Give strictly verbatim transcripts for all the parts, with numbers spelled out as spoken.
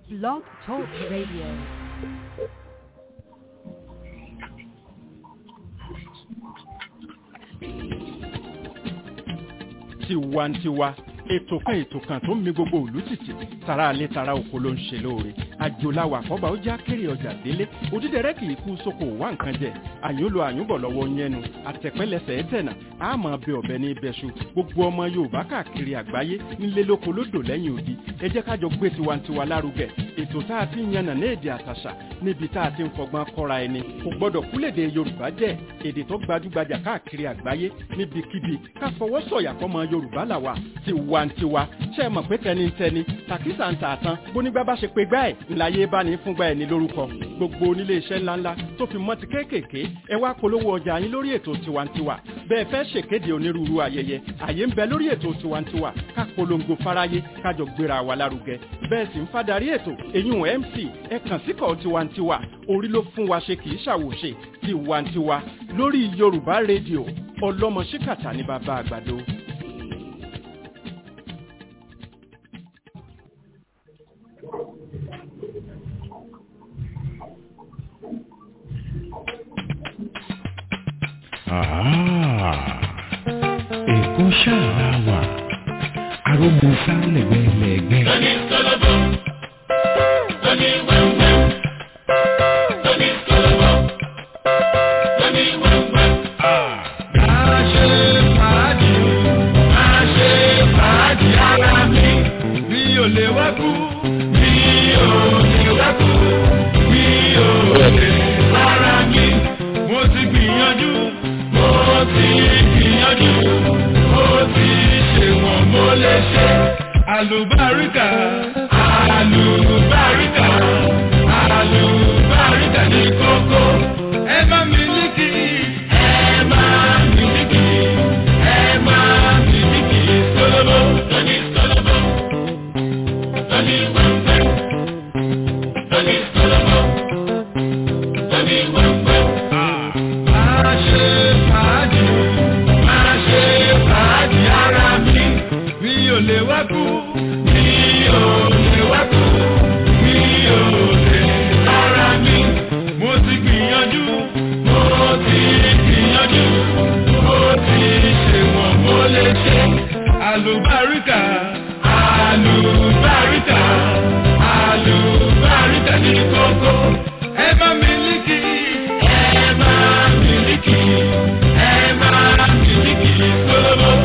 Blog Talk Radio. Tiwantiwa ètò kan ètò kan tó ń mi gbogbo ìlú tìtì tara alẹ́ tara oko ló ń ṣe lóore àjòláwà àkọ́bà ó já kéré ọjà délé òdídẹrẹ́ kì í kú sóko wá nǹkan jẹ àyúnlò àyúnbọ̀ lọ́wọ́ yẹnu àtẹ̀pẹ́lẹsẹ̀ ẹ̀tẹ̀nà àmọ́ bẹ ọ̀bẹ ní ibẹ̀ṣu gbogbo ọmọ Yorùbá káàkiri àgbáyé nílé lóko lódò lẹ́yìn odi ẹ jẹ́ kájọ gbé tiwantiwa lárugẹ ètò tá a ti ń yànnà ní èdè àtàṣà níbi tá a ti ń fọgbọ́n kọ́ra ẹni kò gbọ́dọ̀ kúlèdè Yorùbá jẹ́ èdè tó gbajúgbajà káàkiri àgbáyé níbikíbi ká fọwọ́ sọ̀yà fọmọ Yorùbá làwà tiwantiwa ṣe é mọ̀ pé tẹnitẹni tàkísà ń tà tán bónígbà bá ṣe pé gbá ẹ̀ ńláyé bá ní fúngbà ẹ̀ ní lórúkọ gbogbo onílé iṣẹ́ ńláńlá tó fi mọ́ ti kéékèèké ẹ wá polówó ọjà yín lórí ètò tiwantiwa bẹ́ẹ̀ fẹ́ ṣèkéde onírúurú ayẹyẹ àyè ń bẹ lórí ètò tiwantiwa ká polongo fáráyé kájọ gbéra wa lárugẹ bẹ́ẹ̀ sì ń fadarí ètò èyún M C ẹ kàn síkọ̀ tiwantiwa orí ló fún wa ṣe kì í ṣàwòṣe tiwantiwa lórí Yorùbá rédíò ọlọ́mọ ṣíkàtà ní bàbá àgbàdo. Èkó ṣáà wà, arógun sá lẹ́gbẹ̀lẹ́gbẹ̀. Lọ́ní sọ́lọ́bọ̀, lọ́ní wẹ́wẹ́, lọ́ní sọ́lọ́bọ̀, lọ́ní wẹ́wẹ́. Máa ṣe fàájì, máa ṣe fàájì ara mi. Mi ò lè wá kú, mi ò lè wá kú, mi ò lè lára mi. Mo ti gbìyànjú, mo ti gbìyànjú, mo ti ṣe wọ̀n mo lè ṣe. Àlùbáríkà, àlùbáríkà, àlùbáríkà ní kókó. Ẹ má mílíkì, ẹ má mílíkì, ẹ má mílíkì. Sọ́lọ́bọ̀, lọ́ní sọ́lọ́bọ̀, lọ́ní wẹ́wẹ́, lọ́ní sọ́lọ́bọ̀, lọ́ní wẹ́wẹ́. Máa ṣe fàájì, máa ṣe fàájì ara mi. Mi ò lè wá kú, mi ò lè wá kú, mi ò lè lára mi. Mo ti gbìyànjú, mo ti gbìyànjú, mo ti ṣe wọ̀n mo lè ṣe. Àlùbáríkà, àlùbáríkà, àlùbáríkà ní kókó. Ẹ má mílíkì, ẹ má mílíkì, ẹ má mílíkì. Sọ́lọ́bọ̀.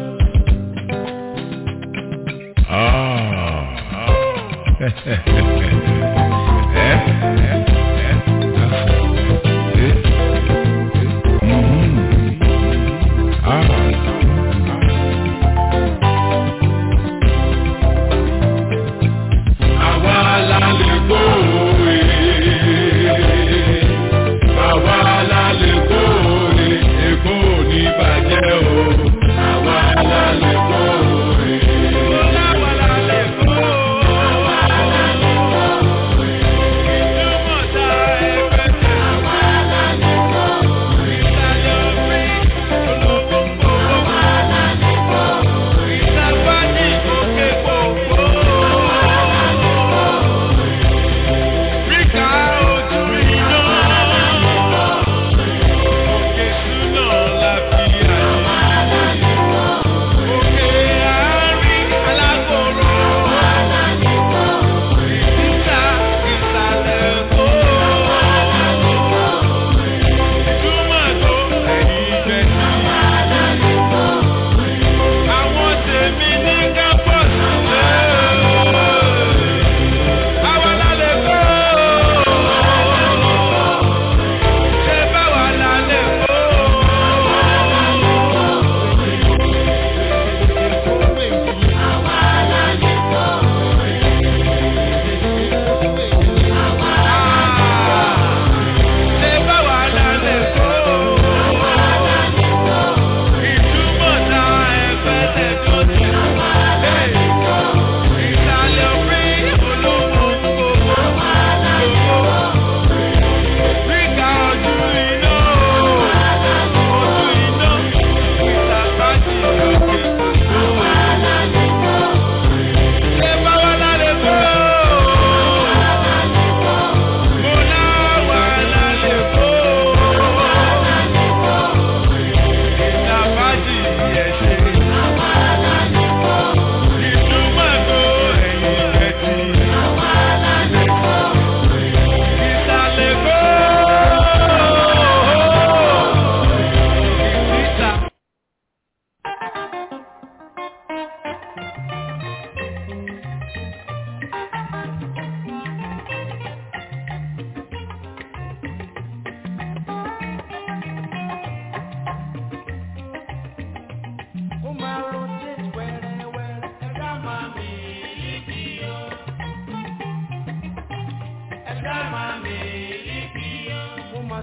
Àwa la lè gbóòrè, àwa la lè gbóòrè, Èkó ò ní bàjẹ́ o. Àwa la lè gbóòrè. Àwa la lè gbóòrè. Àwa la lè gbóòrè.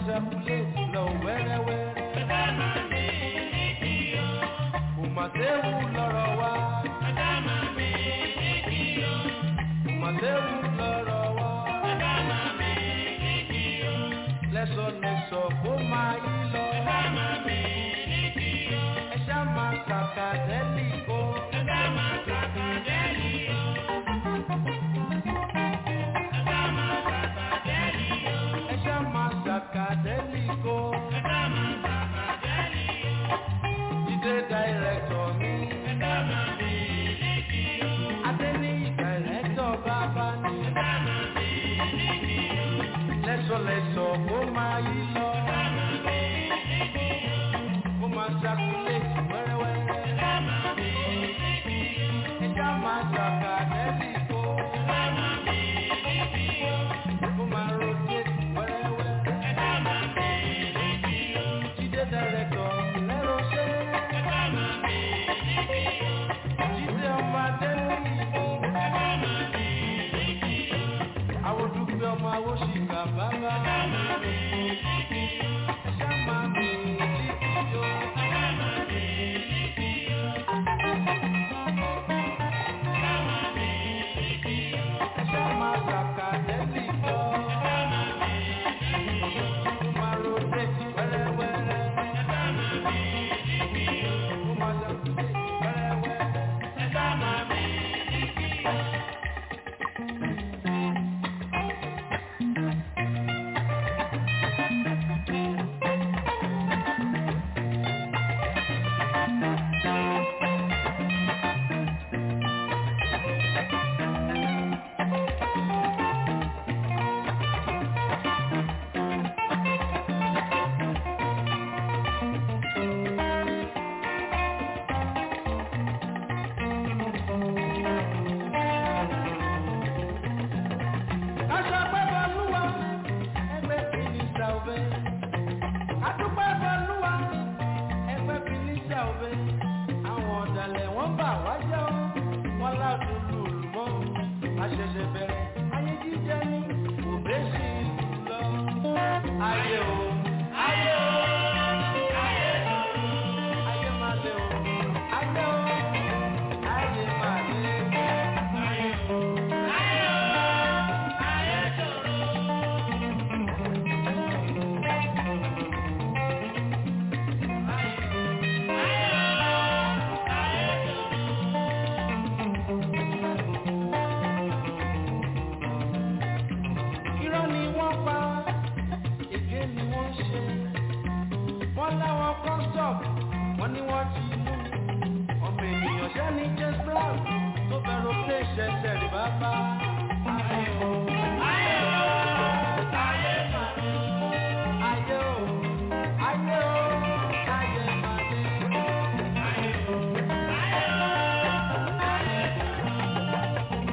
ṣàkúlẹ̀ lọ wẹ́rẹ́wẹ́rẹ́. Ẹ̀dá máa mi ní kí o. Kò mà séwu lọ́rọ̀ wa. Ẹ̀dá máa mi ní kí o. Kò mà séwu lọ́rọ̀ wa. Ẹ̀dá máa mi ní kí o. Lẹ́sọ̀lẹ́sọ̀ kó máa yí lọ. Ẹ̀dá máa mi ní kí o. Ẹ ṣá máa kàkà dẹ́lì kó. Ẹ̀dá máa kàkà dẹ́lì o. Ẹ̀dá máa kàkà dẹ́lì o. Ẹ ṣá máa kàkà dẹ́lì kó. Ẹ̀dá máa kàkà dẹ́lì o. Jídé dàírẹ́tọ̀ mi. Ẹ̀dá máa mi ní kí o. Adé ní dàírẹ́tọ̀ bàbá ni. Ẹ̀dá máa mi ní kí o. Lẹ́sọ̀lẹ́sọ̀ kó máa yí lọ. Ẹ̀dá máa mi ní kí o. Kó máa ṣàkúlẹ̀ wẹ́rẹ́wẹ́rẹ́. Ẹ̀dá máa mi ní kí o. Ẹ ṣá máa kàkà dẹ́lì kó. Ẹ̀dá máa mi ní kí o. Kó máa rotate wẹ́rẹ́wẹ́rẹ́. Ẹ̀dá máa mi ní kí o. Jídé dàírẹ́tọ̀ lẹ́rọ̀ ṣe. Ẹ̀dá máa mi ní kí o. Jídé ọmọ adé ní ìlú. Ẹ̀dá máa mi ní kí o. Àwọn dúpẹ́ ọmọ awóṣìkà bàbá. Ẹ̀dá máa mi ní kí o. Ẹ ṣá máa mi líkì yó. Ẹ̀dá máa mi ní kí o. Ẹ̀dá máa mi ní kí o. Ẹ ṣá máa kàkà dẹ́lì kó. Ẹ̀dá máa mi ní kí o. Kó máa rotate wẹ́rẹ́wẹ́rẹ́. Ẹ̀dá máa mi ní kí o. Kó máa ṣàkúlẹ̀ wẹ́rẹ́wẹ́rẹ́. Ẹ̀dá máa mi ní kí o. Aṣọ pẹ́pẹ́ lúwa, ẹgbẹ́ fìnísà òbẹ́. Adúpẹ́ fọlúwa, ẹgbẹ́ fìnísà òbẹ́. Àwọn ọ̀dàlẹ̀ wọ́n bà wá jẹ́ ọ́, wọ́n ládùn lùlù mọ́. Àṣẹ̀ṣẹ̀ bẹ̀rẹ̀, ayé jíjẹ ní òbẹ́ sí ìlú lọ. Ayé o, ayé o, ayé o, ayé máa lé o, ayé o, ayé máa lé o. Ayé o, ayé o, ayé ṣòro. Irọ́ ni wọ́n pa, èké ni wọ́n ṣe. Wọ́n láwọn kọ́sọ̀p, wọ́n ní wọ́n ti mú. Ọmọ ènìyàn ṣẹ́ ní James Brown tó bẹ̀rù pé ṣẹ̀ṣẹ̀ rí bàbá. Ayé o, Ayé o, ayé màdé. ayé o, ayé o, ayé màdé. Ayé o, ayé o, ayé ṣòro.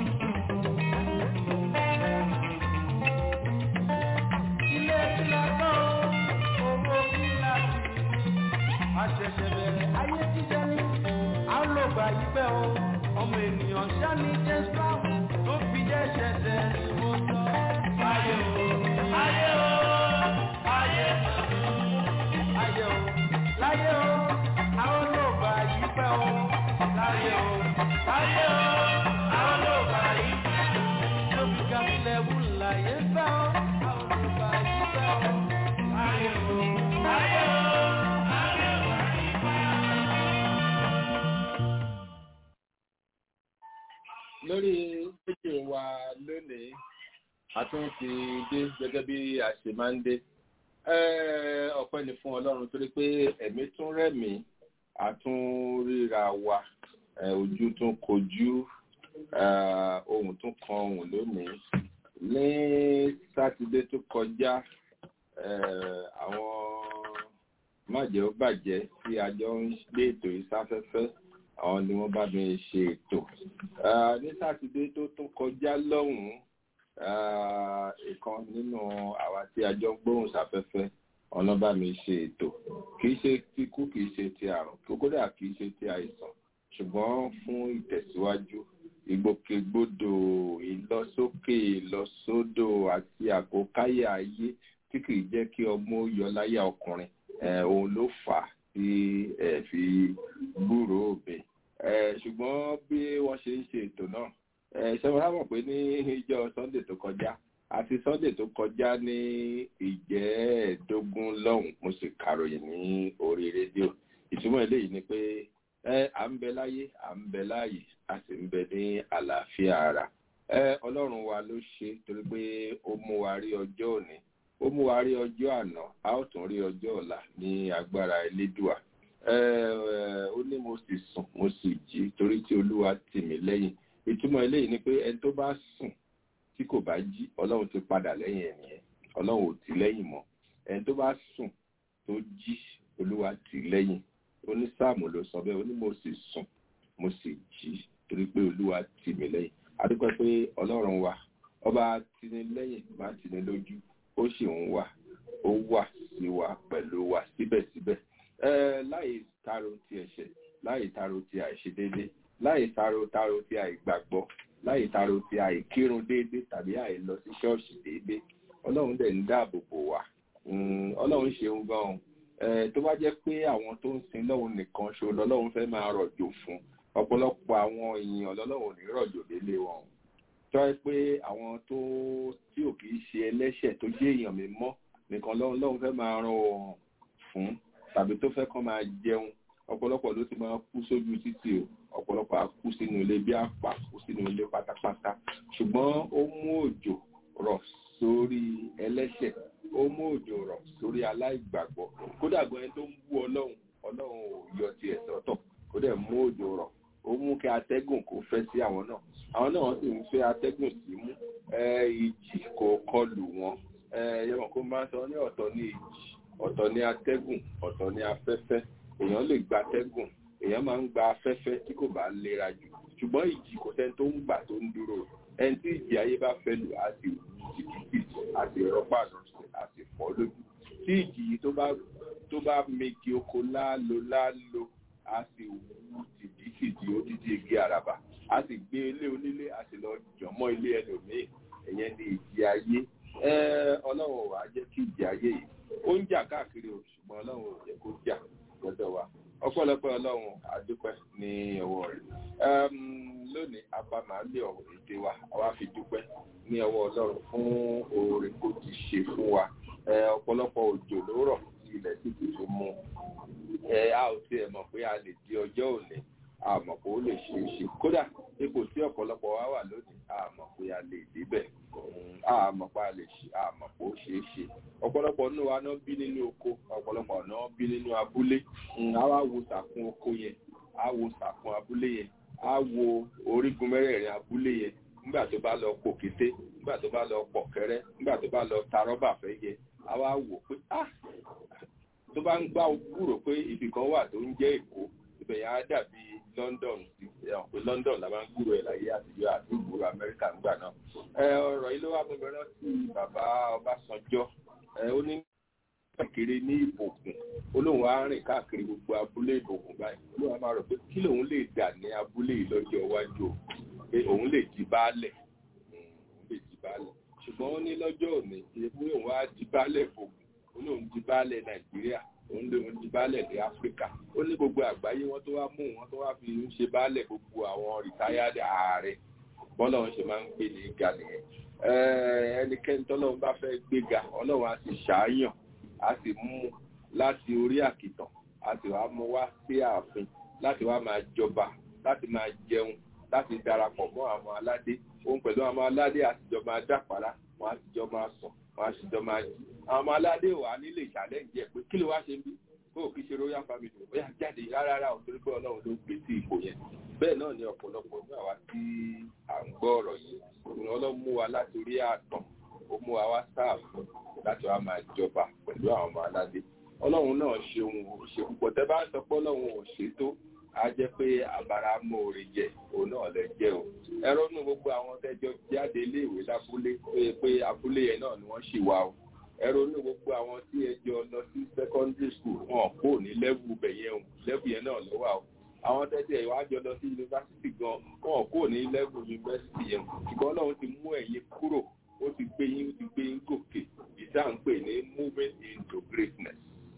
Ilé ìlà kan, owó kílà sí. Àṣẹ̀ṣẹ̀ bẹ̀rẹ̀ ayé jíjẹ ní. À ń lò gbà yí pẹ́ o. Ọmọ ènìyàn ṣá ní James Brown tó fi jẹ́ ṣẹ̀ṣẹ̀ ní mo sọ. Ayé o, ayé o, ayé màdé. Ayé o, láyé o, àwọn lò gbà yí pẹ́ o. Láyé o, láyé o, àwọn lò gbà yí pẹ́ o. Tóbi gàmílẹ̀ wù láyé fẹ́ o. Àwọn lò gbà yí pẹ́ o. Ayé o, ayé o, ayé wà yí pẹ́ o. lórí ètò wa lónìí a tún ti dé gẹ́gẹ́ bí a ṣe máa ń dé. Eh, ọpẹ́ ni fún Ọlọ́run torí pé ẹ̀mí tún rẹ̀mí a tún ríra wa, eh, ojú tún kojú, eh, ohùn tún kan ohùn lónìí. Ní sátidé tó kọjá, eh, àwọn májẹ̀ ó bàjẹ́ tí a jọ ń gbé ètò ìsáfẹ́fẹ́, àwọn ni wọ́n bá mi ṣe ètò. Eh, ní sátidé tó tún kọjá lọ́hùn-ún, eh, ìkan nínú àwa tí a jọ ń gbóhùn sáfẹ́fẹ́, ọ̀nà bá mi ṣe ètò. Kìí ṣe ti kú, kìí ṣe ti àrùn, kókódà kìí ṣe ti àìsàn, ṣùgbọ́n fún ìtẹ̀síwájú, ìgbòkègbodò, ìlọsókè, ìlọsódò àti àkókáyà ayé tí kì í jẹ́ kí ọmọ yọ láyà ọkùnrin òun ló fà á tí ẹ fi gbúrò òbí ṣùgbọ́n bí wọ́n ṣe ń ṣe ètò náà ṣe wọ́n mọ̀ pé ní ìjọ Sunday tó kọjá àti Sunday tó kọjá ní ìjẹ́ẹ̀ẹ́dógún lọ́hùn mo sì kàròyìn ní orí rédíò ìtumọ̀ eléyìí ni pé à ń bẹ láyé à ń bẹ láàyè a sì ń bẹ ní àlàáfíà ara Ọlọ́run wa ló ṣe torí pé ó mú wa rí ọjọ́ òní ó mú wa rí ọjọ́ àná a ó tún rí ọjọ́ ọ̀la ní agbára Elédùà ó ní mo sì sùn mo sì jí torí tí Olúwa tì mí lẹ́yìn ìtumọ̀ eléyìí ni pé ẹni tó bá sùn tí kò bá jí Ọlọ́run ti padà lẹ́yìn ẹ̀nìyẹn Ọlọ́run ò tì lẹ́yìn mọ́ ẹni tó bá sùn tó jí Olúwa tì lẹ́yìn onísáàmù ló sọ bẹ́ẹ̀ ó ní mo sì sùn mo sì jí torí pé Olúwa tì mí lẹ́yìn a dúpẹ́ pé Ọlọ́run wa ọba tini lẹ́yìn má tini lójú ó sì ń wà ó wà sí wa pẹ̀lú wa síbẹ̀síbẹ̀ láì taro ti ẹ̀ṣẹ̀ láì taro ti àìṣedéédé láì taro taro ti àìgbàgbọ́ láì taro ti àìkírun déédé tàbí àìlọ sí ṣọ́ọ̀ṣì déédé Ọlọ́run dẹ̀ ń dáàbò bò wá Ọlọ́run ṣeun gan-an tó bá jẹ́ pé àwọn tó ń sin lọ́hùn nìkan ṣo lọ́lọ́run fẹ́ máa rọ̀jò fún ọ̀pọ̀lọpọ̀ àwọn èèyàn lọ́lọ́run ní rọ̀jò délé wọn tó yẹ pé àwọn tó tí ò kì í ṣe ẹlẹ́ṣẹ̀ tó jẹ́ èèyàn mímọ́ nìkan lọ́hùn fẹ́ máa rán oòrùn fún tàbí tó fẹ́ kàn máa jẹun ọ̀pọ̀lọpọ̀ ló ti máa kú sójú títì o ọ̀pọ̀lọpọ̀ á kú sínú ilé bí àpà kú sínú ilé pátápátá ṣùgbọ́n ó mú òjò rọ̀ sórí ẹlẹ́ṣẹ̀ ó mú òjò rọ̀ sórí aláìgbàgbọ́ kódà gan ẹni tó ń bú Ọlọ́run Ọlọ́run ò yọ tiẹ̀ sọ́tọ̀ ó dẹ̀ mú òjò rọ̀ ó mú kí atẹ́gùn kó fẹ́ sí àwọn náà àwọn náà sì ń fẹ́ atẹ́gùn sí mú ìjì kò kọlù wọn yẹmọ kó máa sọ ní ọ̀tọ̀ ní ìjì ọ̀tọ̀ ní atẹ́gùn ọ̀tọ̀ ní afẹ́fẹ́ èèyàn lè gba atẹ́gùn èèyàn máa ń gba afẹ́fẹ́ tí kò bá lera jù ṣùgbọ́n ìjì kò sẹ́ni tó ń gbà tó ń dúró ẹni tí ìjì ayé bá fẹ́ lù á sì jìkìtì àti rọ́pà lọ́sẹ̀ àti fọ́ lójú tí ìjì yìí tó bá tó bá megi oko láàlò láàlò á sì wú tìdíkìdí odidi igi àràbà á sì gbé ilé onílé á sì lọ jọmọ́ ilé ẹlòmíì ìyẹn ní ìjì ayé Ọlọ́run wà á jẹ́ kí ìjì ayé yìí ó ń jà káàkiri o ṣùgbọ́n Ọlọ́run ò jẹ́ kó jà lọ́dọ̀ wa ọpẹ́lọpẹ́ Ọlọ́run àdúpẹ́ ní ọwọ́ rẹ̀ lónìí abamálé ọ̀rọ̀ èdè wa àwa fi dúpẹ́ ní ọwọ́ Ọlọ́run fún oore kó ti ṣe fún wa ọ̀pọ̀lọpọ̀ òjò ló rọ̀ sí ilẹ̀ tí kì í mú a ò tiẹ̀ mọ̀ pé a lè di ọjọ́ òní a mọ̀ pé ó lè ṣe é ṣe kódà ipò tí ọ̀pọ̀lọpọ̀ wa wà lónìí a mọ̀ pé a lè débẹ̀ a mọ̀ pé a lè ṣe a mọ̀ pé ó ṣe é ṣe ọ̀pọ̀lọpọ̀ nínú wa náà bí nínú oko ọ̀pọ̀lọpọ̀ náà bí nínú abúlé a wá wo sàkún oko yẹn a wo sàkún abúlé yẹn a wo orígun mẹ́rẹ̀ẹ̀rin abúlé yẹn nígbà tó bá lọ pò kété nígbà tó bá lọ pọ̀ kẹ́rẹ́ nígbà tó bá lọ ta rọ́bà fẹ́ yẹ a wá wò pé ah tó bá ń gbá gbúrò pé ibì kan wà tó ń jẹ́ Èkó ibẹ̀ yẹn á dàbí London pé London la máa ń gbúrò ẹ̀ láyé àtijọ́ àti ìgboro Amẹ́ríkà ńgbà náà ọ̀rọ̀ yìí ló wá mú mi rántí bàbá Ọbásanjọ́ ó ní kékeré ní Ìbòkùn ó lóun á rìn káàkiri gbogbo abúlé Ìbòkùn báyìí ó lóun á máa rò pé kí lòun lè dà ní abúlé yìí lọ́jọ́ iwájú pé òun lè di baálẹ̀ òun lè di baálẹ̀ ṣùgbọ́n ó ní lọ́jọ́ òní ìyẹ́pẹ́ òun á di baálẹ̀ Ìbòkùn ó lóun di baálẹ̀ Nàìjíríà òun lè wọn di baálẹ̀ ní Áfíríkà ó ní gbogbo àgbáyé wọn tó wá mú wọn tó wá fi ń ṣe baálẹ̀ gbogbo àwọn rìtáyàdì ààrẹ bọ́lá wọn ṣe máa ń gbé ní ìga nìyẹn ẹnikẹ́ni tọ́lọ́run bá fẹ́ gbéga Ọlọ́run á sì ṣàáyàn á sì mú láti orí àkìtàn á sì wá mú wá sí ààfin láti wá máa jọba láti máa jẹun láti darapọ̀ mọ́ àwọn aládé òun pẹ̀lú àwọn aládé àtijọ́ máa dápàrá wọn àtijọ́ máa sùn wọn àtijọ́ máa jí àwọn ọmọ aládé wà nílé ìṣàlẹ́ǹjẹ pé kí ló wá ṣe ń bí kó o kì í ṣe royal family ó yà jáde rárá o torí pé Ọlọ́run ló gbé sí ipò yẹn bẹ́ẹ̀ náà ni ọ̀pọ̀lọpọ̀ ní àwa tí à ń gbọ́ ọ̀rọ̀ yìí Ọlọ́run mú wa láti orí àtàn ó mú wa wá sáàfù láti wá máa jọba pẹ̀lú àwọn ọmọ aládé Ọlọ́run náà ṣe ohun òṣè púpọ̀ tẹ́ bá ń sọ pé Ọlọ́run ò ṣètò á jẹ́ pé àbára mọ́ọ̀rẹ jẹ òun náà lẹ jẹ́ o ẹ̀rọ nù gbogbo àwọn tẹ́jọ jáde iléèwé lábúlé pé abúlé yẹn náà ni wọ́n ṣì wà o ẹ̀rọ nù gbogbo àwọn tí ẹjọ lọ sí secondary school wọn kò ní lẹ́wù bẹ̀yẹn o lẹ́wù yẹn náà lọ́wọ́ o àwọn tẹ́tẹ́ ìwájọ lọ sí yunifásitì gan wọn kò ní lẹ́wù yunifásitì yẹn ṣùgbọ́n Ọlọ́run ti mú ẹ̀yin kúrò ó ti gbé yín ó ti gbé yín gòkè tá à ń pè ní moving into greatness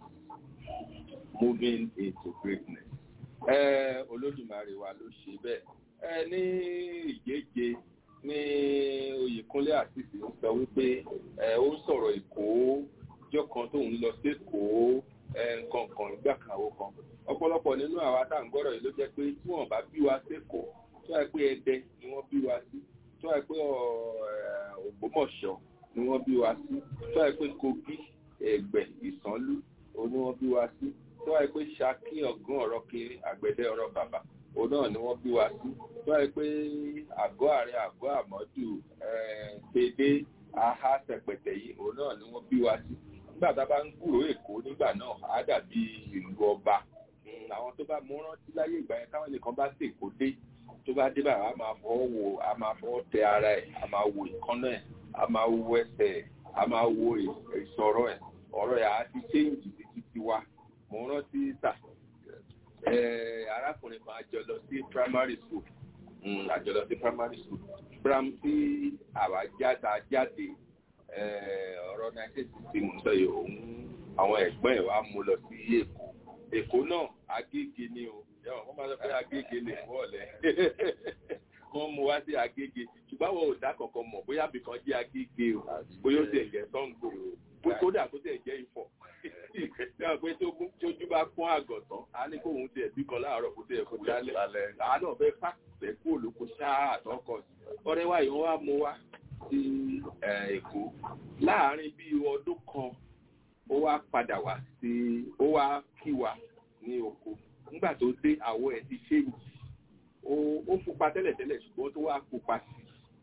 moving into greatness ẹ Olódùmarè wa ló ṣe bẹ́ẹ̀ ẹ ní ìjéje ní Oyèkúnlé Àṣìṣì ń sọ wípé ẹ ó ń sọ̀rọ̀ Èkó jọ́ kan tó ń lọ sí Èkó nǹkan kan ìgbà kan àwo kan ọ̀pọ̀lọpọ̀ nínú àwa tá à ń gbọ́rọ̀ yìí ló jẹ́ pé tí wọ́n bá bí wa sẹ́kọ̀ọ́ tó yẹ pé Ẹdẹ ni wọ́n bí wa sí tó yẹ pé Ògbómọ̀ṣọ́ ni wọ́n bí wa sí tó yẹ pé Kogi Ẹ̀gbẹ́ Ìsànlú òun ni wọ́n bí wa sí tó yẹ pé Ṣakí Ọ̀gán ọ̀rọ̀ kiri Àgbẹ̀dẹ ọ̀rọ̀ bàbà òun náà ni wọ́n bí wa sí tó yẹ pé Àgọ́ Àrẹ Àgọ́ Àmọ́dù Pédé Ahá Sẹ̀pẹ̀tẹ̀ yìí òun náà ni wọ́n bí wa sí nígbà tá a bá ń gbúròó Èkó nígbà náà á dàbí ìlú ọba àwọn tó bá mú rántí láyé ìgbà yẹn káwọn nìkan bá sì kó dé tó bá dé báyìí a máa fọwọ́ wo a máa fọwọ́ tẹ ara ẹ̀ a máa wo ìkànnà ẹ̀ a máa wo ẹsẹ̀ ẹ̀ a máa wo ìsọ̀rọ̀ ẹ̀ ọ̀rọ̀ ẹ̀ á ti ṣéǹjì títí ti wá mo rántí tà arákùnrin kan àjọ lọ sí primary school àjọ lọ sí primary school bram tí àwa jáde jáde ọ̀rọ̀ nineteen sixty mo sọ yìí òun àwọn ẹ̀gbọ́n ẹ̀ wá mú lọ sí Èkó Èkó náà Agége ni o wọ́n máa sọ pé Agége lè fún ọ̀lẹ́ wọ́n mú wá sí Agége ṣùgbọ́n àwọn òdà kankan mọ̀ bóyá bìkan jẹ́ Agége o bóyá ó tẹ̀ jẹ́ Ṣàngó o kódà tó tẹ̀ jẹ́ Ifọ̀ yàrá pé tójú bá pọ́n àgọ̀tán á ní kó òun tẹ̀ bí kan láàárọ̀ kó tẹ̀ kó dálẹ̀ àánú ọ̀bẹ fàṣẹ kó olóko ṣáà àtọkọ̀ ọ̀rẹ́ wa yìí wọ́n wá mú wá sí Èkó láàárín bíi ọdún kan ó wá padà wá sí ó wá kí wa ní oko nígbà tó dé àwọ̀ ẹ̀ ti ṣéǹjì ó pupa tẹ́lẹ̀tẹ́lẹ̀ ṣùgbọ́n tó wá pupa sí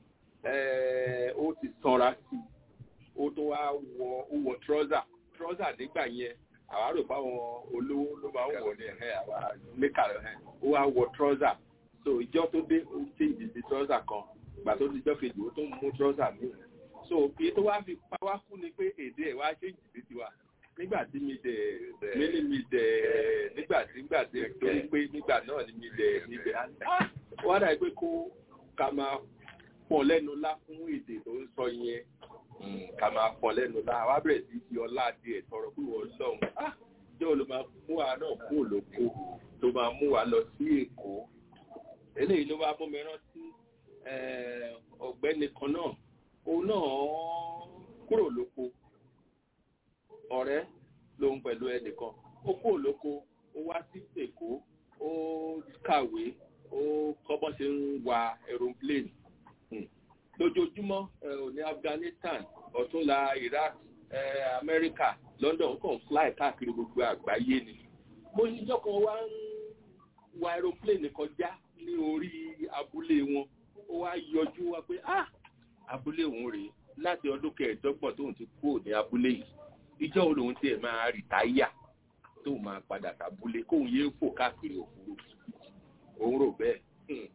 ó ti sanra sí ó tó wá wọ ó wọ trọ́zà trọ́zà nígbà yẹn àwa rò báwọn olówó ló máa ń wọ̀ ní ẹ̀ àwa mẹ́kà ẹ̀ ó wá wọ trọ́zà so ìjọ tó dé ó ṣéǹjì sí trọ́zà kan ìgbà tó ti jọ́ kejì ó tó mú trọ́zà míì so kí tó wá fi pa wá kú ni pé èdè ẹ̀ wá ṣéǹjì sí tiwa nígbà tí mi dẹ̀ mí ni mi dẹ̀ nígbà tí nígbà tí tó ń pé nígbà náà ni mi dẹ̀ níbẹ̀ wọ́n dà pé kó ká máa pọ̀ lẹ́nu lá fún èdè tó ń sọ yẹn ká máa pọ̀ lẹ́nu lá wá bẹ̀rẹ̀ sí fi ọlá àti ẹ̀tọ́rọ̀ pé wọ́n lọ́hùn jẹ́ ò ló máa mú wa náà kú òlòkó tó máa mú wa lọ sí Èkó eléyìí ló wá mú mi rántí ọ̀gbẹ́ni kan náà òun náà kúrò lóko ọ̀rẹ́ lòun pẹ̀lú ẹnìkan ó kúrò lóko ó wá sí Èkó ó kàwé ó kọ́ bọ́ ṣe ń wa aeroplane lójoojúmọ́ ní Afghanistan ọ̀túnla Iraq Amẹ́ríkà London kàn fly káàkiri gbogbo àgbáyé ni bó ṣíjọ́ kan wá ń wa aeroplane kọjá ní orí abúlé wọn ó wá yọjú wá pé ah abúlé òun rèé láti ọdún kẹẹ̀ẹ́dọ́gbọ̀n tóun ti kúrò ní abúlé yìí ìjọ wo lòun tiẹ̀ máa rìtáyà tóun máa padà sábúlé kóun yéé fò káàkiri òfurufú òun rò bẹ́ẹ̀.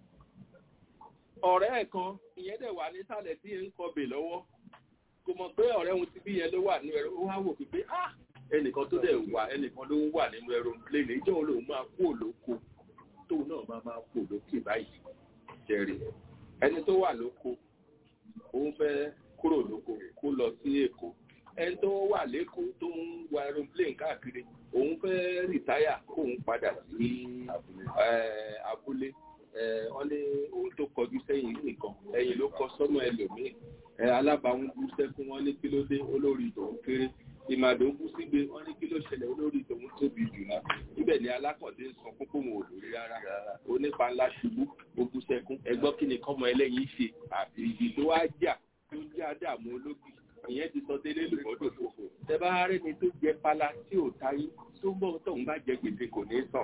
ọ̀rẹ́ ẹ̀ kan ìyẹn dẹ̀ wà nísàlẹ̀ tí ń kọbè lọ́wọ́ kò mọ̀ pé ọ̀rẹ́ òun ti bí yẹn ló wà nínú ẹ̀rọ ó wá wò pé ah ẹnìkan tó dẹ̀ wà ẹnìkan ló ń wà nínú aeroplane ìjọ wo lòun máa kú òlóko tóun náà máa máa kú òlókè báyìí jẹ́rì ẹni tó wà lóko òun fẹ́ kúrò lóko kó lọ sí Èkó ẹni tó wà lẹ́kọ̀ọ́ tó ń wa aeroplane káàkiri òun fẹ́ rìtáyà kóun padà sí abúlé wọ́n ní ohun tó kọjú sẹ́yìn nìkan ẹ̀yìn ló kọ sọ́nà ẹlòmíì alábàáwọn bú sẹ́kún wọn ní kí ló dé olórí tòun kéré ìmàdó bú sígbe wọ́n ní kí ló ṣẹlẹ̀ olórí tòun tóbi jù náà níbẹ̀ ni alákọ̀dé ń sọ fún kóun ò lórí rárá onípa ńlá ṣubú ó bú sẹ́kún ẹgbọ́n kí ni kọ́mọ ẹlẹ́yin ṣe àfi ìdí tó wá jà tó jẹ́ àdàmú ológì ìyẹn ti sọ délé lùbọ́dọ̀ fòfò tẹ bá rẹ ni tó jẹ pala tí ò táyé tó ń bọ̀ tóun bá jẹ gbèsè kò ní sàn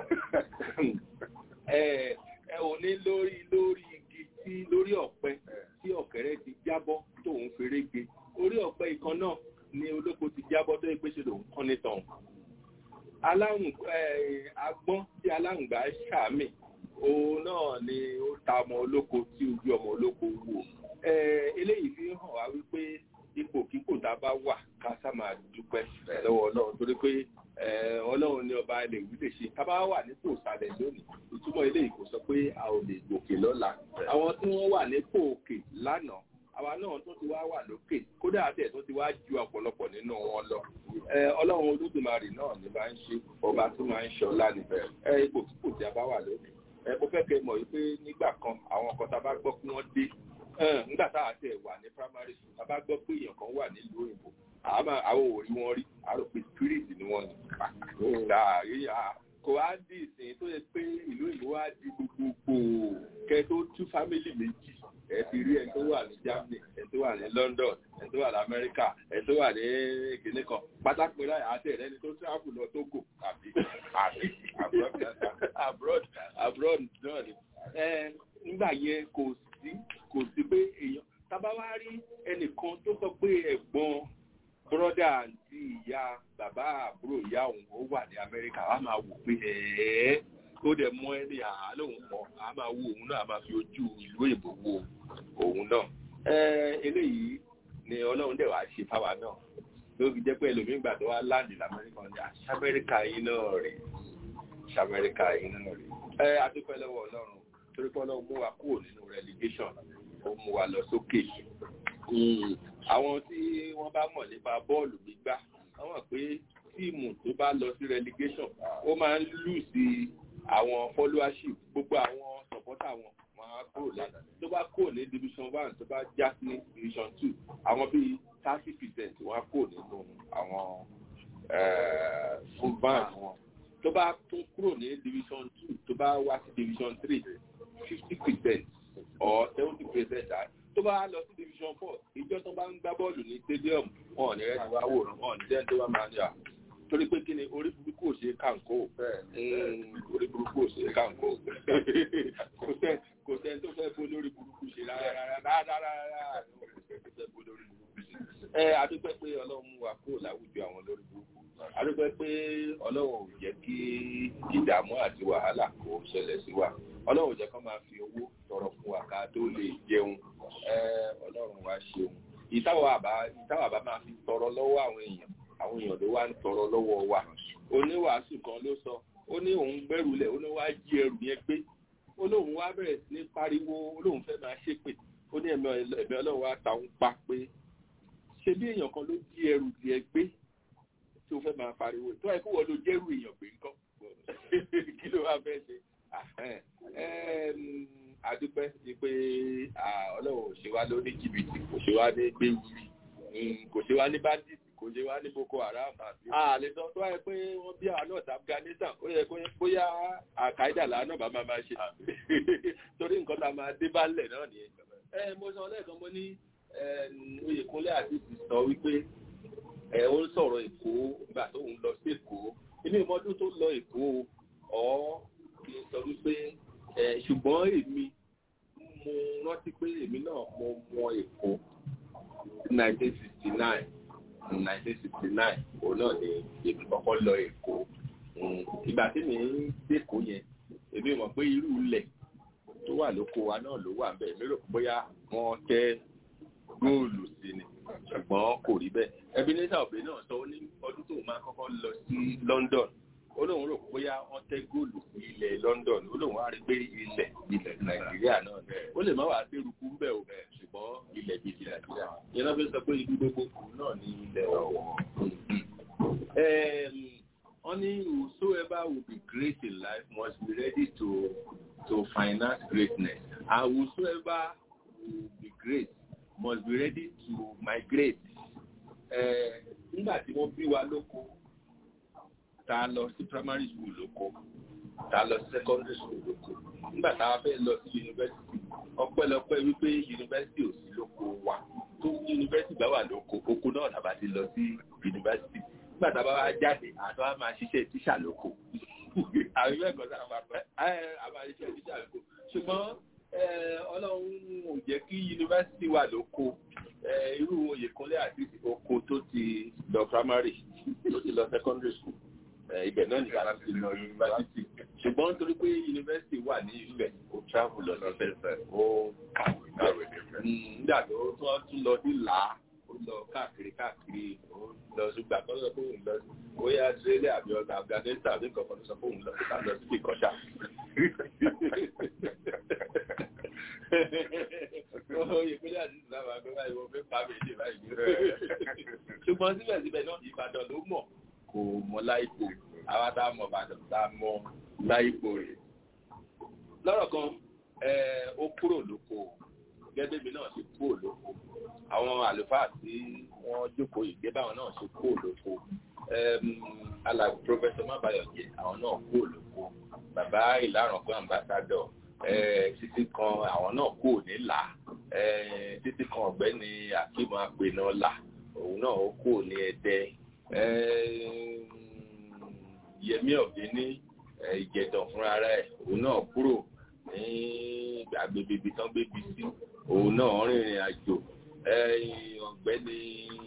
ẹ ẹ ò ní lórí lórí igi tí lórí ọ̀pẹ tí ọ̀kẹ́rẹ́ ti jábọ́ tóun fèrè gbé orí ọ̀pẹ ìkan náà ni olóko ti jábọ́ tó yẹ pé ṣe lòun kán ní tàn aláhùn agbọ́n tí aláhùngbà ṣàmì òun náà ni ó ta ọmọ olóko tí ojú ọmọ olóko wò eléyìí fi hàn wá wípé ipò kíkò tá a bá wà ká sá máa dúpẹ́ lọ́wọ́ Ọlọ́run torí pé Ọlọ́run ní ọba ilẹ̀ ìwé lè ṣe ká bá wà nípò ìsàlẹ̀ lónìí ìtumọ̀ eléyìí kò sọ pé a ò lè gòkè lọ́la àwọn tí wọ́n wà nípò òkè lánàá àwa náà tó ti wá wà lókè kódà àtẹ̀ tó ti wá ju ọ̀pọ̀lọpọ̀ nínú wọn lọ ọlọ́run olódùmarè náà ní máa ń ṣe ọba tó máa ń ṣọlá níbẹ̀ ẹ ipò kíkò tí a bá wà lónìí ẹ mo fẹ́ kẹ́ mọ̀ wípé nígbà kan àwọn ọkọ̀ tá a bá gbọ́ pé wọ́n dé nígbà tá a tẹ̀ wà ní primary school tá a bá gbọ́ pé èèyàn kan wà nílùú òyìnbó àwọn ò rí wọn rí àrò pé spirit ni wọ́n ní kò wá di ìsìn tó yẹ pé ìlú òyìnbó wá di gbogbogbò kẹ tó tú fámìlì méjì ẹ ti rí ẹni tó wà ní Germany ẹni tó wà ní London ẹni tó wà ní America ẹni tó wà ní kìnní kan pátákó láyà àti ẹni tó travel lọ Togo àbí àbí abroad abroad náà ni ẹ nígbà yẹn kò sí kò sí pé èèyàn tábà wá rí ẹnìkan tó sọ pé ẹ̀gbọ́n bọ́dà àǹtí ìyá bàbá àbúrò ìyá òun ó wà ní Amẹ́ríkà á máa wò pé ẹ̀ẹ́ ó dẹ̀ mọ́ ẹni àálòun pọ̀ á máa wo òun náà á máa fi ojú ìlú èbò wo òun náà. eléyìí ni Ọlọ́run dẹ̀ wá ṣe fáwa náà ló fi jẹ́ pé ẹlòmíín gbà tó wá láǹdì lamẹ́ríkà ní àṣàmẹ́ríkà yìí náà rè ṣàmẹ́ríkà yìí náà rè. ẹ adúpẹ́ lọ́wọ́ Ọlọ́run torí pé Ọlọ́run mú wa kúrò nínú relegation ó mú wa lọ sókè. àwọn tí wọ́n bá mọ̀ nípa bọ́ọ̀lù gbígbá wọ́n mọ̀ pé tíìmù tó bá lọ sí relegation ó máa ń lù sí àwọn followership gbogbo àwọn supporter wọn máa kúrò lẹ́yìn tó bá kúrò ní division one tó bá já sí division two àwọn bíi thirty percent wọ́n á kúrò nínú àwọn full band wọn tó bá tún kúrò ní division two tó bá wá sí division three fifty percent or seventy percent tó bá lọ sí division four ìjọ tó bá ń gbá bọ́ọ̀lù ní stadium wọn ò ní rẹ́ ti wá wòrán wọn ò ní dẹ́n tó wá máa ń yà torí pé kí ni orí burúkú ò ṣe kàǹkó orí burúkú ò ṣe kàǹkó kò sẹ́ni kò sẹ́ni tó fẹ́ bó lórí burúkú ṣe rárá rárá rárá rárá kò sẹ́ni tó fẹ́ bó lórí burúkú ṣe. ẹ adúpẹ́ pé Ọlọ́run mú wa kúrò láwùjọ àwọn lórí burúkú adúpẹ́ pé Ọlọ́run ò jẹ́ kí ìdààmú àti wàhálà kó ṣẹlẹ̀ sí wa Ọlọ́run ò jẹ́ kó máa fi owó tọrọ fún wa ká tó lè jẹun Ọlọ́run wa ṣeun ìtawọ̀ àbá máa fi tọrọ lọ́wọ́ àwọn èèyàn àwọn èèyàn ló wá ń tọrọ lọ́wọ́ wa oníwàásù kan ló sọ ó ní òun gbẹ́rù lẹ̀ ó ní wá jí ẹrù yẹn gbé ó lóun wá bẹ̀rẹ̀ sí ní pariwo ó lóun fẹ́ máa ṣépè ó ní ẹ̀mí Ọlọ́run wá ta òun pa pé ṣe bí èèyàn kan ló jí ẹrù tiẹ̀ gbé tí ó fẹ́ máa pariwo tó ẹ̀ kó wọ́n ló jẹ́rù èèyàn gbé nǹkan kí ló wá fẹ́ ṣe àdúpẹ́ sí pé Ọlọ́run ò ṣe wá lóní jìbìtì kò ṣe wá ní gbé wúri kò ṣe wá ní bandit kò ṣe wá ní Boko Haram àlè sọ tó wáyé pé wọ́n bí àwọn náà Afghanistan ó yẹ kó bóyá Al-Qaeda làánà bá máa ṣe torí nǹkan tá a máa dé bálẹ̀ náà nìyẹn. ẹ mo sọ lẹ́ẹ̀kan mo ní Oyèkúnlé àti sọ wípé ẹ ó ń sọ̀rọ̀ Èkó nígbà tó ń lọ sí Èkó inú ìmọ̀ọ́dún tó lọ Èkó ọ̀ kì í sọ wípé ṣùgbọ́n èmi mo rántí pé èmi náà mo mọ Èkó nineteen sixty nine nineteen sixty nine òun náà ni èmi kọ́kọ́ lọ Èkó ìgbà tí mi ń dẹ́kọ̀ yẹn èmi mọ̀ pé irú ilẹ̀ tó wà lóko wa náà ló wà bẹ́ẹ̀ mi rò pé bóyá wọ́n tẹ́ góòlù sí ni ṣùgbọ́n kò rí bẹ́ẹ̀ Ebenezer Obey náà sọ ó ní ọdún tó máa kọ́kọ́ lọ sí London ó lóun rò bóyá wọ́n tẹ́ góòlù sí ilẹ̀ London ó lóun wá rí pé ilẹ̀ ilẹ̀ Nàìjíríà náà ó lè má wàá sí eruku ń bẹ̀ ò bẹ̀ ṣùgbọ́n ilẹ̀ bíi ti Nàìjíríà yẹn náà fi sọ pé ibi gbogbo kù náà ní ilẹ̀ ọ̀wọ̀. wọ́n ní whosoever will be great in life must be ready to to finance greatness and whosoever will be great must be ready to migrate. nígbà tí wọ́n bí wa lóko tá a lọ sí primary school lóko tá a lọ sí secondary school lóko nígbà tá a fẹ́ lọ sí university ọpẹ́lọpẹ́ wípé university ò sí lóko wa tó university bá wà lóko oko náà làbá ti lọ sí university nígbà tá a bá wá jáde àtọ́ á máa ṣiṣẹ́ tíṣà lóko àwọn ìwé ẹ̀kọ́ sáà máa pẹ́ a máa ṣiṣẹ́ tíṣà lóko ṣùgbọ́n Ọlọ́run ò jẹ́ kí university wà lóko irú Oyèkúnlé àti oko tó ti lọ primary tó ti lọ secondary school ibẹ̀ náà nìkan láti lọ yunifásitì ṣùgbọ́n nítorí pé yunifásitì wà ní Ifẹ̀ ó travel lọ sí Ifẹ̀ ó kàwé kàwé nígbà tó tún lọ sí là á ó lọ káàkiri káàkiri ó lọ ṣùgbà kan lọ fóun lọ bóyá Australia àbí ọ̀gá Afghanistan àbí nǹkan kan lọ sọ fóun lọ sí ká lọ sí ìkọ́ṣà. oyè pé láti ìsìlámù àgbẹ̀ báyìí wọ́n fẹ́ pa mí ní báyìí. ṣùgbọ́n síbẹ̀síbẹ̀ náà Ìbàdàn ló mọ̀ kò mọ láìpò àwa tá a mọ̀ Ìbàdàn tá a mọ láìpò rẹ̀. lọ́rọ̀ kan ó kúrò lóko gẹ́gẹ́ bí náà ṣe kúrò lóko àwọn àlùfáà tí wọ́n jókòó ìgbé báwọn náà ṣe kúrò lóko alàgbé Professor Mábáyọ̀jé àwọn náà kúrò lóko bàbá Ìláràngán ambassador títí kan àwọn náà kúrò nílà títí kan ọ̀gbẹ́ni Akíma Apẹ̀nọ́lá òun náà ó kúrò ní Ẹdẹ Yẹmí Ọ̀gbẹ́ni Ìjẹ̀dàn fúnra rẹ̀ òun náà kúrò ní agbègbè ibi tán gbébi sí òun náà rìnrìn àjò ọ̀gbẹ́ni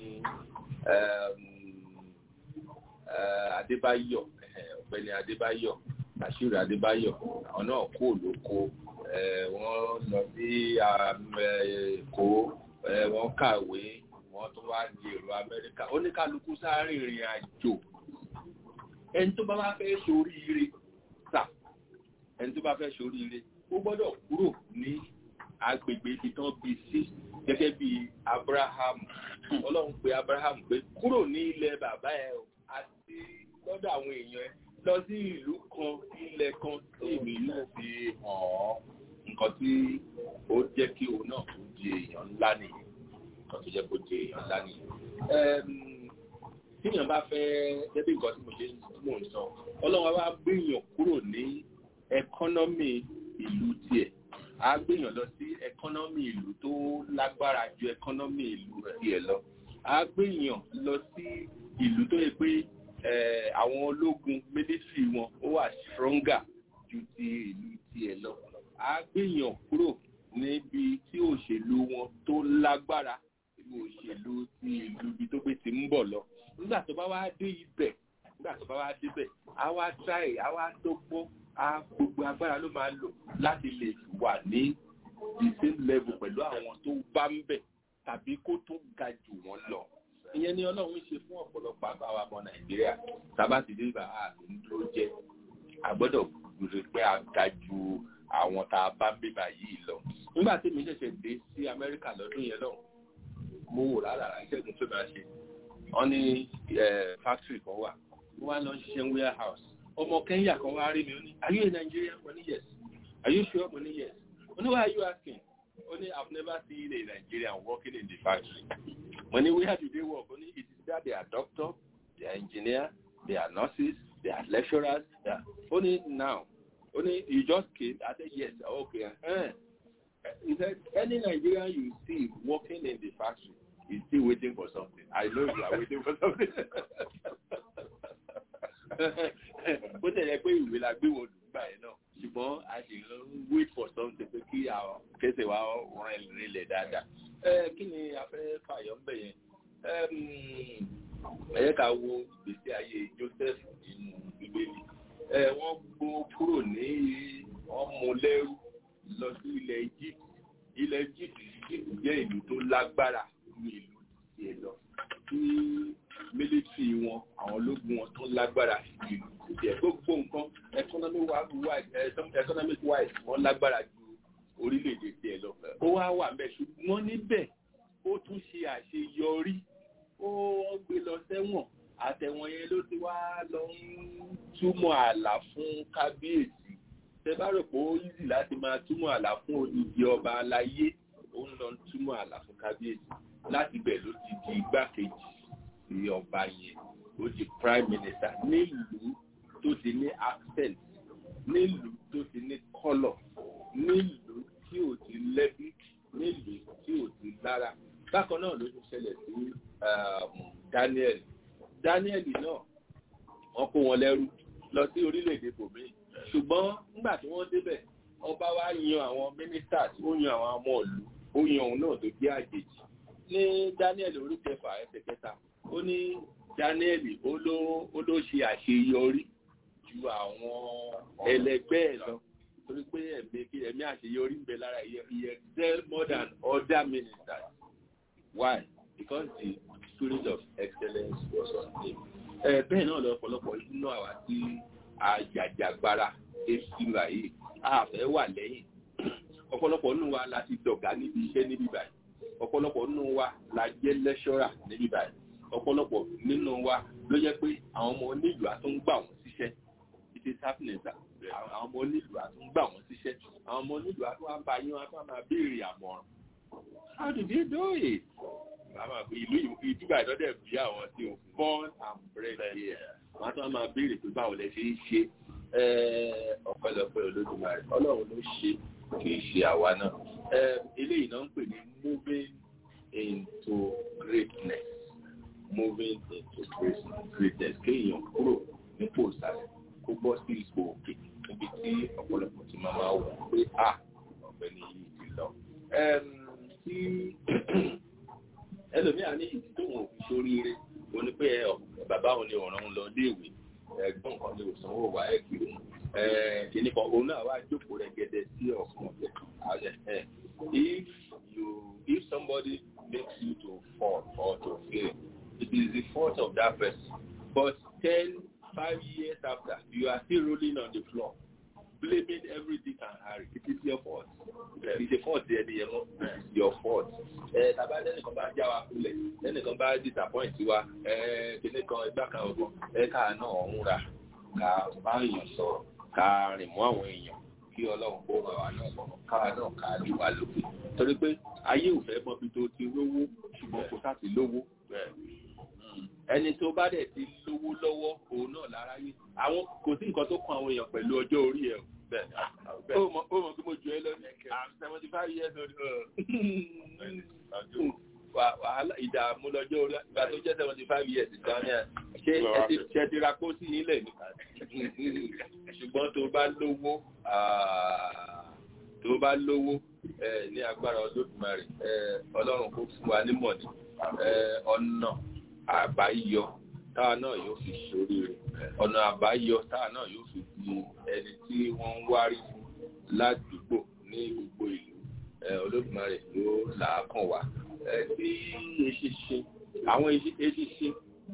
Adébáyọ̀ ọ̀gbẹ́ni Adébáyọ̀ Bàṣírù Adébáyọ̀ àwọn náà kó lóko wọ́n lọ sí Èkó wọ́n kàwé wọ́n tún wá di èrò Amẹ́ríkà oníkálukú sáré ìrìn àjò ẹni tó bá wá fẹ́ ṣoríire sà ẹni tó bá fẹ́ ṣoríire ó gbọ́dọ̀ kúrò ní agbègbè ibi tán bí sí gẹ́gẹ́ bí Abraham Ọlọ́run pé Abraham pé kúrò ní ilẹ̀ bàbá ẹ̀ àti lọ́dọ̀ àwọn èèyàn ẹ̀ lọ sí ìlú kan ilẹ̀ kan tí èmi náà fi hàn ọ́ nǹkan tí ó jẹ́ kí òun náà kó di èèyàn ńlá nìyí nǹkan tó jẹ́ kó di èèyàn ńlá nìyí. tíyàn bá fẹ́ jẹ́bí nǹkan tí mo ṣe mò ń sọ Ọlọ́run wá gbéyàn kúrò ní ẹkọ́nọ́mì ìlú tiẹ̀ á gbéyàn lọ sí ẹkọ́nọ́mì ìlú tó lágbára ju ẹkọ́nọ́mì ìlú tiẹ̀ lọ á gbéyàn lọ sí ìlú tó yẹ pé àwọn ológun mílítírì wọn ó wà stronger ju ti ìlú tiẹ̀ lọ á gbéyàn kúrò níbi tí òṣèlú wọn tó lágbára ìlú òṣèlú ti ìlú ibi tó gbé ti ń bọ̀ lọ nígbà tó bá wá dé ibẹ̀ nígbà tó bá wá débẹ̀ á wá tráì á wá tó gbọ́ á gbogbo agbára ló máa lò láti lè wà ní the same level pẹ̀lú àwọn tó bá ń bẹ̀ tàbí kó tó ga jù wọ́n lọ. ìyẹn ni Ọlọ́run ṣe fún ọ̀pọ̀lọpọ̀ àbáwá ọmọ Nàìjíríà tábà ti dé ibà á ló ń dúró jẹ́ a gbọ́dọ̀ gbèrè pé a ga ju àwọn tá a bá ń bíbà yìí lọ. nígbà tí mi ṣẹ̀ṣẹ̀ dé sí Amẹ́ríkà lọ́dún yẹn lọ́hùn mo wò rárá ìṣẹ́gun tó máa ṣe wọ́n ní factory kan wà wọ́n á lọ ṣiṣẹ́ warehouse ọmọ Kenya kan wá rí mi ó ní are you a Nigerian? mo ní yes. Are you sure? mo ní yes. mo ní why are you asking? ó ní I've never seen a Nigerian working in the factory. mo ní where do they work? ó ní it is that they are doctor, they are engineer, they are nurses, they are lecturers. They are... ó ní now ó ní you just came? I said yes. Okay. Uh-huh. He said any Nigerian you see working in the factory is still waiting for something. I know you are waiting for something. bó tẹ̀lé pé ìwé la gbé wọn dùgbà yẹn náà ṣùgbọ́n a sì ń wait for something pé kí àwọn kẹsẹ̀ wa rìn rinlẹ̀ dáadáa. ẹ kí ni a fẹ́ fàyọ̀ ń bẹ̀ yẹn? ẹ yẹ ká wo ìgbésí ayé Joseph nínú Bíbélì. wọ́n gbó kúrò ní wọ́n mú lẹ́rú lọ sí ilẹ̀ Egypt. ilẹ̀ Egypt jẹ́ ìlú tó lágbára ní ìlú tiẹ̀ lọ. tí mílítírì wọn àwọn ológun wọn tó lágbára ìlú tiẹ̀ gbogbo nǹkan economic wise wọ́n lágbára ju orílẹ̀-èdè tiẹ̀ lọ. ó wá wà ńbẹ̀ ṣùgbọ́n níbẹ̀ ó tún ṣe àṣeyọrí ó gbé lọ sẹ́wọ̀n àtẹ̀wọ̀n yẹn ló ti wá lọ ń túmọ̀ àlà fún kábíyèsí. tẹ bá rò pé ó easy láti máa túmọ̀ àlà fún odidi ọba aláyé ó ń lọ túmọ̀ àlà fún kábíyèsí láti bẹ̀ ló ti di igbákejì sí ọba yẹn ó di prime minister nílùú tó ti ní accent nílùú tó ti ní colour nílùú tí ò ti lẹ́bí nílùú tí ò ti lára. bákan náà ló ti ṣẹlẹ̀ sí Daniel Daniel náà wọ́n kó wọn lẹ́rú lọ sí orílẹ̀-èdè bòmí ṣùgbọ́n nígbà tí wọ́n débẹ̀ ọba wa yan àwọn ministers ó yan àwọn ọmọ ìlú ó yan òun náà tó jẹ́ àjèjì. ní Daniel orí kẹfà ẹsẹ̀ kẹta ó ní Daniel ó ló ṣe àṣeyọrí ju àwọn ẹlẹgbẹ́ ẹ̀ lọ torí pé ẹ̀mí kí ẹ̀mí àṣeyọrí ń bẹ lára he excel more than other ministers. Why? Because the spirit of excellence was on him. ẹ bẹ́ẹ̀ náà lọ ọ̀pọ̀lọpọ̀ inú àwa tí àjàjàgbara èsì wáyé àfẹ́ wà lẹ́yìn ọ̀pọ̀lọpọ̀ nínú wa la ti dọ̀gá níbi iṣẹ́ níbí báyìí ọ̀pọ̀lọpọ̀ nínú wa la jẹ́ lẹ́ṣọ́rà níbí báyìí ọ̀pọ̀lọpọ̀ nínú wa ló jẹ́ pé àwọn ọmọ onílù àtúngbà wọn síṣẹ́ it is happening sir àwọn ọmọ onílù àtúngbà wọn síṣẹ́ àwọn ọmọ onílù àtúnwá bá yín wọn àtúnwá máa béèrè àmọ̀ràn how did you do it? ìlú ìdúgbà ìdọ́dẹ̀ bí àwọn tí o born and bred here wọ́n tún máa béèrè pé báwo lẹ ṣe ń ṣe ọ̀pẹ̀lọpẹ̀ Olódùmarè Ọlọ́run ló ṣe kì í ṣe àwa náà eléyìí náà ń pè ní moving into greatness moving into greatness kéèyàn kúrò nípò ìsàlẹ̀ kó bọ́ sí ipò òkè níbi tí ọ̀pọ̀lọpọ̀ ti máa máa wọ̀ pé à ọ̀gbẹ́ni yìí ti lọ. tí ẹlòmíà ní ìdí tó wọn ò fi sóríire ó ní pé bàbá òun ni ọ̀ràn ń lọ léèwé ẹ̀gbọ́n nǹkan ni òsanwó wà ẹ̀ kiri kìíní kan òun náà wá jókòó rẹ̀ gẹ́gẹ́ sí ọ̀kan ọ̀sẹ̀. if you if somebody makes you to fall or to fail it is the fault of that person but ten five years after you are still rolling on the floor blaming every dick and Harry it is your fault it is the fault there the emo it is your fault ẹ tàbá lẹ́nìkan bá já wa kulẹ̀ lẹ́nìkan bá disappoint wa ẹ kìnìún kan ẹgbẹ́ kan ọgbọ́n ẹ ká náà ọ̀hún ra ká bá èèyàn sọ̀rọ̀ ká rìn mọ́ àwọn èèyàn kí Ọlọ́run kó ràn wá náà lọ́wọ́ káwa náà ká lè wà lókè torí pé ayé ò fẹ́ mọ bí tó ti rówó ṣùgbọ́n kò sá ti lówó ẹni tó bá dẹ̀ ti lówó lọ́wọ́ òun náà láráyé àwọn kò sí nǹkan tó kan àwọn èèyàn pẹ̀lú ọjọ́ orí ẹ̀ ó mọ̀ pé mo jù ẹ́ lọ ní i'm seventy five years old wàhálà ìdààmú lọ́jọ́ orí ìgbà tó jẹ́ seventy five years ìtàn ní ṣé ṣe ti ra kó sí nílẹ̀ ní ṣùgbọ́n tó bá lówó tó bá lówó ní agbára Olódùmarè Ọlọ́run kó fún wa nímọ̀ ní ọ̀nà àbáyọ táwa náà yóò fi ṣoríire ọ̀nà àbáyọ táwa náà yóò fi di ẹni tí wọ́n ń wárí fún ládùúgbò ní gbogbo ìlú Olódùmarè ló là á kàn wá tí eṣinṣin àwọn eṣinṣin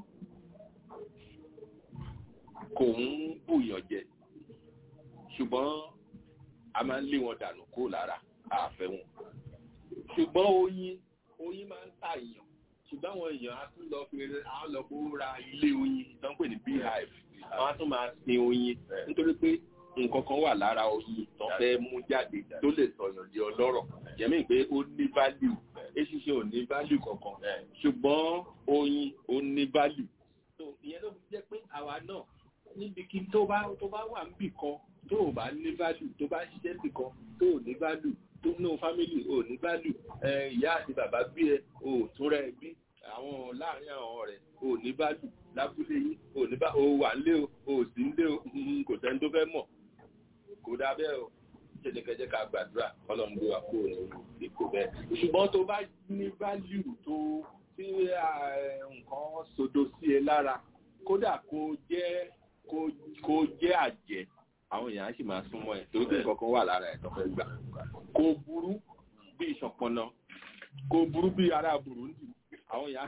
kò ń bùyàn jẹ ṣùgbọ́n a máa ń lé wọn dànù kó lára àfẹ́ wọn ṣùgbọ́n oyin oyin máa ń tàyàn ṣùgbọ́n àwọn èèyàn á tún lọ fi àwọn lọ kó ra ilé oyin tó ń pè ní beehive wọ́n á tún máa sin oyin nítorí pé nǹkan kan wà lára oyin tó fẹ́ mú jáde tó lè sọ̀yàn di ọlọ́rọ̀ jẹ́mí pé ó ní value eṣinṣin ò ní value kankan ṣùgbọ́n oyin ó ní value so ìyẹn ló fi jẹ́ pé àwa náà níbi kí tó bá tó bá wà níbì kan tó ò bá ní value tó bá ṣiṣẹ́ sí kan tó ò ní value tó ní family ò ní value ìyá àti bàbá bí ẹ ò tún rẹ bí àwọn láàrin àwọn ọ̀rẹ́ ò ní value lábúlé yìí ò ní bá ò wà nílé o ò sí nílé o kò sẹ́ni tó fẹ́ mọ̀ kò dá bẹ́ẹ̀ o jẹ́jẹ́kẹ́jẹ́ ká gbàdúrà Ọlọ́run gbé wa kúrò ní ipò bẹ́ẹ̀ ṣùgbọ́n tó bá ní value tó tí nǹkan sodo sí ẹ lára kódà kó jẹ́ kó jẹ́ àjẹ́ àwọn èèyàn á sì máa súnmọ́ ẹ̀ torí pé nǹkan kan wà lára ẹ̀ tó fẹ́ gbà kò burú bí ìṣọ̀pọ̀nà kò burú bí ara Burundi àwọn èèyàn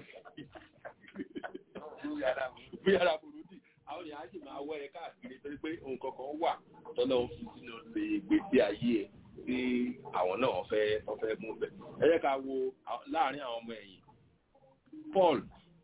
bí ara Burundi àwọn èèyàn á sì máa wọ́ ẹ káàkiri torí pé nǹkan kan wà tọ́lọ́ ń fi sínú lè gbèsè ayé ẹ̀ tí àwọn náà fẹ́ wọ́n fẹ́ mú bẹ̀. ẹ jẹ́ ká wo láàrin àwọn ọmọ ẹ̀yìn Paul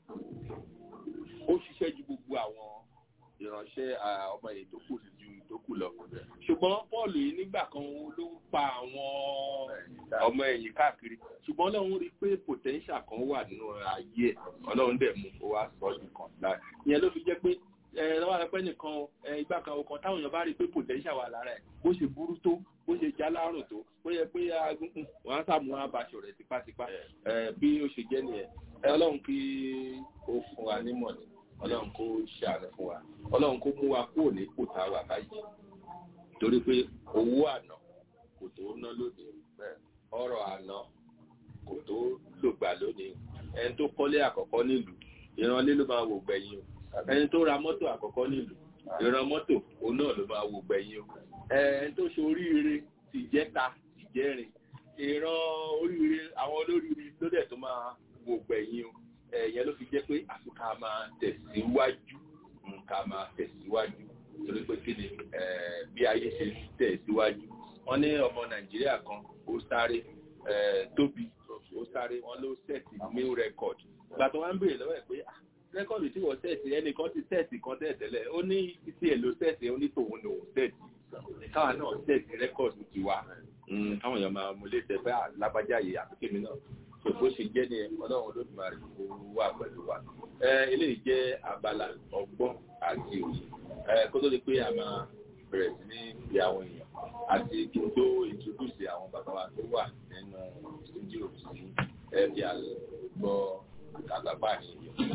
ó ṣiṣẹ́ ju gbogbo àwọn ìránṣẹ́ ọmọ ẹ̀yìn tó kù ju tó kù lọ. ṣùgbọ́n Paul yìí nígbà kan ló ń pa àwọn ọmọ ẹ̀yìn káàkiri ṣùgbọ́n Ọlọ́run rí pé potential kan wà nínú ayé ẹ̀ Ọlọ́run dẹ̀ mú kó wá sọ ọ́ nìkan láì ìyẹn ló fi jẹ́ pé ẹ lọ́wọ́ àpẹ́ nìkan ìgbà kan ọkàn táwọn èèyàn bá rí pé potential wà lára ẹ̀ bó ṣe burú tó bó ṣe já lárùn tó bó yẹ pé wọ́n á sàmú abaṣọ rẹ̀ tipátipá bí ó ṣe jẹ́ nìyẹn Ọlọ́run kí ó fún wa nímọ̀ ni Ọlọ́run kó ṣàánú fún wa Ọlọ́run kó mú wa kúrò ní ipò tá a wà báyìí torí pé owó àná kò tó ná lónìí ọrọ̀ àná kò tó lògbà lónìí ẹni tó kọ́lé àkọ́kọ́ nílùú ìrànlé ló máa wò gbẹ̀yìn o ẹni tó ra mọ́tò àkọ́kọ́ nílùú ìran mọ́tò òun náà ló máa wò gbẹ̀yìn o ẹni tó ṣe oríire tìjẹ́ta tìjẹ́rin ìran oríire àwọn olóríire ló dẹ̀ tó máa wò gbẹ̀yìn o ẹ̀yẹn ló fi jẹ́ pé àfikà máa tẹ̀síwájú nǹkan máa tẹ̀síwájú torí pé kí ni bí ayé ṣe tẹ̀síwájú wọ́n ní ọmọ nàìjíríà kan ó sáré tóbi ó sáré wọ́n ló sẹ́ẹ̀tì new record ìgbà tó wá ń béèrè lọ́wọ́ ẹ̀ pé rẹ́kọ̀dù tí wọ́n sẹ́ẹ̀tì ẹnìkan ti sẹ́ẹ̀tì kan tẹ́ẹ̀tẹ́lẹ̀ ó ní títí ẹ̀ ló sẹ́ẹ̀tì ó ní tòun lòun sẹ́ẹ̀tì káwọn náà sẹ́ẹ̀tì rẹ́kọ̀dù ti wá káwọn èèyàn máa mú létẹ̀ pé lágbájá yìí àtúnkèmí náà bó ṣe jẹ́ ní ọlọ́run olódùmarè kó wà pẹ̀lú wa. eléyìí jẹ́ abala ọgbọ́n àti òye kó tó di pé a máa bẹ̀rẹ̀ sí ní fi àwọn èèyàn àti kí n tó introduce àwọn bàbá wa tó wà nínú studio sí ẹbí àgbọ̀ àgbàgbà nìyẹn.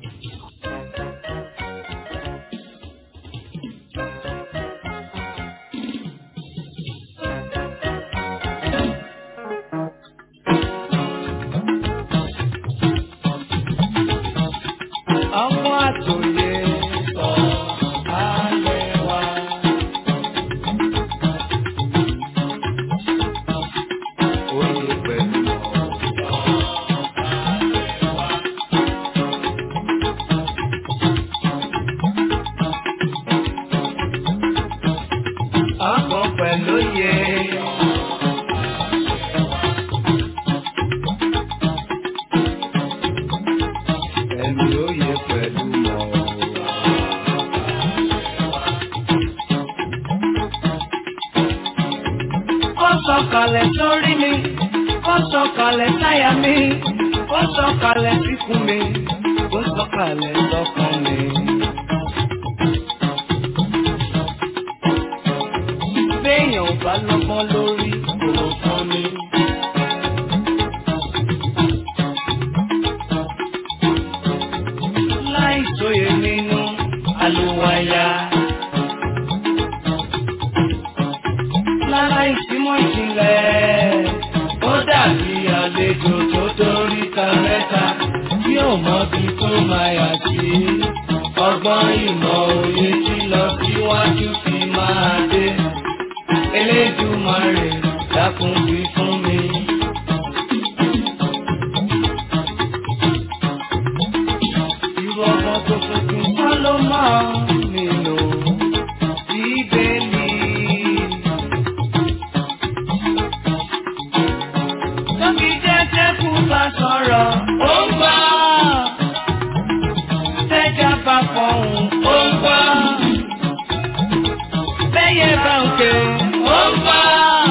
Ọmọ àtòyè sọ alẹ́ wa. Oyè pẹ̀lú ọ̀sọ̀ alẹ́ wa. Ọkọ̀ pẹ̀lú yẹ. Sọ̀kalẹ̀ sórí mi, ó sọ̀kalẹ̀ sáyà mi, ó sọ̀kalẹ̀ síkùn mi, ó sọ̀kalẹ̀ sọ́kàn mi. Béèyàn ò bá lọ́gbọ́n lórí kò fún mi. Láì sóye nínú àlùwàyà. Lára ìsímọ̀ ìjìnlẹ̀, ó dàbí àlejò tó dórí ta mẹ́ta tí ò mọ̀bi tó máa yà sí. Ọgbọ́n ìmọ̀ òye tí lọ síwájú fi máa dé. Elédùmarè dákun wí fún mi. Irú ọmọ tó tuntun kọ́ ló máa nílò Bíbélì. Sọ̀rọ̀ ó ń gbọ́, tẹ́jà bá fọ̀hún ó ń gbọ́, bẹ́yẹ bá ń ké ó ń gbọ́,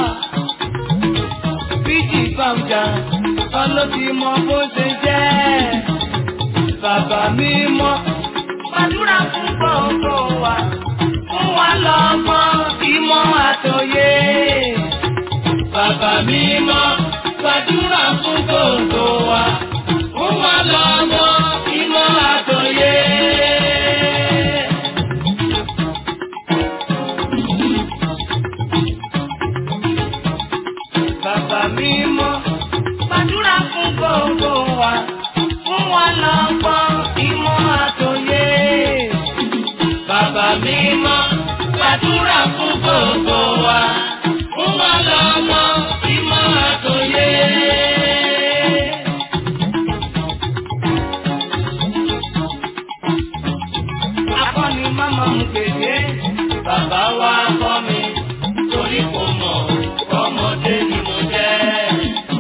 bíjì bá ń jà ọlọ́ ti mọ bó ṣe jẹ́. Bàbá mi mọ́ gbàdúrà fún gbogbo wa, fún wa lọ́gbọ́n ìmọ̀ àtòyé. Bàbá mi mọ́ gbàdúrà fún gbogbo wa, fún wa lọ́mọ ìmọ̀ àtòyé. Bàbá mi mọ́ gbàdúrà fún gbogbo wa, fún wa lọ́mọ ìmọ̀ àtòyé. Bàbá mi mọ́ gbàdúrà fún gbogbo wa, fún wa lọ́mọ ìmọ̀ àtòyé. Akọni máma ń gbèdé, bàbá wa kọ́ mi, torí kò mọ̀ ọmọdé ni mo jẹ́.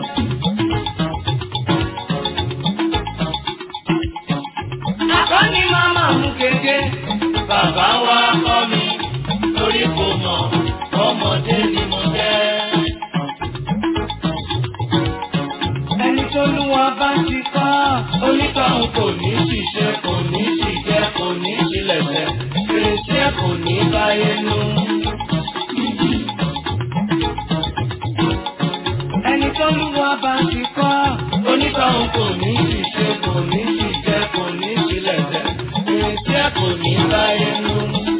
Akọni máma ń gbèdé, bàbá wa kọ́ mi, torí kò mọ̀ ọmọdé ni mo jẹ́. Ẹni tó lúwa bá ti kọ́, onítọ̀hún kò ní ṣiṣẹ́, kò ní ṣìjẹ́, kò ní ṣílẹ̀ṣẹ̀, fèrèsé kò ní báyé nú. Ẹni tó lúwa bá ti kọ́, onítọ̀hún kò ní ṣiṣẹ́, kò ní ṣìjẹ́, kò ní ṣílẹ̀ṣẹ̀, fèrèsé kò ní báyé nú.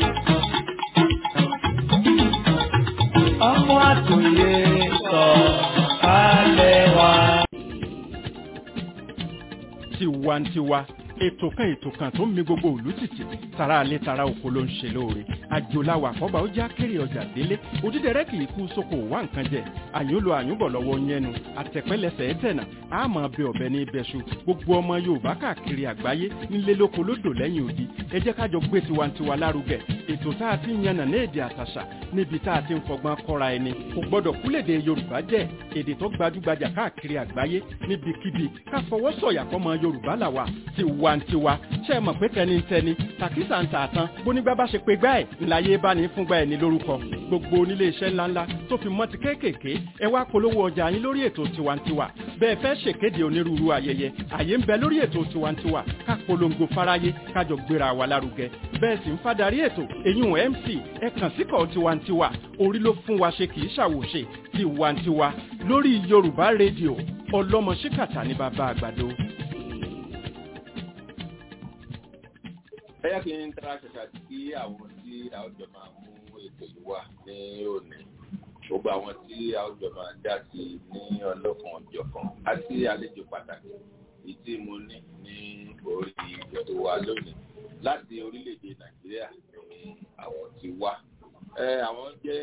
Ọmọ àtòyè sọ alẹ́ wa. Tiwantiwa ètò kan ètò kan tó ń mi gbogbo òlú tìtì tara alẹ́ tara oko ló ń ṣe lóore àjòláwà àkọ́bà ó já kéré ọjà délé òdídẹrẹ́ kì í kú sóko wá nǹkan jẹ àyúnlò àyúnbọ̀ lọ́wọ́ yẹnu àtẹ̀pẹ́lẹsẹ̀ ẹ̀tẹ̀nà àmọ́ bẹ ọ̀bẹ ní ibẹ̀ṣu gbogbo ọmọ Yorùbá káàkiri àgbáyé nílé lóko lódò lẹ́yìn odi ẹ jẹ́ ká jọ gbé tiwantiwa lárugẹ ètò tá a ti ń yànnà ní èdè àtàṣà níbi tá a ti ń fọgbọ́n kọ́ra ẹni kò gbọ́dọ̀ kúlèdè Yorùbá jẹ́ èdè tó gbajúgbajà káàkiri àgbáyé níbikíbi ká fọwọ́ sọ̀yà fọmọ Yorùbá làwà tiwantiwa ṣe é mọ̀ pé tẹnitẹni tàkísà ń tà tán bónígbà bá ṣe pé gbá ẹ̀ ńláyé bá ní fúngbà ẹ̀ ní lórúkọ gbogbo onílé iṣẹ́ ńláńlá tó fi mọ́ ti kéékèèké ẹ wá polówó ọjà yín lórí ètò tiwantiwa bẹ́ẹ̀ fẹ́ ṣèkéde onírúurú ayẹyẹ àyè ń bẹ lórí ètò tiwantiwa ká polongo fáráyé kájọ gbéra wa lárugẹ bẹ́ẹ̀ sì ń fadarí ètò èyún M C ẹ kàn síkọ̀ tiwantiwa orí ló fún wa ṣe kì í ṣàwòṣe tiwantiwa lórí Yorùbá rédíò ọlọ́mọ ṣíkàtà ní bàbá àgbàdo. ẹ̀yà kí n tara ṣẹ̀ṣà sí àwọn tí a ó jọ máa mú ètò yìí wá ní òní gbogbo àwọn tí a ó jọ máa dá sí ní ọlọ́kan ọ̀jọ̀kan àti àlejò pàtàkì èyí tí mo ní ní orí ètò wa lónìí láti orílẹ̀-èdè Nàìjíríà ní àwọn tí wá. Àwọn jẹ́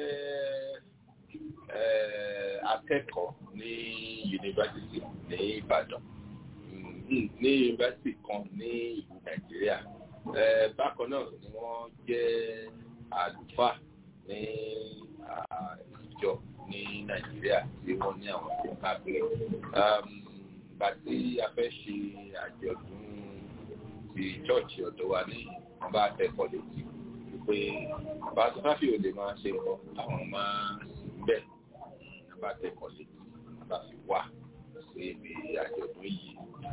akẹ́kọ̀ọ́ ní yunifásitì ní Ìbàdàn ní yunifásitì kan ní ìlú Nàìjíríà. Bákan náà ni wọ́n jẹ́ àlùfáà ní ìjọ ní Nàìjíríà tí wọ́n ní àwọn tó káàkiri. Bàtí a fẹ́ ṣe àjọ̀dún ti chọ́ọ̀chì ọ̀dọ̀ wa ní ọba akẹ́kọ̀ọ́ létí pé bàtí fáfí ò lè máa ṣe nǹkan táwọn máa bẹ̀ ọba akẹ́kọ̀ọ́ létí bá fi wá sí ibi àjọ̀dún yìí.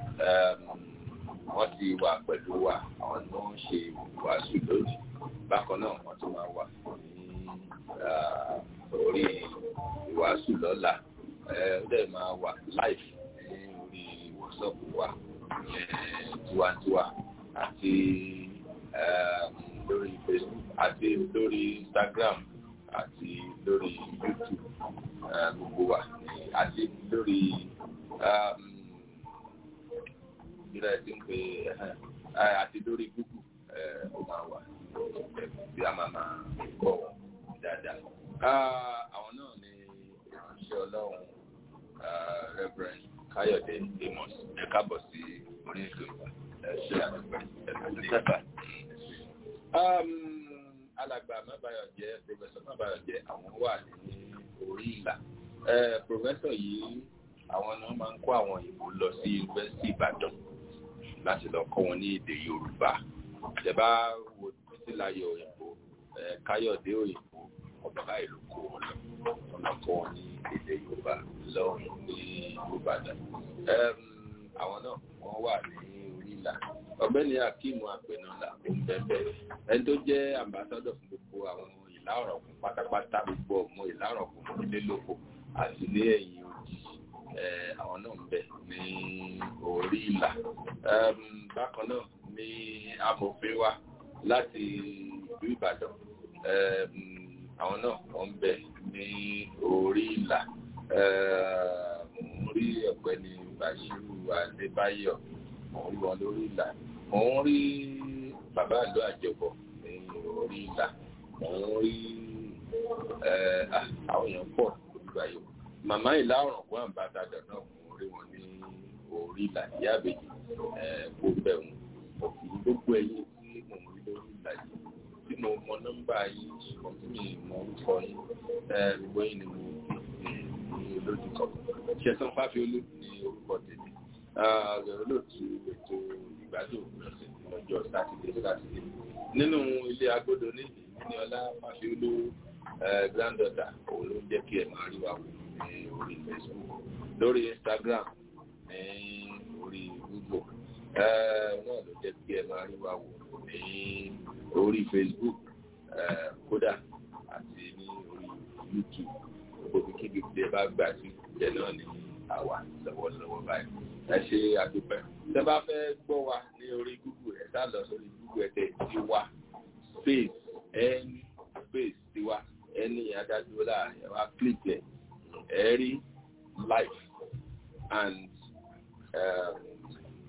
Wọ́n ti wà pẹ̀lú wa àwọn tó ń ṣe ìwàásù lónìí bákan náà wọ́n tún máa wà ní orí ìwàásù lọ́la ó dẹ̀ máa wà live ní orí WhatsApp wa tiwantiwa àti lórí Facebook àti lórí Instagram àti lórí YouTube gbogbo wa àti lórí ìrẹ́ ẹ̀dí ń pè àti lórí Google ó máa wà bí a máa máa gbọ́ dáadáa. Àwọn náà ni ìránṣẹ́ Ọlọ́run Reverend Káyọ̀dé Amos ẹ káàbọ̀ sí orí ètò ìgbà ṣe àgbẹ̀fẹ́. Alàgbà Mábáyọ̀jẹ́ Professor Mábáyọ̀jẹ́ àwọn wà ní orí ìlà. Professor yìí àwọn náà máa ń kó àwọn òyìnbó lọ sí Yunifásitì Ìbàdàn láti lọ kọ́ wọn ní èdè Yorùbá. Ìjọba wo títí láyé òyìnbó Káyọ̀dé òyìnbó ọ̀bàbá ìlú kó wọn lọ ọ̀nà kọ́ wọn ní èdè Yorùbá lọ́hùn ní Ìbàdàn. Àwọn náà wọ́n wà ní orí ìlà. Ọ̀gbẹ́ni Akíìmù Àpẹnọlá òǹbẹ̀bẹ̀ ẹni tó jẹ́ ambassador fún gbogbo àwọn ìlà ọ̀rọ̀kùn pátápátá gbogbo ọmọ ìlà ọ̀rọ̀kùn nílé lóko àti ilé ẹ̀yìn òjì àwọn náà ń bẹ ní orí ìlà. Bákan náà ni amòfin wa láti ìlú Ìbàdàn àwọn náà wọ́n ń bẹ ní orí ìlà. Mo rí ọ̀gbẹ́ni Bàṣírù Adébáyọ̀ mo rí wọn lórí ìlà. Mo ń rí bàbá àlọ́ àjọbọ̀ ní orí ìlà. Mo ń rí àwọn èèyàn pọ̀ lórí ayò. Màmá ìlà ọ̀rọ̀kún àmbásádọ̀ náà mo rí wọn ní orí ìlà ìyá àbèjì kó bẹ̀ wọn. Òkè gbogbo ẹ̀yìn tí mo rí lórí ìlà yìí tí mo mọ nọ́mbà yìí ṣùgbọ́n tí mi mọ orúkọ yìí gbogbo yìí ni mo ní olójú kan. Ṣẹ̀san Fáfiolú ní orúkọ tèmi. Olóòtú ètò ìgbádùn ọ̀sẹ̀ lọ́jọ́ sátidé sátidé nínú ilé agodo ní Ìníọlá Fáfiolú granddaughter òun ló jẹ́ kí ẹ máa rí wa wò ní orí Facebook lórí Instagram ní orí Google náà ló jẹ́ kí ẹ máa rí wa wò ní orí Facebook kódà àti ní orí YouTube gbogbo kíbi tí ẹ bá gbà sí ìjẹ náà ní àwa lọ́wọ́lọ́wọ́ báyìí. Ẹ ṣe àdúpẹ́. Tẹ bá fẹ́ gbọ́ wa ní orí Google ẹ sá lọ sórí Google ẹ tẹ Tiwa space n space Tiwa ẹni adájọ́ láàrin ẹ wá click ẹ ẹ rí live and um,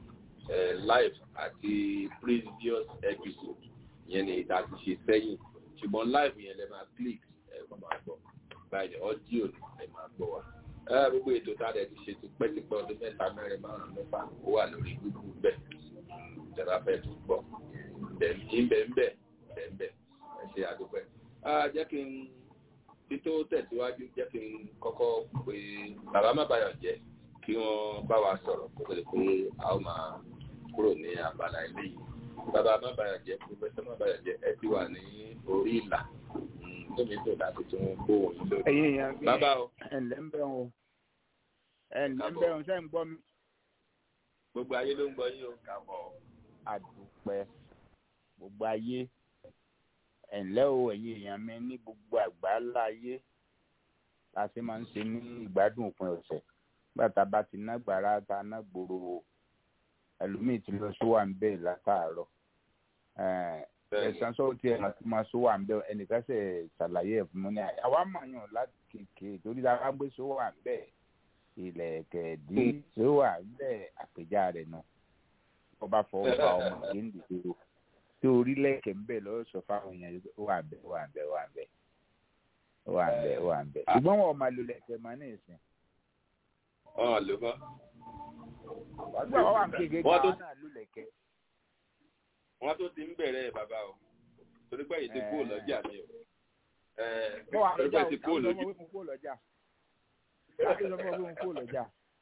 live àti previous episode yẹn ni ìta ti ṣe sẹ́yìn ṣùgbọ́n live yẹn lè máa click ẹ̀ kọ́ máa gbọ́ báyìí audio lè máa gbọ́ wa. Gbogbo ètò tá a dẹ̀ ti ṣe ti pẹ́tipẹ́ ọdún mẹ́ta mẹ́rin márùn-ún mẹ́fà ó wà lórí Google bẹ́ẹ̀ ìjọba fẹ́ tó gbọ́ bẹ́ẹ̀ bẹ́ẹ̀ bẹ́ẹ̀ bẹ́ẹ̀ ẹ ṣe àdúpẹ́. Jẹ́ kí n tí tó tẹ̀síwájú jẹ́ kí n kọ́kọ́ pé bàbá má bàyọ̀ jẹ́ kí wọ́n bá wa sọ̀rọ̀ kó lè pé a ó máa kúrò ní abala ilé yìí. Bàbá má bàyọ̀ jẹ́ pòfẹ́sọ̀ má bàyọ̀ jẹ́ ẹ ti wà ní orí ìlà tómi tó dáa tuntun wọn kó òun lórí. ẹ̀yin èèyàn bí bàbá o ẹ̀ǹlẹ́ ń bẹ̀ wọn ẹ̀ǹlẹ́ ń bẹ̀ wọn sẹ́ ń gbọ́ mi. gbogbo ayé ló ń gbọ́ yín o kàbọ̀. àdùpẹ́ gbogbo ayé ẹ̀ǹlẹ́ o ẹ̀yin èèyàn mi ní gbogbo àgbáńlá ayé la ṣe máa ń ṣe ní ìgbádùn òpin ọ̀sẹ̀ nígbà tá a bá ti ná gbàrà tá a ná gbòòrò ẹlòmíì ti lọ sówà ń bẹ̀ látàárọ̀ ẹ̀sán sọ́ọ́ tí ẹ̀ máa sówà ń bẹ̀ ẹnìkan ṣe ṣàlàyé ẹ̀ fún mi ní àwa mọ̀ọ́yàn láti kéèké torí dára gbé sówà ń bẹ̀ ilẹ̀kẹ̀dí sówà ń bẹ̀ àpèjá rẹ̀ nù ọba fọwọ́ fa ọmọ kí n dìde o tí orílẹ̀-èdè ń bẹ̀ lọ́wọ́ sọ fáwọn èèyàn wà ń bẹ̀ wà ń bẹ̀ wà ń bẹ̀ wà ń bẹ̀ wà ń bẹ̀ ṣùgbọ́n wọn máa lo lẹ̀kẹ̀ máa ní ìsìn. ọ̀ ló bá. wọ́n gbà wọ́n wà ń kéèké gan-an náà ló lẹ̀kẹ̀. wọ́n tó ti ń bẹ̀rẹ̀ bàbá o torí pé èyí ti kúrò lọ́jà mi o. wọ́n wà lọ́jà o táwọn ọmọ wípé kúrò lọ́jà táwọn ọmọ wípé kúrò lọ́jà.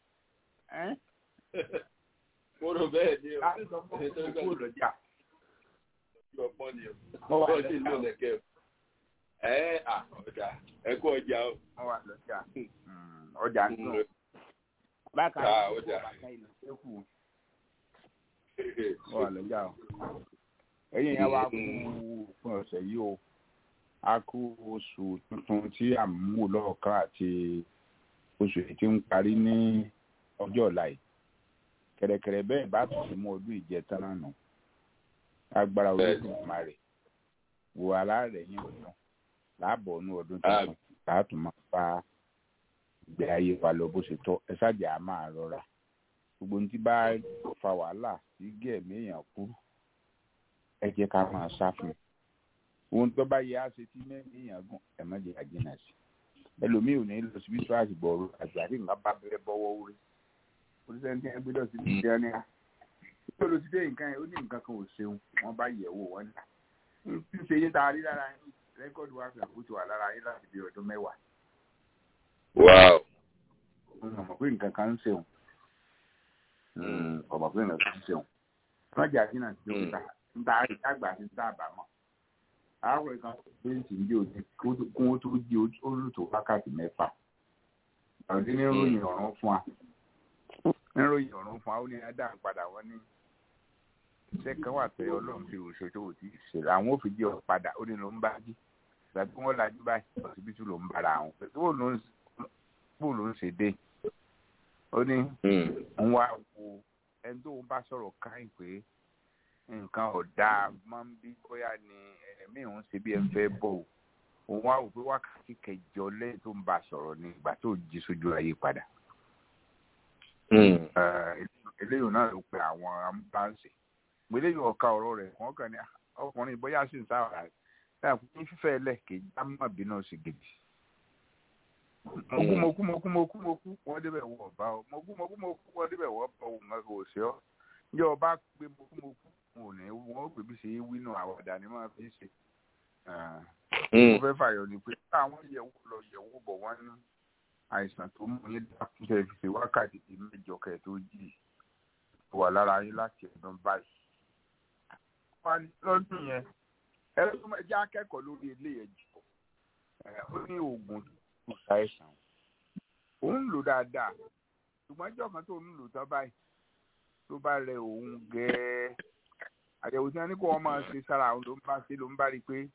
mo rò bẹ́ẹ̀ ni o. táwọn ọmọ wípé kúrò lọ́jà. ọ̀pọ̀ ni o. wọ́n wà lọ́jà o. ẹ à ọjà ẹ kú ọjà o. wọ́n wà lọ́jà ọjà ń tún. bákan náà ọjà ilẹ̀ ṣẹ́kù. wọ́n wà lọ́jà o. ẹ̀yin yẹn wá kú fún ọ̀sẹ̀ yìí o a kú oṣù tuntun tí a mú lọ́ọ̀kan àti oṣù tí ń parí ní ọjọ́ ọ̀la yìí kẹ̀rẹ̀kẹ̀rẹ̀ bẹ́ẹ̀ bá tún ti mú ọdún ìjẹta náà nù agbára Olódùmarè wò aláàrẹ̀ yín ọdún láàbọ̀ ọ̀nù ọdún tuntun láàtún máa fa ìgbé ayé wa lọ bó ṣe tọ́ ẹ ṣáàjà á máa rọra gbogbo ní tí bá fa wàhálà sí gẹ̀ẹ́mí èèyàn kúrú ẹ jẹ́ ká máa sá fún un ohun tó bá yẹ á ṣe tí mẹ́rin èèyàn gùn ẹ má jẹ́ àjẹnà sí ẹlòmíì ò ní lọ síbi tó àṣìbọ̀ ọ̀rọ̀ àgbàdì nǹkan bá bẹ̀rẹ̀ bọ́wọ́ orí oríṣiríṣi ẹni gbọ́dọ̀ sí ibi ìjẹun ní a tó lọ sí dé nǹkan yẹn ó ní nǹkan kan ò ṣeun wọ́n bá yẹ̀ wò wọ́n ní tí ń ṣe yín tá a rí lára yín rẹ́kọ̀dù wa fìlà kó ti wà lára yín láti bí ọdún mẹ́wàá. wáò. ọmọ pé nǹkan kan ń ṣeun ọmọ pé nǹkan kan ń ṣeun wọ́n jà sí náà sí òkúta ń ta àgbà sí tá a bá mọ̀ àwọn ìkan fèsì ń jẹ́ òní kún ó tó jí olùtò wákàtí mẹ́fà àti ní ròyìn ọ̀run fún wa ní ròyìn ọ̀run fún wa ó ní adá padà wọ́n ní iṣẹ́ kan wà pé ọlọ́run fi òṣèlú tó ti ṣe àwọn ò fi jẹ́ ọ padà ó ní ló ń bá jí ìgbà tí wọ́n lajú báyìí ọsibítù ló ń bára àwọn pé bó ló ń ṣe dé ó ní ń wá wo ẹni tó ń bá sọ̀rọ̀ káyìn pé nǹkan ọ̀dà máa ń bí bóyá ni ẹ̀mí òun ṣe bí ẹ ń fẹ́ bọ̀ o òun wá wò pé wákàtí kẹjọ lẹ́yìn tó ń bá sọ̀rọ̀ ní ìgbà tó jí sójú ayé padà. eléyìí náà ló pe àwọn ambulance pé eléyìí ọ̀ka ọ̀rọ̀ rẹ̀ wọ́n kàn ní ọkùnrin bóyá sì ń sáwà rẹ̀ náà kí fífẹ́ ẹlẹ́ẹ̀kẹ́ jámọ́ bínú sí gidi. mokú mokú mokú mokú mokú wọ́n débẹ̀ wọ̀ ọ̀bá o mokú mokú mokú wọ́n débẹ̀ wọ̀ ọ̀bá o nǹkan kò sí ọ́ ǹjẹ́ ọba gbé mokú mokú wọn ò ní wọn ò gbèbí ṣe é wínú àwàdà ni wọn fi ṣe mo fẹ́ fàyọ ni pé àwọn yẹ̀wò lọ yẹ̀wò bọ̀ wọ́n ní àìsàn tó mú yín dákú tẹ̀ fi ṣe wákàtí tí mẹ́jọ kẹ̀ tó jì wà lára yín láti ẹ̀dùn báyìí. wọ́n lọ́dún yẹn ẹ̀rọ tó máa jẹ́ akẹ́kọ̀ọ́ lórí ilé yẹn jù ó ní oògùn tó ṣàìsàn ó ń lò dáadáa ṣùgbọ́n ìjọ kan tó ń lò tán báyìí tó bá rẹ òun gẹ́ẹ́ àyẹ̀wò tí wọ́n ní kó wọ́n máa ṣe sára àwọn ló ń bá ṣe ló ń bá rí i pé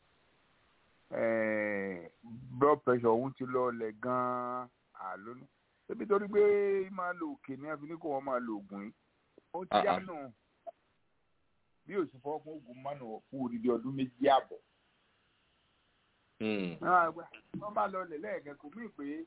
blood pressure òun ti lọọlẹ̀ gan-an àlónú ebi torí pé máa lo òkè ní àfi ní kó wọ́n máa lo oògùn yìí ó ti yá nù bí òsì fọ́ fún oògùn mọ́nà fún odidi ọdún méjì àbọ̀. wọ́n bá lọọlẹ̀ lẹ́ẹ̀kẹ́ kò mí pé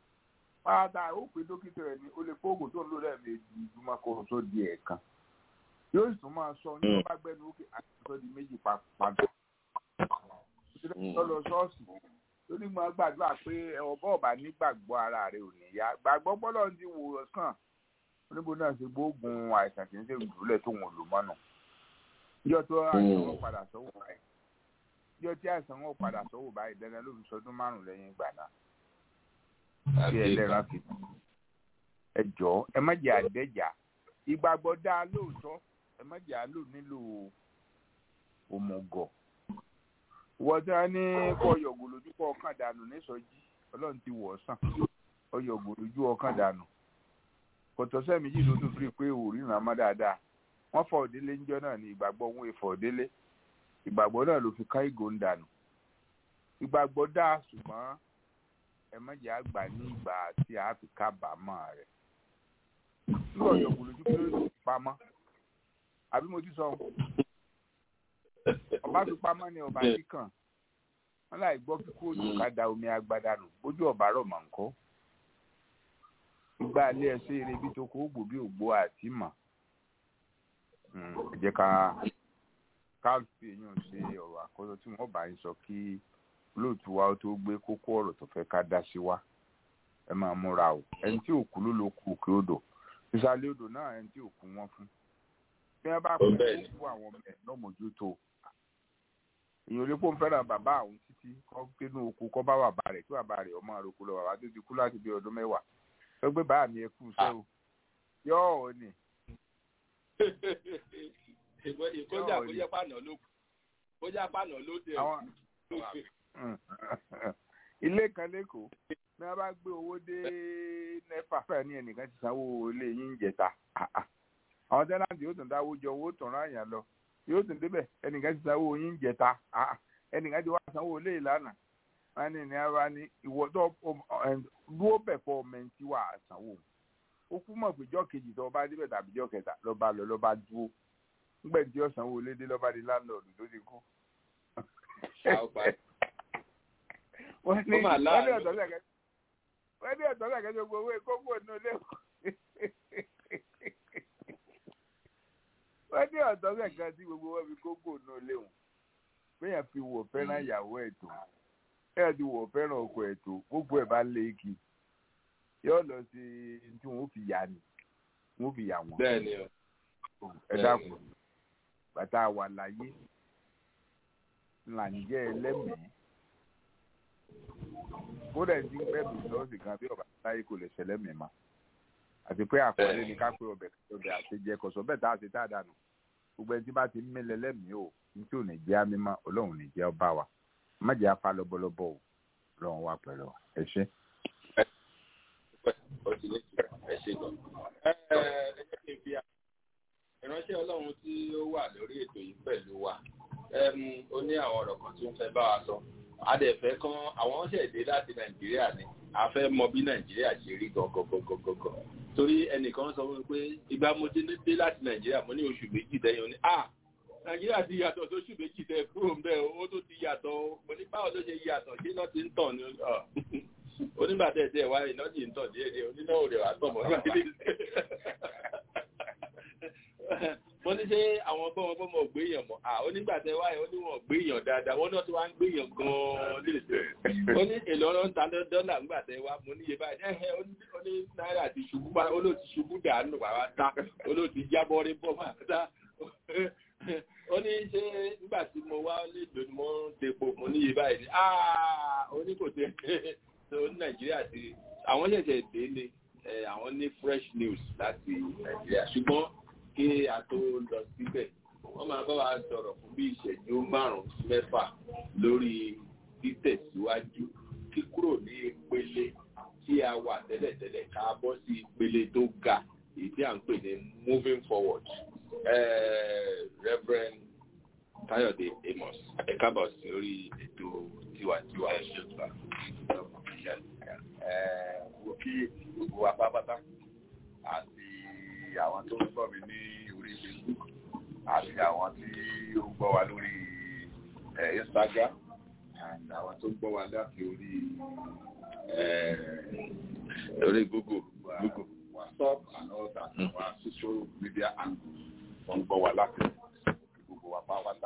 pátá ó pé dókítà rẹ̀ ni ó lè fóògùn tó ń lò lẹ́ẹ̀mejì ìjùmọ̀ kó tó di ẹ̀ẹ̀kan yóò sì tún máa sọ ní wọ́n bá gbẹ́nu òkè àtúntò di méjì padà. lọ́lọ́ ṣọ́ọ̀ṣì tó ní máa gbàdúrà pé ọ̀bọ̀ ọ̀bà nígbàgbọ́ ara rẹ̀ ò ní yá gbàgbọ́ bọ́lọ̀ ti wò sàn oníbo náà ṣe gbóògùn àìsàn kì í ṣe ìdúlẹ̀ tó wọn lò mọ́nà. ìjọ tó àìsàn wọn padà sọ́wọ́ báyìí ìjọ tí àìsàn wọn padà sọ́wọ́ báyìí dandan ló fi sọdún márùn-ún lẹ́yìn ìgbà náà. bí ẹlẹ́ran fi ẹ jọ̀ọ́ ẹ má jẹ́ àdẹ́jà ìgbàgbọ́ dáa lóòótọ́ ẹ má jẹ́ àlò nílò òmùgọ̀ wọ́n tí wọ́n ní kọ́ ọyọ̀gò lójú kọ́ ọkàn dànù nísọjí ọlọ́run ti wọ̀ ọ́ sàn ọyọ̀gò lójú ọkàn dànù kòtọ́sẹ́ méjì ló tún fi pé òórì ràn má dáadáa wọ́n fọ òdélé ńjọ́ náà ní ìgbàgbọ́ òun èèfọ̀ òdélé ìgbàgbọ́ náà ló fi ká ìgò ń dànù ìgbàgbọ́ dáa ṣùgbọ́n ẹ má jẹ́ àgbà ní ìgbà tí a fi kábàámọ̀ rẹ̀ nígbà ọyọ̀gò lójú kí ló ló fi pamọ́ àbí mo ti sọ ọba fi pamọ́ ni ọba yìí kàn wọ́n láì gbọ́ kíkó òjò ká da omi agbada nù bójú ọba rọ̀ mọ̀ nǹkan ìgbà alẹ́ ẹsẹ̀ eré bí tó kó gbò bí ògbó àti mọ̀ ẹ jẹ́ ká ká fi èèyàn ṣe ọ̀rọ̀ àkọ́sọ tí wọ́n bá ń sọ kí olóòtú wa ó tó gbé kókó ọ̀rọ̀ tó fẹ́ ká dá sí wa ẹ máa múra o ẹni tí òkú ló lo kú òkè odò ìsàlẹ̀ odò náà ẹni tí òkú wọn fún bí wọ́n bá pín kó fún àwọn ọmọ ẹ̀ náà mójútó èèyàn lè pò ń fẹ́ràn bàbá àwọn títí kọ́ kínú oko kọ́ bá bàbá rẹ̀ kí bàbá rẹ̀ ọmọ àròkọ lọ bàbá tó ti kú láti bí ọdún mẹ́wàá ẹ gbé bàbá mi ẹ kú iṣẹ́ o yọ ọ ni. ìkọjá bóyá pàànà ló bóyá pàànà ló dé. ilé kan lẹ́kọ̀ọ́ ní wọ́n bá gbé owó dé nẹ́fà fẹ́ ní ẹnìkan ti sanwó ilé yín jẹta àwọn tẹ́láǹtì yóò tún dáwó jọ owó tọ̀rọ̀ àyàn lọ yóò tún débẹ̀ ẹnìkan ti sanwó yín jẹta ẹnìkan ti wá sanwó ilé ìlànà wọn ní ní ara ní ìwọ tó dúró bẹ̀ fọ ọmọ ẹni tí wà á sanwó ó kú mọ̀ pé jọ́ kejì tó bá débẹ̀ tàbí jọ́ kẹta lọ́ba lọ lọ́ba dúró ńgbẹ̀ tí ó sanwó lédè lọ́ba di láńlọ́ọ̀dù tó ti kú. wọ́n ní ọ̀dọ́ lẹ́kẹ́ wọ́n ní ọ̀dọ́ lẹ́kẹ́ tó gbowó kókó nù lẹ́kọ̀ọ́ wọ́n ní ọ̀dọ́ lẹ́kẹ́ tí gbogbo wọn fi kókó nù léwu bẹ́ẹ̀ fi wò fẹ́ràn ìyàwó ẹ̀ tó ẹ̀ ti wò fẹ́ràn ọkọ ẹ̀ tó gbogbo ẹ̀ bá lé kí yóò lọ sí tí wọn fi yà ni wọn fi yà wọn. bẹ́ẹ̀ni o ẹ dákun bàtà wà láyé là ń jẹ ẹlẹ́mìí kódà ní bẹ́ẹ̀bù lọ́sì kan bí ọba táyé kò lè ṣẹlẹ́mìí ma àti pé àkọọ́lẹ̀ ni ká pé ọbẹ̀ ọbẹ̀ àti jẹ kọ̀sọ̀ bẹ́ẹ̀ tá a ti tá a dànù gbogbo ẹni tí bá ti ń mẹ́lẹ̀ lẹ́mìí o ní tí ò ní jẹ́ àmì mọ́ ọlọ́run ní jẹ́ ọba wa má jẹ́ apá lọ́bọ̀lọ́bọ̀ o ọlọ́run wà pẹ̀lú ẹ ṣé. ẹ ṣe gan. ẹ jẹ́ kí n fi ìránṣẹ́ ọlọ́run tí ó wà lórí ètò yìí pẹ̀lú wa ó ní àwọn ọ̀rọ̀ kan tí ó ń fẹ́ bá wa sọ adẹ̀fẹ́ kan àwọn ṣẹ̀dé láti nàìjíríà ni a fẹ́ mọ bí nàìjíríà ṣe rí gangan torí ẹnìkan sọ fún mi pé ìgbà mo ti dé láti nàìjíríà mo ní oṣù méjì tẹ́yìn ní à nàìjíríà ti yàtọ̀ tó oṣù méjì tẹ́ kúrò ń bẹ́ẹ̀ owó tó ti yàtọ̀ mo ní báwo ló ṣe yàtọ̀ ṣé náà ti ń tàn ní onígbàtẹ́ ẹ̀sẹ̀ wá iná jì ń tàn díẹ̀ díẹ̀ oníná òrè wá tọ̀ mọ́ mo ní ṣe àwọn gbọ́mọgbọ́mọ ògbéyàn mọ́ à onígbàtẹ́ wáyé ó ní wọn ògbéyàn dáadáa wọ́n náà tí wọ́n á ń gbéyàn gan-an léṣe ó ní èlò ọ̀rọ̀ ń ta dọ́là ńgbàtẹ́ wá mo níye báyìí ẹ̀hẹ́ ó ní náírà ti ṣubú bá olóòtú ṣubú dànù wàá ta olóòtú jábọ́ rí bọ́ máa ta ó ní ṣe nígbà tí mo wá lédò ni mo ń tepo mo níye báyìí ni ah ó ní kò tẹ́ tó ní nàìjíríà ti àwọn ṣẹ̀ṣẹ̀ dé ní àwọn ní fresh news láti nàìjíríà ṣùgbọ́n kí a tó lọ síbẹ̀ wọ́n máa bá wa sọ̀rọ̀ fún bí ìṣẹ́jú márùn-ún sí mẹ́fà lórí títẹ̀síwájú kíkúrò ní ìpele tí a wà tẹ́lẹ̀tẹ́lẹ̀ ká bọ́ sí ìpele tó ga èyí tí à ń pè ní moving forward. Uh, Reverend Káyọ̀dé Amos ẹ káàbọ̀ sí orí ètò tiwantiwa ṣètò mo kí gbogbo wa pátápátá àti àwọn tó ń gbọ́ mi ní orí Facebook àti àwọn tí ó ń gbọ́ wa lórí Instagram and àwọn tó ń gbọ́ wa láti orí orí Google Google WhatsApp and all that our social media angles wọ́n gbọ́ gbọ́ wa láti gbogbo wa pátá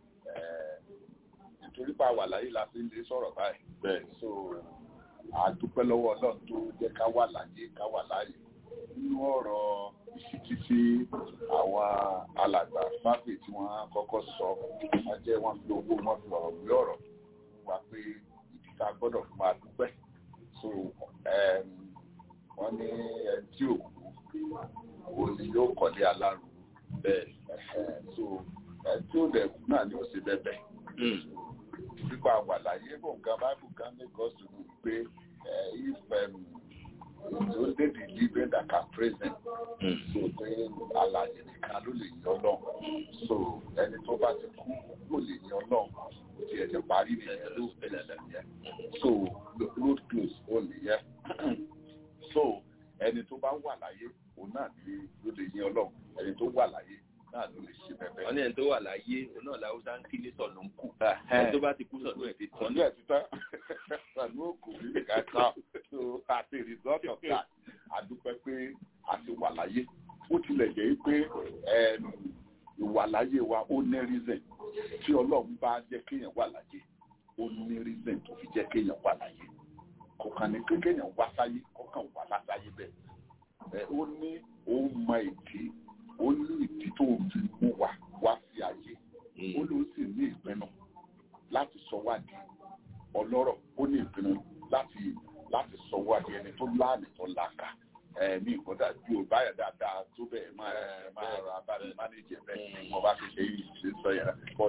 nítorí pa wà láyé la fi ń lè sọ̀rọ̀ báyìí bẹ́ẹ̀ so a dúpẹ́ lọ́wọ́ Ọlọ́run tó jẹ́ ká wà láyé ká wà láyé nínú ọ̀rọ̀ ìṣítí tí àwọn alàgbà fáfì tí wọ́n kọ́kọ́ sọ wọ́n jẹ́ wọ́n fi owó wọ́n fi ọ̀rọ̀ gbé ọ̀rọ̀ wá pé ìdí tá a gbọ́dọ̀ fún máa dúpẹ́ so wọ́n ní ẹni tí ò kú òní yóò kọ́lé alárùn bẹ́ẹ̀ so ẹni tí ò dẹ̀ kú náà ni ó ṣe bẹ́ẹ̀ nípa wà láyé bò nǹkan báìbù kan ní gọ́ọ̀sù ní pé if it's only the living that can praise him so pé alàyè nìkan ló lè yan Ọlọ́run so ẹni tó bá ti kú kò lè yan Ọlọ́run tí ẹ ti parí nìyẹn ló bẹ̀rẹ̀ nìyẹn so road close ó nìyẹn so ẹni tó bá wà láyé òun náà ló lè yan Ọlọ́run ẹni tó wà láyé náà ló lè ṣe bẹ́ẹ̀. wọ́n ní ẹni tó wà láyé òun náà làwùjá ń kí ní sọ̀nù ń kù ẹni tó bá ti kú sọ̀nù ẹ̀ ti tán. sọ̀nù ẹ̀ ti tán sọ̀nù òkú ní kàkà so àti result of that àdúpẹ́ pé a ti wà láyé ó tilẹ̀ jẹ́ pé ìwà láyé wa ó ní reason tí Ọlọ́run bá jẹ́ kéèyàn wà láyé ó ní reason tó fi jẹ́ kéèyàn wà láyé kò kàn ní pé kéèyàn wá sáyé kò kàn wá lásáyé bẹ́ẹ̀ ó ní òun mọ ìdí ó ní ìdí tó ń fi mú wa wá sí ayé ó ló sì ní ìpinnu láti sọ wá di ọlọ́rọ̀ ó ní ìpinnu láti láti sọ wá di ẹni tó láàmì tó làkà ní nǹkan dàbí ò báyà dáadáa tó bẹ́ẹ̀ máa máa rọ abáni mánéjì bẹ́ẹ̀ mo bá fi ṣe yìí ṣe sọ yẹn kọ́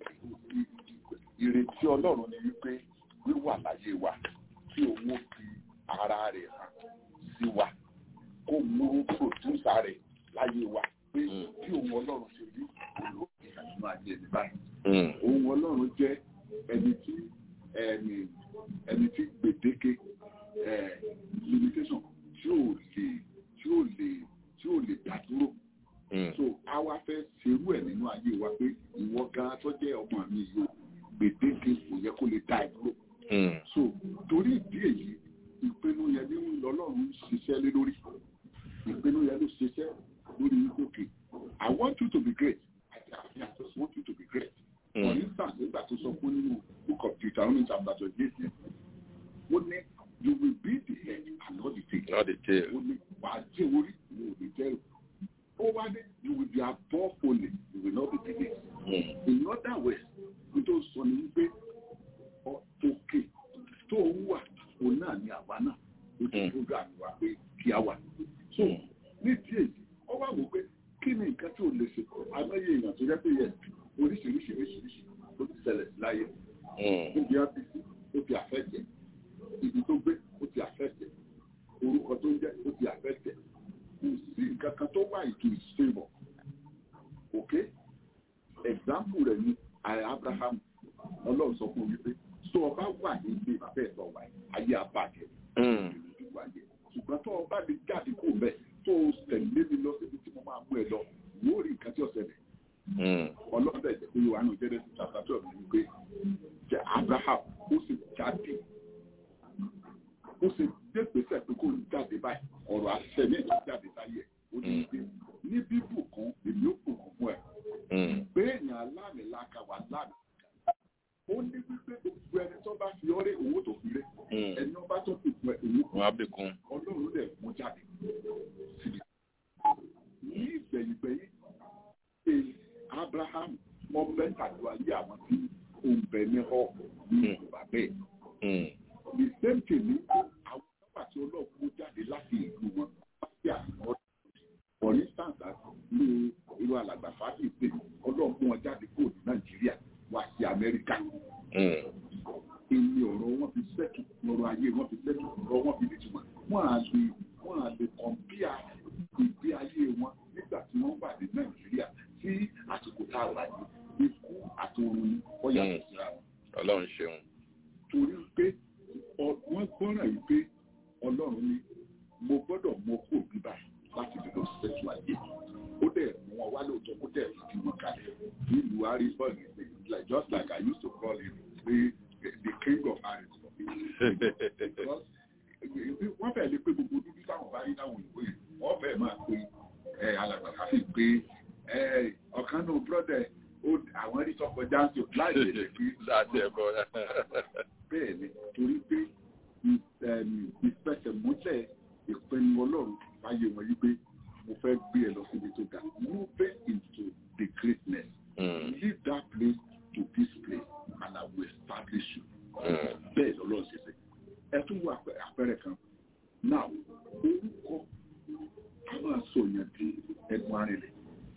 ìrètí ọlọ́run ni wípé wíwà láyé wa tí owó fi ara rẹ̀ hàn sí wa kó mú pòdúsà rẹ̀ láyé wa pé tí òun ọlọ́run ṣe rí olóògbé àjùmọ ayé ẹni báyìí òun ọlọ́run jẹ́ ẹni tí ẹni tí gbèdéke limitation tí ò lè tí ò lè tí ò lè dá dúró so a wá fẹ́ ṣerú ẹ̀ nínú ayé wa pé ìwọ gan tó jẹ́ ọmọ mi yìí gbèdéke kò yẹ kó lè dá ẹ dúró so torí ìdí èyí ìpinnu yẹn ní lọ́lọ́run ń ṣiṣẹ́ lé lórí ìpinnu yẹn ló ṣiṣẹ́ lórí okay I want you to be great I, I, I just want you to be great mm. for instance nígbà tó sọ fún nínú book of Deuteronomy chapter twenty-eight yẹn ó ní you will be the head and not the tail not the tail ó ní wàá jẹ́ orí ní òde jẹ́rù ó wá ní you will be above only you will not be beneath mm. in other words n tó sọ ní wípé òkè tó ń wà òun náà ní àwa náà ó ti program wa pé kí a wà so ní díẹ̀ ó wá wò pé kí ni nǹkan tí ò lè ṣe àmọ́yé èèyàn tó jẹ́ pé yẹ oríṣiríṣi oríṣiríṣi ló ti ṣẹlẹ̀ láyé ó bí ápìsì ó ti àfẹ́jẹ̀ ibi tó gbé ó ti àfẹ́jẹ̀ orúkọ tó ń jẹ́ ó ti àfẹ́jẹ̀ kò sí nǹkan kan tó wà ìtú ìṣèwọ̀ ok example rẹ̀ ni ààrẹ Abraham ọlọ́run sọ fún mi pé tó o bá wà ní ilé bàbá ẹ̀ lọ́wọ́ ayé abàjẹ́ ṣùgbọ́n tó o bá lè jáde kó bẹ́ẹ̀ tó o tẹ̀lé mi lọ síbi tí mo máa mú ẹ lọ yóò rí nǹkan tí ó ṣẹlẹ̀. ọlọ́dẹ jẹ́ pé Yohane Genesis chapter twelve ní pé jẹ́ Abraham ó sì jáde ó sì dé gbèsè pé kó jáde báyìí ọ̀rọ̀ àṣẹ ní ìlú jáde sáyẹ̀ ó ní pé ní bíbù kan èmi ó bùkún fún ẹ pé èèyàn aláàmìlaka wà láàmì ó ní wípé gbogbo ẹni tó bá fi ọrẹ owó tó fi rẹ ẹni ọba tó fi fún ẹ èmi kún Ọlọ́run lè mú jáde síbi. ní ìgbẹ̀yìngbẹ̀yìn pé Abraham wọ́n bẹ́ tàbí ayé àwọn tí ó ń bẹ ní họ ní ìgbà bẹ́ẹ̀. the same thing ní àwọn sábà tí Ọlọ́run mú jáde láti ìlú wọn láti àwọn for instance ní irú alàgbà fásitì pé Ọlọ́run mú wọn jáde kúrò ní Nàìjíríà wá sí Amẹ́ríkà. Ìní ọ̀rọ̀ wọn fi sẹ́tù, ọ̀rọ̀ ayé wọn fi sẹ́tù, ọ̀rọ̀ wọn fi lè túmọ̀. Wọ́n á lè wọ́n á lè kọ̀m̀píà ìgbé ayé wọn nígbà tí wọ́n wà ní Nàìjíríà sí àsìkò tá a wà ní ikú àtòrun ọ̀yà ìṣúra wọn. Ọlọ́run ṣeun. Torí pé wọ́n gbọ́ràn yìí pé Ọlọ́run ní mo gbọ́dọ̀ mọ kó bíbá láti lè lọ sẹ́tù ayé. Ó dẹ̀ mú wọn wá lóòótọ́ ó dẹ̀ fi wọn kalẹ̀ nílùú Harrisburg like just like I used to call him the the king of Harrisburg. Because wọ́n fẹ́ lè pé gbogbo dúdú táwọn bá rí láwọn òyìnbó yẹn wọ́n fẹ́ máa pe alàgbàkà sí pé ọ̀kan náà brọ́dẹ̀ àwọn rí sọ́kọ̀ jáǹtì láì lè fi láti ẹ̀kọ́ bẹ́ẹ̀ ni torí pé ìfẹsẹ̀múlẹ̀ ìpinnu ọlọ́run fàyè wọn yí pé mo fẹ́ gbé ẹ lọ síbi tó ga move into the greatness mm. leave that place to this place and I will establish you bẹ́ẹ̀ lọ́lọ́run ṣe fẹ́ ẹ tún wọ àpẹẹrẹ kan náà orúkọ a máa sọ yẹn di ẹnu arìnrìn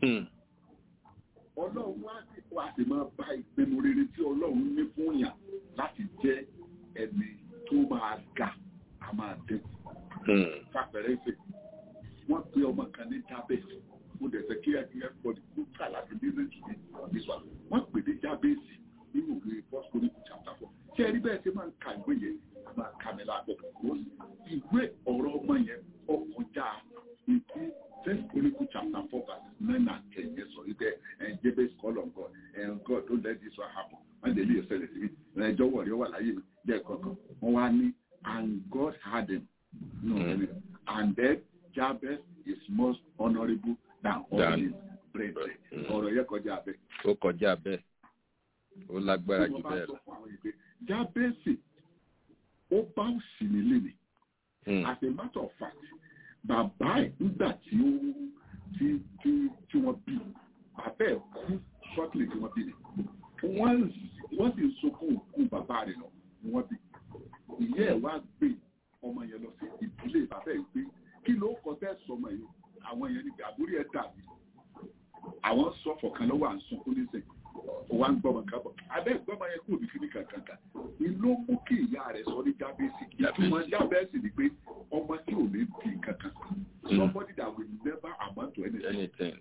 ọlọ́run wá sì máa bá ìpinnu rere tí ọlọ́run ní fún yàn láti jẹ́ ẹni tó máa ga a máa dínkù fàpẹẹrẹ ìfẹ́ wọ́n pe ọmọ kan ní jábẹ́sì mo dẹ̀ fẹ́ kí ẹgbẹ́ ẹ̀fọ́dì kó kà láti nínú ìdílé ìsọ̀ wọ́n pè ní jábẹ́sì nínú ìwé bọ́sùkúrú chapter four tí ẹni bẹ́ẹ̀ ṣe máa ń ka ìwé yẹn a máa ka mi lábẹ́ ìwé ọ̀rọ̀ ọmọ yẹn ọkọjá ìdí first chronicle chapter four verses nine and ten yẹn sọ wípé ẹ̀ jabez call on God and God don't let this one happen wọ́n lè lè ṣẹlẹ̀ sí mi ẹ̀ jọ̀wọ́ rí ọ wà láyé mi bẹ́ẹ̀ kankan wọ́n wá ní and God had him no mm. and then Jabez is most honourable than all his brethren. Ọ̀rọ̀ yẹn kọjá abẹ́. Ó kọjá abẹ́. Ó lágbára jù bẹ́ẹ̀ lọ. Jabez ó bá òsì nílé ni. As a matter of fact, bàbá ẹ̀ nígbà tí ó tí tí tí wọ́n bí bàbá ẹ̀ kú shortly tí wọ́n bí ni. Wọ́n wọ́n sì sunkún òkú bàbá rẹ̀ lọ wọ́n bí. Ìyá ẹ̀ wá gbé ọmọ yẹn lọ sí ìdílé bàbá ẹ̀ gbé. Kí ló kọ tẹ́ sọmọ yìí àwọn èèyàn níbi àbúrí ẹ̀ dàbí àwọn sọ fọ̀kan lọ́wọ́ à ń sun kó nísìn wà ń gbọ́mọ kábọ̀ abẹ́ ìgbọ́mọ yẹn kúrò ní kíní kankan kan ìlú mú kí ìyá rẹ̀ sọ ní jábẹ́sì ìtumọ̀ jábẹ́sì ni pé ọmọ tí ò ní bí kankan somebody that will never amount to anything, anything.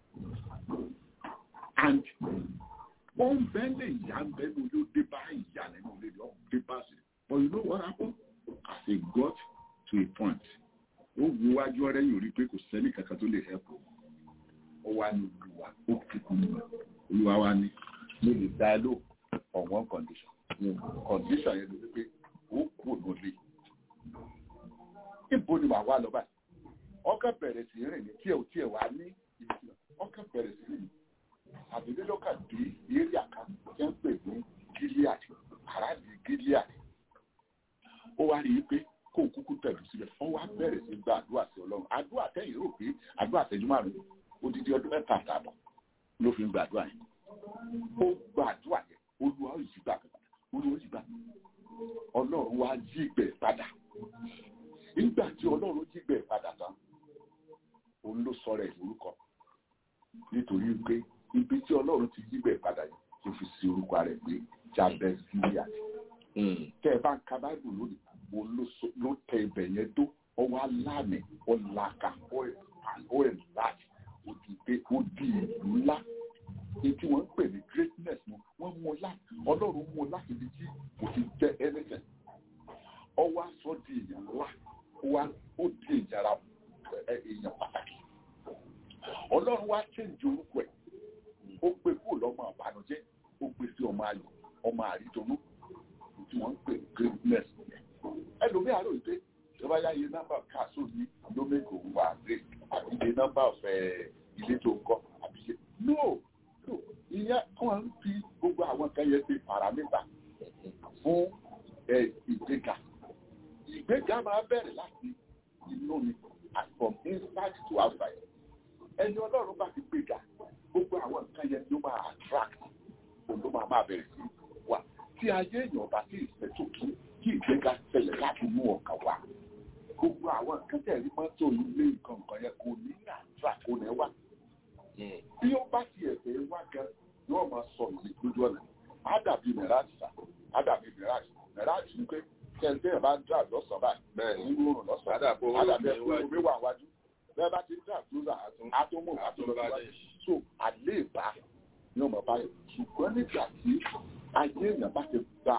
and wọ́n bẹ́ẹ̀ lè yá ń bẹ́ẹ̀ ní olú dé bá ìyá nínú ilé ní ọ̀hún dé bá sí but you know what happened as he got to a point ó wo wájú ọ̀rẹ́ yìí rí pé kò sẹ́ni kankan tó lè hẹ́pù ó wá ní olúwa ó kíkún ní olúwa wá ní mo lè dá ẹ lò on one condition condition yẹn ló ní pé ó kú ònúlé níbo ni wàá wá lọ báyìí ọkàn bẹ̀rẹ̀ sí rìn ní tíẹ̀ ò tíẹ̀ wá ní ìdílé ọkàn bẹ̀rẹ̀ sí rìn àbílẹ̀ lọ́kà dé eré àká jẹ́ ń pè ní Gilead àràdì Gilead ó wá rí i pé kó kúkú tẹ̀lú sílẹ̀ wọ́n wá bẹ̀rẹ̀ sí gba àdúrà sí ọlọ́run àdúrà tẹ́yìn rò pé àdúrà tẹ́jú márùn-ún odidi ọdún mẹ́ta àtààbọ̀ ló fi ń gba àdúrà yẹn ó gba àdúrà yẹn olúwa ó yí gbà padà olúwa ó yí gbà ọlọ́run wá yí ìgbẹ́ padà nígbà tí ọlọ́run yí ìgbẹ́ padà tán òun ló sọ rẹ̀ lórúkọ nítorí pé ibi tí ọlọ́run ti yí ìgbẹ́ padà yẹn tó fi sí orúkọ rẹ̀ pé Jabez Gilead tẹ́ ẹ bá ń ka báìbù lónìí ló tẹ ibẹ̀ yẹn tó ọwọ́ aláàmì ọ̀làkà ọ̀ẹ̀ láti òdìdé òdì ìlú ńlá èyí tí wọ́n ń pè ní greatness ni wọ́n mú láti ọlọ́run mú láti ibi tí kò ti jẹ́ anything ọwọ́ aṣọ di èèyàn ńlá ó di ìjàrá èèyàn pàtàkì ọlọ́run wá change orúkọ ẹ̀ ó gbé kúrò lọ́mọ àbànújẹ́ ó gbé sí ọmọ ayọ̀ ọmọ àrídọ́nú tí wọ́n ń pè ní greatness ẹlòmíà rò pé ìjọba yá iye nọ́mbà káàsó ní lómẹ́kò wà great àbí iye nọ́mbà ọ̀fẹ́ ilé tó ń kọ́ àbí ṣe no no ìyẹn wọ́n ń fi gbogbo àwọn kan yẹn ṣe paramita fún ìgbéga ìgbéga máa bẹ̀rẹ̀ láti inú ni from inside to outside ẹni ọlọ́run bá ti gbéga gbogbo àwọn nǹkan yẹn ló máa attract òun ló máa máa bẹ̀rẹ̀ sí wà tí ayé èèyàn bá ti ìfẹ́ tó kí kí ìgbéga ṣẹlẹ̀ láti mú ọkàn wá gbogbo àwọn nǹkan tẹ̀lé mọ́tò ilé nǹkan nǹkan yẹn kò ní àdúrà kò ní wá bí ó bá ti ẹ̀fẹ̀ wá gan yóò máa sọ ìlú lójú ọ̀nà ádàbí mẹ́ráàjì sá ádàbí mẹ́ráàjì mẹ́ráàjì ní pé kẹ́ńtẹ́ ẹ̀ bá ń dà lọ́sàn-án báyìí nínú oòrùn lọ́sàn-án ádàbí ẹ̀fẹ̀ omi wà wájú bẹ́ẹ̀ bá ti dà lóza àtúmọ̀ àtúmọ̀ so àléèbá ní ọmọ báyìí ṣùgbọ́n nígbà tí ayé èèyàn bá ti gba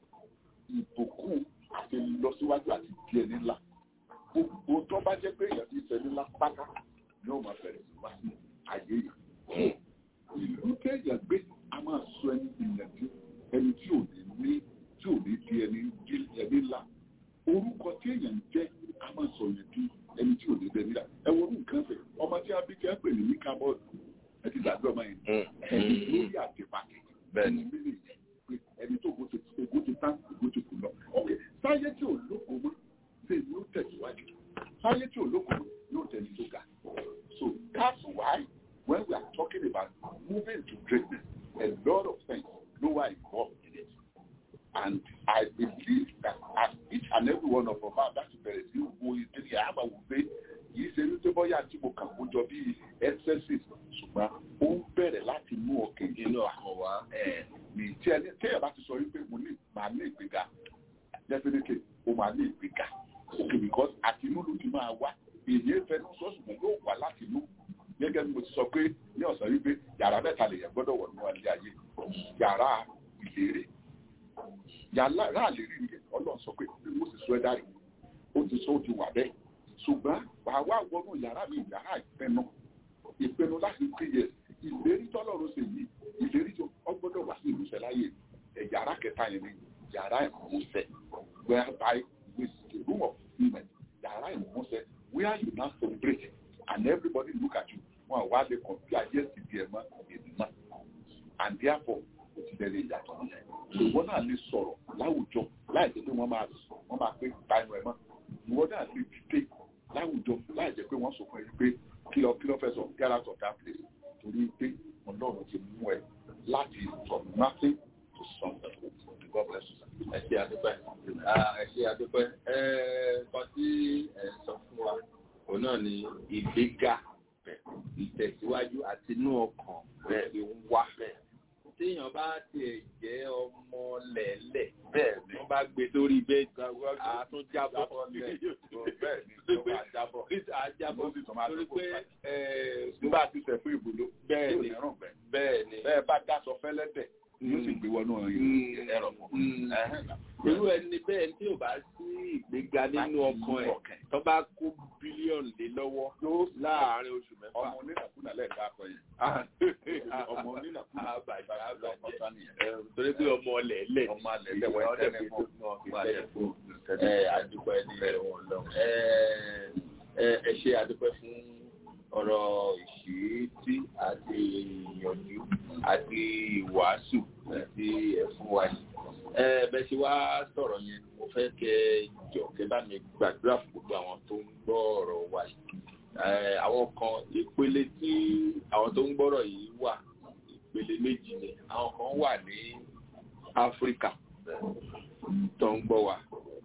ìbùkún àti lọsíwájú àti di ẹni ńlá gbogbo tó bá jẹ́ pé èèyàn ti ṣe ní ńlá pátá ní ọmọ bẹ̀rẹ̀ sí wá sí ayé yìí ìlú kéèyàn gbé a máa sọ ẹni ìyànjú ẹni tí ò ní ní tí ò ní di ẹni ẹni ńlá orúkọ tí èèyàn ń jẹ́ a máa sọ ìyànjú ẹni tí ò ní di ẹni ńlá ẹ wo nǹkan fẹ́ ọmọ tí a bí kẹ́ pè ní ní kábọ́ọ̀dù ẹ ti gbàgbé ọmọ yẹn ẹni lórí àtẹ̀pàkì bẹ́ẹ̀ni mílì pé ẹni tó gbó ti gbó ti tán gbó ti kù lọ. ok sáyé tí ò lóko mọ́ ṣe ni ó tẹ̀síwájú sáyé tí ò lóko mọ́ yóò tẹ̀lé tó ga. so that's why when we are talking about moving to greatness a lot of things no were involved in it and I believe that as each and every one of us láti bẹ̀rẹ̀ sí wo ìdílé àmà wò pé yìí ṣe ní tó bọ́yá tí mo kàn kó jọ bí excesses ṣùgbọ́n ó ń bẹ̀rẹ̀ láti mú ọkàn inú ọkàn wá ní tí ẹni tẹ́yà bá ti sọ wípé mo ní màá ní ìgbéga definitely ó máa ní ìgbéga okay because àti inú ló ti máa wá èyí fẹ́ sọ́sùn yóò wá láti inú gẹ́gẹ́ bí mo ti sọ pé ní ọ̀sán wípé yàrá mẹ́ta lèyàn gbọ́dọ̀ wọ̀ nínú ilé ayé yàrá ìlérè yàrá àlérí ni ọlọ́run sọ pé mo sì sọ ẹ́ dárí ó ti sọ ó ti wà bẹ́ẹ̀ ṣùgbọ́n wàá wá wọnú yàrá mi yàrá ìpinnu ìpinnu láti péye ìlérí tọ́lọ́run ṣe yìí ìlérí tó ọgbọ́dọ̀ wá sí ìmúṣẹ láyé yàrá kẹta yẹn ni yàrá ìmúṣẹ whereby with the room of women yàrá ìmúṣẹ where you now celebrate and everybody look at you wọn wá lè kàn bí ayé ti di ẹ̀ mọ́ èdè mọ́ and therefore ó ti dẹ́rẹ́ ìyàtọ̀ nìyẹn ìwọ náà lè sọ̀rọ̀ láwùjọ láì jẹ́ pé wọ́n máa wọ́n máa pé táìmù ẹ̀ mọ́ ìwọ náà lè dìde láwùjọ láì jẹ́ pé wọ́n sọ fún ẹ pé kí lọ kí lọ fẹ́ sọ get out of that place torí pé ọlọ́run ti mú ẹ láti from nothing to something. God bless you. ẹ ṣé àdúpẹ́ ẹ ṣé àdúpẹ́ ẹ kàn sí ẹ sọ fún wa òun náà ni ìgbéga ìtẹ̀síwájú àti inú ọkàn bẹ́ẹ̀ ni ń wá bẹ́ẹ̀. téèyàn bá tiẹ̀ jẹ́ ọmọ lẹ̀lẹ̀ bẹ́ẹ̀ ni wọ́n bá gbé sórí bẹ́ẹ̀ àtúnjábọ̀ bẹ́ẹ̀ ni ó máa jábọ̀ àjábọ̀ torí pé nígbà tí sẹ̀ fún ìbùdó bẹ́ẹ̀ ni bẹ́ẹ̀ ni bẹ́ẹ̀ bá dáṣọ fẹ́lẹ́dẹ̀ yóò sì gbé wọnú ẹ̀rọ mọ́. irú ẹni bẹ́ẹ̀ tí ò bá sí ìgbéga nínú ọkàn ẹ̀ tó bá kó bílíọ̀nù lé lọ́wọ́ láàárín oṣù mẹ́fà. ọmọ onínàkúnà lẹ́ẹ̀ka akọ yẹn. ọmọ onínàkúnà àbàjẹ́ àbàjẹ́ torí pé ọmọ ọlẹ́ẹ̀lẹ̀ ọmọ alẹ́lẹ̀ wọ́n tẹ́lẹ̀ fún ẹ àdúpẹ́ ní ẹ̀wọ̀n lọ. ẹ ṣe àdúpẹ́ fún ọ̀rọ̀ ìṣítí àti ìyànjú àti ìwàásù àti ẹ̀fún wa yìí. bẹ́ẹ̀ ṣe wá sọ̀rọ̀ yẹn mo fẹ́ kẹ́ jọ kẹ́ bá mi gbàdúrà fún gbogbo àwọn tó ń gbọ́ ọ̀rọ̀ wa yìí. àwọn kan ìpele tí àwọn tó ń gbọ́rọ̀ yìí wà ìpele méjì ni àwọn kan wà ní Áfíríkà tó ń gbọ́ wa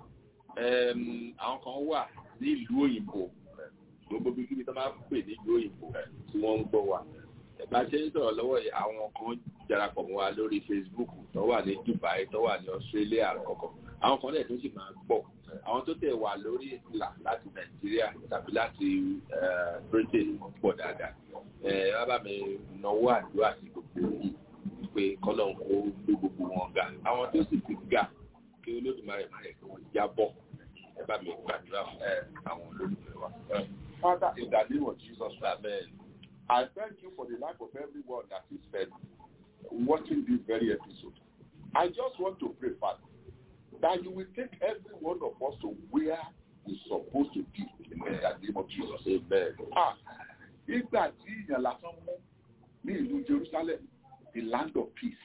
àwọn kan wà ní ìlú òyìnbó gbogbo bí kíbi tó máa ń pè ní ìlú òyìnbó tí wọ́n ń gbọ́ wa. bá a ṣe ń sọ̀rọ̀ lọ́wọ́ yìí àwọn kan darapọ̀ mọ́ wa lórí Facebook tó wà ní Dubai tó wà ní Australia kọ̀ọ̀kan àwọn kan lẹ́ẹ̀ tó sì máa gbọ́ àwọn tó tẹ̀ wà lórí ìlà láti Nàìjíríà tàbí láti Britain pọ̀ dáadáa. wọ́n bá mi náwó àdúrà sí gbogbo yìí pé kọ́lọ̀ ń kó gbé gbogbo wọn ga àwọn tó sì ti ga kí Olódùmarè má yẹ kí wọ́n jábọ̀ ẹ bá mi gbàdúrà fún àwọn olólùfẹ́ wa. Father, in the name of Jesus, Amen. I thank you for the life of everyone that is fed watching this very episode. I just want to pray, Father, that you will take every one of us to where we're supposed to be in the name of Jesus. Amen. Ah, ìgbà tí ìyàn lásán mú ní ìlú Jerusalem, the land of peace.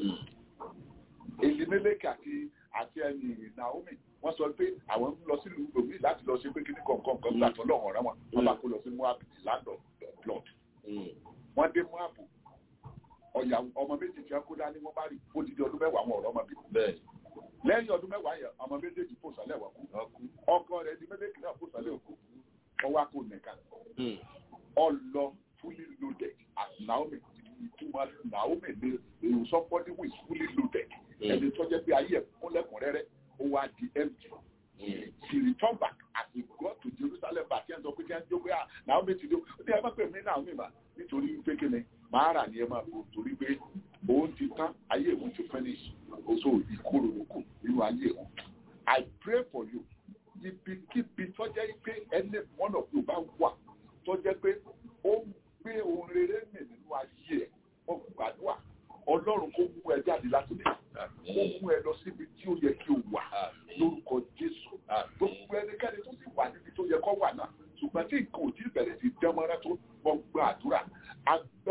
Elimelech àti àti ẹni Naomi wọ́n sọ pé àwọn ń lọ sílùú gbòmí láti lọ ṣe pé kíní kọ̀ọ̀kan kan gbà tó lọ́wọ́ ọ̀rẹ́ wọn wọ́n bá kó lọ sí Moab, the land of blood. Wọ́n dé Moab ọ̀yà ọmọ méjì tí wọ́n kó dání wọ́n bá rí odidi ọdún mẹ́wàá àwọn ọ̀rọ̀ ọmọ bí. lẹ́yìn ọdún mẹ́wàá yẹn ọmọ méjèèjì fò sálẹ̀ wà kú ọkọ rẹ̀ di méjèèjì náà fò sálẹ̀ òkú ọwọ́ akó nìkan ọlọ fully loaded as Naomi ìtumọ̀ Naomi ní somebody who is fully loaded ẹni tó jẹ́ pé ayé ẹ̀ kúnlẹ̀kùnrẹ́rẹ́ ó wá di empty. She returned back as he got to Jerusalem back and so quickly and joke ah Naomi ti do ó ní ẹ má pè mí Naomi mà nítorí pé kí ni màá rà ní ẹ máa bò torí pé òun ti tán ayé òun ti finish oṣù ìkorò lókù nínú ayé òun. I pray for you ibikíbi tó jẹ́ pé ẹni one of you bá wà tó jẹ́ pé ó ń gbé ohun rere mì nínú ayé ẹ̀ wọ́n gbàdúrà Ọlọ́run kó mú ẹ jáde láti lè kó mú ẹ lọ síbi tí ó yẹ kí o wà lórúkọ Jésù gbogbo ẹnikẹ́ni tó sì wà níbi tó yẹ kó wà náà ṣùgbọ́n tí nǹkan ò tí bẹ̀rẹ̀ sí dánmọ́ra tó wọ́n gba àdúrà agbára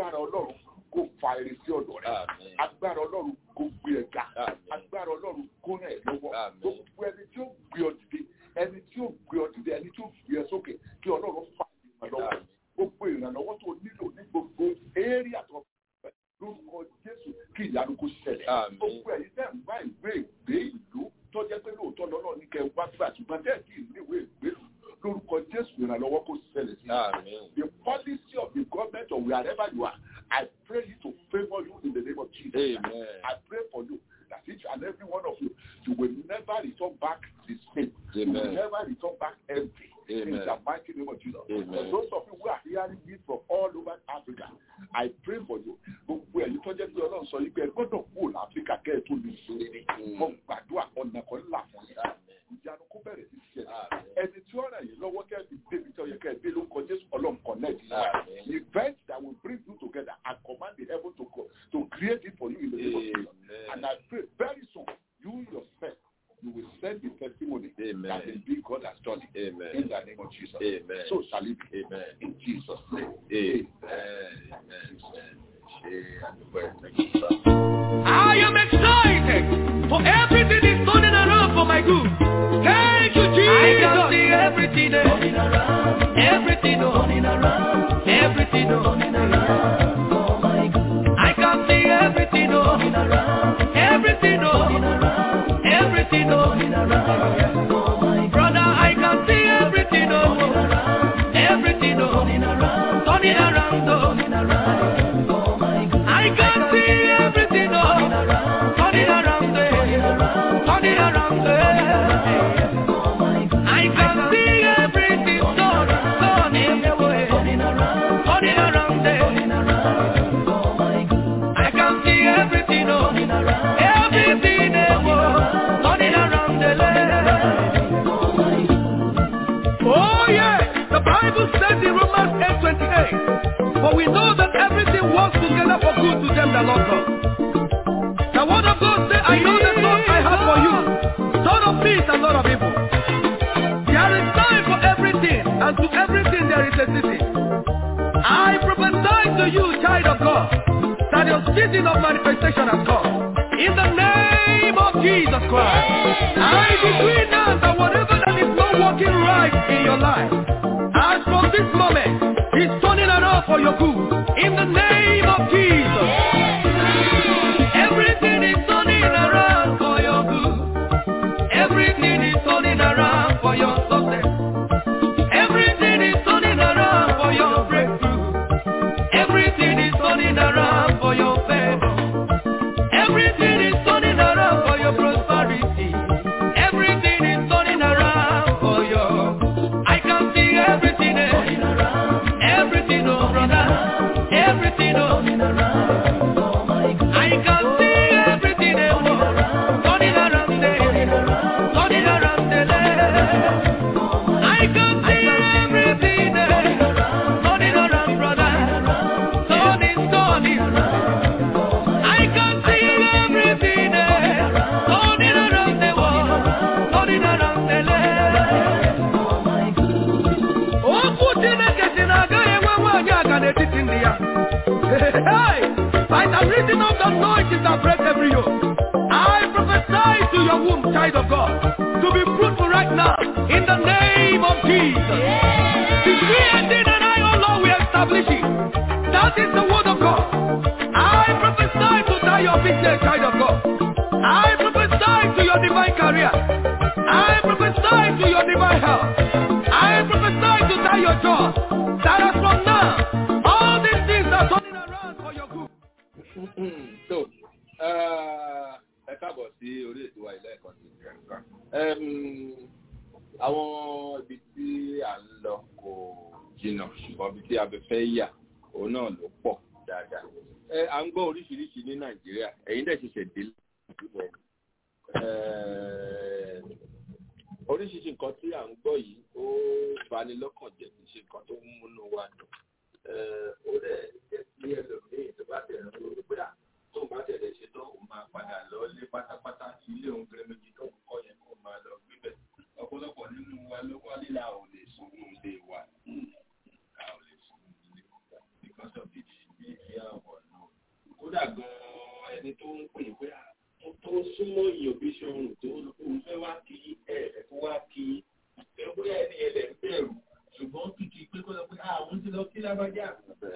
agbára ọlọ́run kó fa eré sí ọ̀dọ̀ rẹ̀ agbára ọlọ́run kó gbé ẹ ga agbára ọlọ́run kó ràn ẹ́ lọ́wọ́ gbogbo ẹni tí ó gbé ọ dìde ẹni tí ó gbé ọ dìde ẹni tí ó gbé ẹ sókè kí ọlọ́run fà á lọ́wọ́ gbogbo ìrànlọ́wọ́ tó nílò ní gbogbo eré àtọ́ lórúkọ Jésù kí ìyanu kó ṣẹlẹ̀ gbogbo ẹ̀yin tẹ́ ń bá ìwé ìgbé ìlú tó jẹ́ pé lóòótọ́ lọ́nà ní kẹ́ wá síbà ṣùgbọ́n tẹ́ kí ìwé ìgbé ìlú lórúkọ Jésù ìrànlọ́wọ́ kó ṣẹlẹ̀ sí the policy of the government or wherever you are I pray you to favour you in the name of Jesus. Amen. I pray for you that each and every one of you you will never return back the same. Amen. You will never return back empty. Amen. In the mighty name of Jesus. Amen. For those of you who are hearing me from all over Africa, I pray for you. Gbogbo ẹ̀yin tó jẹ́ pé Ọlọ́run sọ yìí pé ẹ gbọ́dọ̀ kúrò ní Áfíríkà kẹ́ ẹ tó lè ṣe é. Mo gbàdúrà ọ̀nà kan ńlá fún yín. Ìyanu kó bẹ̀rẹ̀ sí ṣe. Ẹni tí ó ràn yín lọ́wọ́ kẹ́ ẹ fi débi tí ó yẹ kẹ́ ẹ dé ló ń kọ Jésù Ọlọ́run connect. Events that will bring you together, I command the heaven to go, to create it for you in the name of Jesus. And I pray very soon, you yourself, you will send the testimony Amen. That the big God has done it. Amen. In the name of Jesus. Amen. So shall it be. Amen. In Jesus' name. Amen. Amen. Amen. I am excited for everything is turning around for my good. Thank you, Jesus. I can see everything turning around. Everything turning around. Everything turning around. Oh my God. I can see everything turning around. Everything turning around. Everything turning around. Oh my brother, I can see everything turning around. Everything turning around. Turning around. Turning around. Oh my God. I can see everything turning around. Turning around. Turning around. Oh my God. I can see everything turning turning away. Turning around. Turning around. Turning around. Oh my God. I can see everything turning around. Everything turning around the land. Oh yeah, the Bible says in Romans eight twenty-eight, for we know that everything works together for good to them that love God. The word of God says, I know the thoughts I have for you, thought of peace and not of evil. There is time for everything, and to everything there is a season. I prophesy to you, child of God, that your season of manifestation has come. In the name of Jesus Christ, I decree now that whatever that is not working right in your life, as from this moment, is turning around for your good. In the name of Jesus, everything is turning around for your good. Everything is turning around for your success. Everything is turning around for your breakthrough. Everything is turning around for your favor. Everything is turning around for your prosperity. Everything is turning around for your. I can see everything turning around. Everything, oh brother. Everything, oh. Oh my God. I can see everything turning around. Turning around, turning around, turning around the land. I can see everything turning around. Turning around, brother. Turning, turning around. I can see everything turning around the world, turning around the land. Oh, put in a getting a guy and one yaga and a tit in the air. Hey, by the reason of the noises that break every yoke, I prophesy to your womb, child of God, to be fruitful right now, in the name of Jesus. Decree and did and I, oh Lord, we establish it. That is the word of God. I prophesy to that your business, child of God. I prophesy to your divine career. I prophesy to your divine health. I prophesy to that your job. That as from now, all these things are turning around for your good. So, ẹ káàbọ̀ sí orí ètò wa ilé ẹ̀kọ́ sí ìjẹ̀ǹkan. Àwọn ibi tí à ń lọ kò jìnnà ṣùgbọ́n ibi tí a fẹ́ yà òun náà ló pọ̀ dáadáa. Ẹ à ń gbọ́ oríṣiríṣi ní Nàìjíríà, ẹ̀yin dẹ̀ ṣẹ̀ṣẹ̀ dé lọ́wọ́. Oríṣiríṣi nǹkan tí à ń gbọ́ yìí ó bani lọ́kàn jẹ́ kì í ṣe nǹkan tó ń múnú wa dùn. Ó dẹ̀ jẹ́ sí ẹlòmíì tó bá tẹ̀ lọ́wọ́ pé à tó bá tẹ̀lé ṣe tán òun máa padà lọ lé pátápátá ilé òun kéré méjì tó ń kọ́ yẹn kó máa lọ gbígbẹ́. Ọ̀pọ̀lọpọ̀ nínú wa ló wálé la ò lè sùn ní ilé wa. A ò lè sùn ní ilé wa because of the the kódà gan-an ẹni tó ń pè pé tó súnmọ́ èèyàn bí ṣọrùn tó ń fẹ́ wá kí ẹ̀ tó wá kí ẹ̀ bóyá ẹni ẹlẹ́ ń bẹ̀rù ṣùgbọ́n kìkì pé kó lọ pé àwọn ti lọ kí lábájá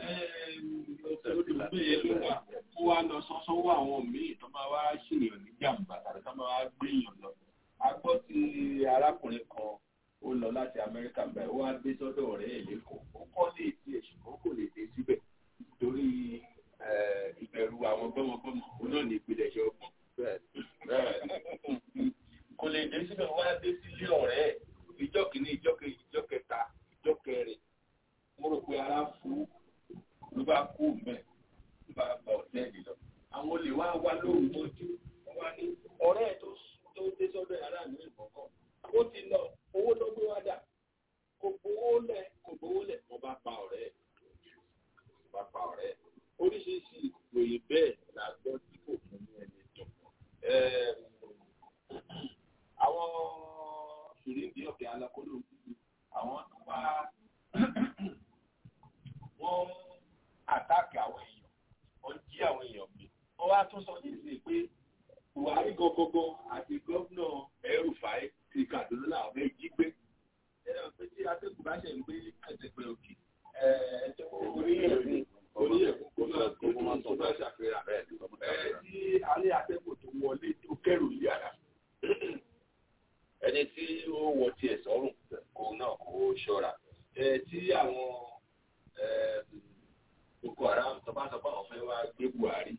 olùgbé yẹn ló wà kó wá lọ sọ́sọ́wọ́ àwọn míì tó máa wá ṣèyàn ní jàǹbá tàbí tó máa wá gbé èèyàn lọ. a gbọ́ ti arákùnrin kan ó lọ láti Amẹ́ríkà báyìí ó wá dé sọ́dọ̀ ọ̀rẹ́ ẹ̀ lẹ́kọ̀ọ́ ó kọ́ lè tiẹ̀ ṣùgbọ́n kò lè dé síbẹ̀ torí ìbẹ̀rù àwọn gbọ́mọgbọ́mọ òun náà ní ìpìlẹ̀ ṣe ọgbọ́n kò lè dé síbẹ̀ wá dé sílé ọ̀rẹ́ ẹ̀ ìjọ kìíní ìjọ kejì ìjọ kẹta ìjọ kẹrin mo rò pé ara fún ló bá kú mẹ́ ló bá gba ọ̀tẹ́ẹ̀lì lọ àwọn olè wá wá lóru mọ́jú wọ́n wá ní ọ̀rẹ́ ẹ̀ tó dé sọ́dọ̀ yàrá mi ìkọ̀ọ̀kan ó ti lọ owó tó gbé wá dà kò gbowó lẹ̀ kò gbowó lẹ̀ wọ́n bá pa ọ̀rẹ́ ẹ̀ wọ́n bá pa ọ̀rẹ́ ẹ̀ oríṣiríṣi ìròyìn bẹ́ẹ̀ la gbọ́ tí kò fún ní ẹni tó àwọn ìrìndí ọ̀kẹ́ alákòóló àwọn tó wá wọ́n àtàkì àwọn èèyàn wọ́n jí àwọn èèyàn gbé wọ́n wá tún sọ nísìnyí pé Buhari gọgọgọ àti gómìnà El-Rufai ti Kaduna làwọn fẹ́ jí gbé ẹ̀rọ pé tí atẹ́kùn bá ṣe ń gbé ẹ̀ẹ́dẹ́gbẹ́ òkè oníyẹ̀kùn oníyẹ̀kùn kó máa kó máa tó bá ṣàfihàn ẹ̀ tí alẹ́ atẹ́kùn tó wọlé tó kẹrù yàrá ẹni tí ó wọ tiẹ̀ sọ́rùn kó náà kó ṣọ́ra ẹ tí àwọn Boko Haram tó bá sọ pé àwọn fẹ́ wá gbé Buhari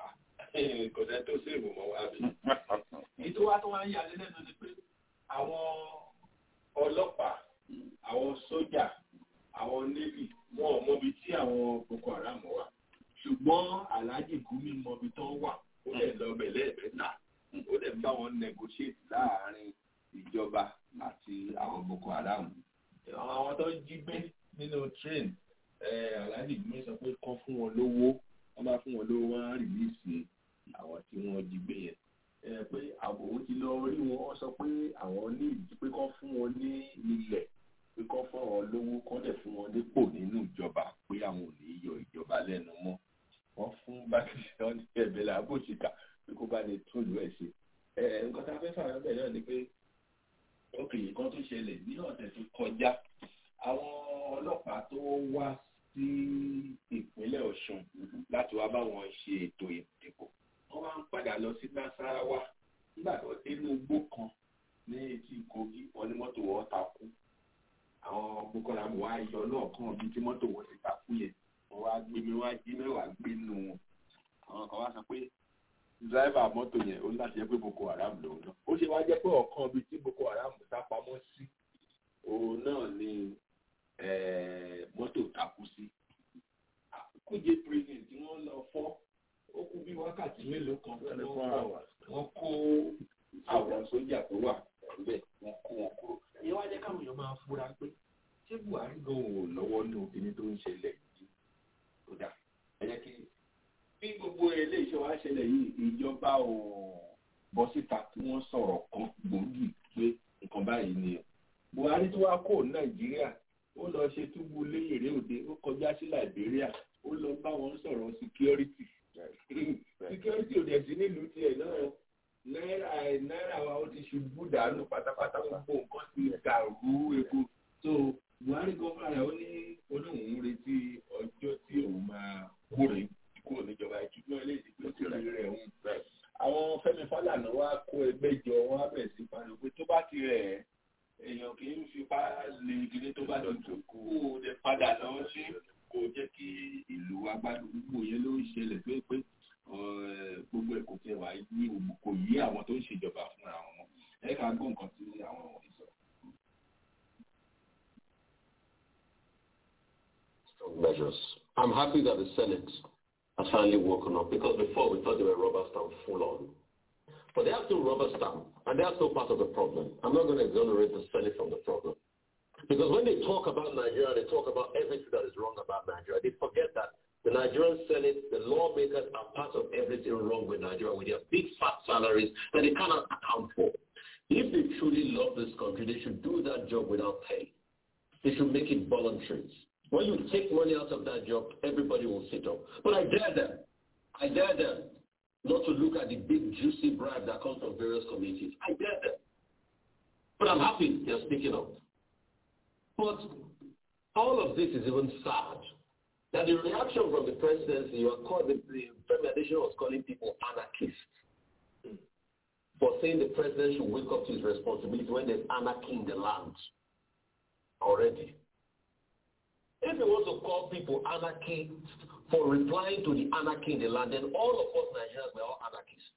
kò sẹ́ tó sèwò mọ́ wá bí. èyí tó wá tó wá ń yà lẹ́nu ni pé àwọn ọlọ́pàá àwọn sójà àwọn navy wọn ò mọbi tí àwọn Boko Haram wà ṣùgbọ́n Alhaji Gumi mọbi tó wà ó lè lọ bẹ̀ lẹ́ẹ̀mẹ́ta ó lè bá wọn negotiate láàárín ìjọba àti àwọn Boko Haram. àwọn tó ń jí gbé nínú train Alhaji Gumi sọ pé kán fún wọn lówó wọ́n bá fún wọn lówó wọ́n á rìlíìsì àwọn tí wọ́n jí gbé yẹn pé àbòwò ti lọ rí wọn wọ́n sọ pé àwọn ní ìdí pé kán fún wọn ní ilẹ̀ pé kán fún wọn lówó kán dẹ̀ fún wọn nípò nínú ìjọba pé àwọn ò ní yọ ìjọba lẹ́nu mọ́ wọ́n fún bákìsítán ní ẹ̀bẹ̀ làbòsíkà pé kó bá lè tún ìlú ẹ̀ ṣe. nǹkan tá a fẹ́ fààyàn bẹ̀ náà ni pé òkè kan tó ṣẹlẹ̀ ní ọ̀sẹ̀ tó kọjá àwọn ọlọ́pàá tó wá sí ìpínlẹ̀ Ọ̀ṣun láti wá bá wọn ṣe ètò ìdìbò wọ́n máa ń padà lọ sí Nasarawa nígbà tó dénú igbó kan ní etí Kogi wọn ní mọ́tò wọn takú àwọn Boko Haram wá yọ náà kàn bí tí mọ́tò wọn ti takú yẹn wọ́n wá gbé mi wá jí mẹ́wàá gbé nù wọn àwọn kan wá sọ pé dírẹ́fà mọ́tò yẹn ó ní láti jẹ́ pé Boko Haram lòun náà ó ṣe wá jẹ́ pé ọ̀kan bíi tí Boko Haram sá pamọ́ sí òun náà ni mọ́tò takú sí Kuje prison tí wọ́n lọ fọ́ ó kú bí wákàtí mélòó kan wọ́n kó àwọn sójà tó wà níbẹ̀ wọ́n kó wọn kúrò. ìyẹn wá jẹ́ káwọn èèyàn máa fura pé ṣé Buhari gan ò lọ́wọ́ ní obìnrin tó ń ṣẹlẹ̀ yìí tó dà ẹ jẹ́ kí bí gbogbo eléyìí ṣe wá ṣẹlẹ̀ yìí ìjọba ò bọ́ síta tí wọ́n sọ̀rọ̀ kan gbòógì pé nǹkan báyìí ni Buhari tó wá kó Nàìjíríà ó lọ ṣe túbú léyèrè òde ó kọjá sí Liberia ó lọ bá wọn sọ̀rọ̀ security security ò dẹ̀ sí nílùú tiẹ̀ náà náírà náírà wa ó ti ṣubú dànù pátápátá gbogbo nǹkan ti dàrú epo so Buhari gọ́fà rẹ̀ ó ní olóhùn retí ọjọ́ tí òun máa kúrè kúrò níjọba ìjùmọ̀ eléyìí pé ó ti rí rẹ̀ òun bẹ́ẹ̀. àwọn Fẹ́mi Fálànà wá kó ẹgbẹ́ jọ wọn á bẹ̀ sí pariwo pé tó bá ti rẹ̀ èèyàn kì í fipá lè gidi tó bá dọ̀tún kó o lè padà lọ sí kò jẹ́ kí ìlú agbádùn gbogbo yẹn ló ń ṣẹlẹ̀ pé pé gbogbo ẹ̀ kò tẹ̀ wá yí kò yí àwọn tó ń ṣèjọba fúnra wọn ẹ ká gbọ́ nǹkan tí àwọn wọ̀nyí sọ. Measures. I'm happy that the Senate has finally woken up because before we thought they were rubber stamp full on. But they are still rubber stamp and they are still part of the problem. I'm not going to exonerate the Senate from the problem. Because when they talk about Nigeria, they talk about everything that is wrong about Nigeria. They forget that the Nigerian Senate, the lawmakers are part of everything wrong with Nigeria with their big fat salaries that they cannot account for. If they truly love this country, they should do that job without pay. They should make it voluntary. When you take money out of that job, everybody will sit up. But I dare them. I dare them not to look at the big juicy bribe that comes from various communities. I dare them. But I'm happy they're speaking up. But all of this is even sad. That the reaction from the presidency, you are called, the, the Femi Adesina was calling people anarchists for saying the president should wake up to his responsibility when there's anarchy in the land already. If he wants to call people anarchists for replying to the anarchy in the land, then all of us Nigerians were all anarchists.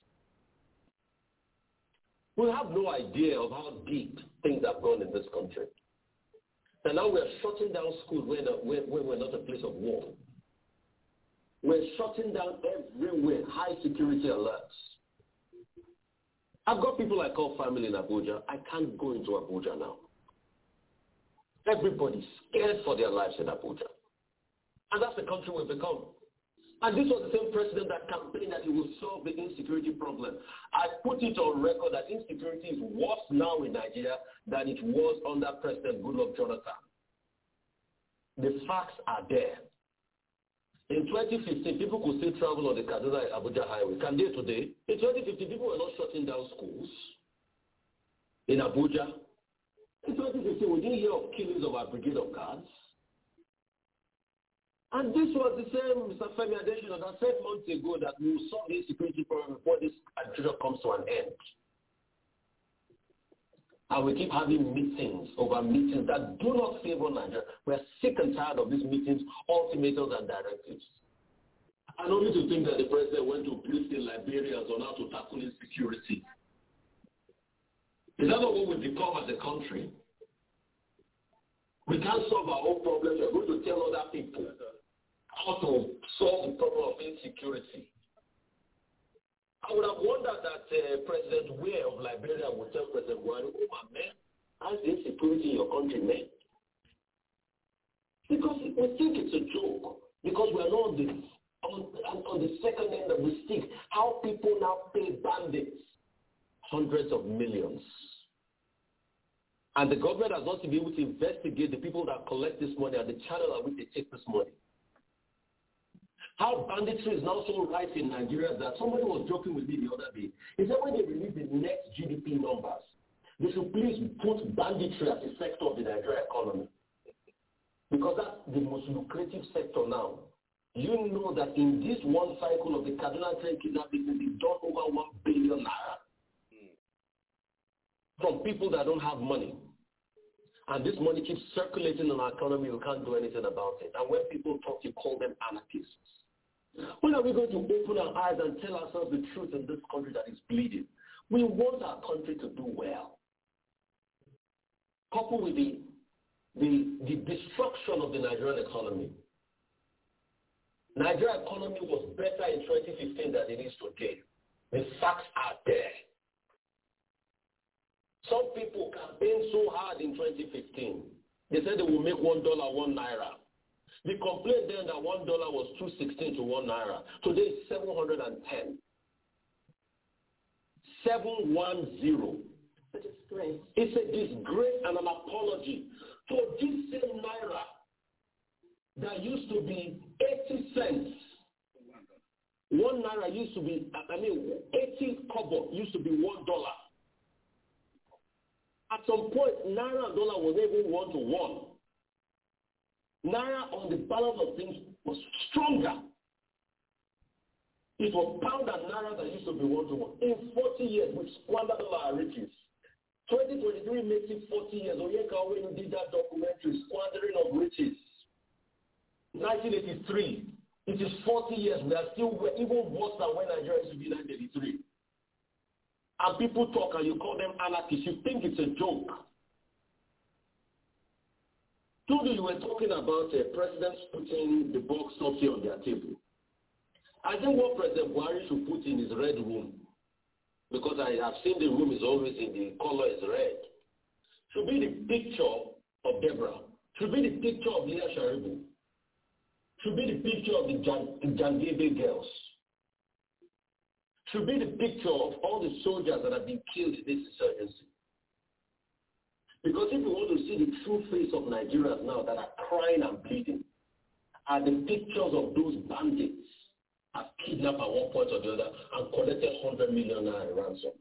We have no idea of how deep things have gone in this country. And now we're shutting down schools where, the, where, where we're not a place of war. We're shutting down everywhere, high security alerts. I've got people I call family in Abuja. I can't go into Abuja now. Everybody's scared for their lives in Abuja. And that's the country we've become. And this was the same president that campaigned that he will solve the insecurity problem. I put it on record that insecurity is worse now in Nigeria than it was under President Goodluck Jonathan. The facts are there. In twenty fifteen, people could still travel on the Kaduna-Abuja highway. Can they today? In twenty fifteen, people were not shutting down schools in Abuja. In twenty fifteen, we didn't hear of killings of our brigade of guards. And this was the same Mister Femi Adesina that said months ago that we will solve the insecurity problem before this administration comes to an end. And we keep having meetings over meetings that do not favor Nigeria. We're sick and tired of these meetings, ultimatums and directives. And only to think that the president went to brief the Liberians on how to tackle insecurity. Is that not what we've become as a country? We can't solve our own problems. We're going to tell other people how to solve the problem of insecurity. I would have wondered that uh, President Weah of Liberia would tell President Buhari, oh my man, how's the insecurity in your country, man? Because we think it's a joke. Because we're not on the, on, on the second end of the stick. How people now pay bandits hundreds of millions. And the government has not to be able to investigate the people that collect this money and the channel at which they take this money. How banditry is now so rife in Nigeria that somebody was joking with me the other day. He said when they release the next G D P numbers, they should please put banditry as a sector of the Nigerian economy. Because that's the most lucrative sector now. You know that in this one cycle of the Kaduna train kidnapping, they've done over one billion naira from people that don't have money. And this money keeps circulating in our economy. We can't do anything about it. And when people talk, you call them anarchists. When are we going to open our eyes and tell ourselves the truth in this country that is bleeding? We want our country to do well. Coupled with the, the, the destruction of the Nigerian economy. Nigerian economy was better in twenty fifteen than it is today. The facts are there. Some people campaigned so hard in twenty fifteen. They said they will make one dollar, one naira. They complained then that one dollar was two sixteen to one naira. Today it's seven hundred ten. Seven one zero. It's a disgrace. It's a disgrace and an apology for this same naira that used to be eighty cents. One naira used to be, I mean, eighty kobo used to be one dollar. At some point, naira and dollar was even one to one. Naira on the balance of things was stronger. It was pound and naira that used to be one to one. In forty years, we squandered all our riches. twenty twenty-three makes it forty years. Onyeka when you did that documentary, Squandering of Riches. nineteen eighty-three. It is forty years. We are still we're even worse than when Nigeria used to be nineteen eighty-three. And people talk and you call them anarchists. You think it's a joke. Today you were talking about uh, presidents putting the box something on their table. I think what President Buhari should put in his red room, because I have seen the room is always in the color is red, should be the picture of Deborah, should be the picture of Leah Sharibu, should be the picture of the Jan- Jangebe girls, should be the picture of all the soldiers that have been killed in this insurgency. Because if you want to see the true face of Nigerians now that are crying and bleeding, are the pictures of those bandits as kidnapped at one point or the other and collected one hundred million naira ransom.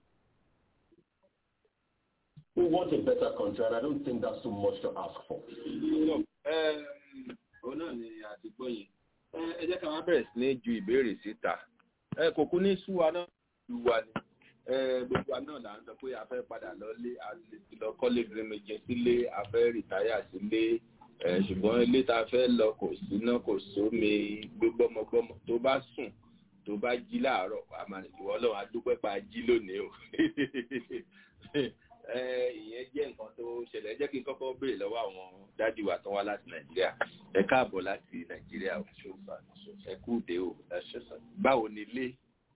We want a better country, and I don't think that's too much to ask for. No, òun náà ni àtìgbọ́ yìí. Ẹ jẹ́ ká wá bẹ̀rẹ̀ sí ní ju ìbéèrè síta. Kò kú ní sú wa náà lu wa ni. Gbogbo wa náà là ń sọ pé a fẹ́ padà lọ́lé, a lọ kọ́lé gbẹmẹjẹ sílé, a fẹ́ rìtáyà sílé. Ṣùgbọ́n ilé tá a fẹ́ lọ kò síná kò sómi gbọ́mọgbọ́mọ tó bá sùn tó bá jí láàárọ̀ àmà ìwọ Ọlọ́run a dúpẹ́ pa jí lónìí o. Ìyẹn jẹ́ nǹkan tó ṣẹlẹ̀ jẹ́ kí n kọ́kọ́ béèrè lọ́wọ́ àwọn dádì wa tán wá láti Nàìjíríà. Ẹ káàbọ̀ láti Nàìjíríà o. Ẹ kú dé o. Báwo ni ilé?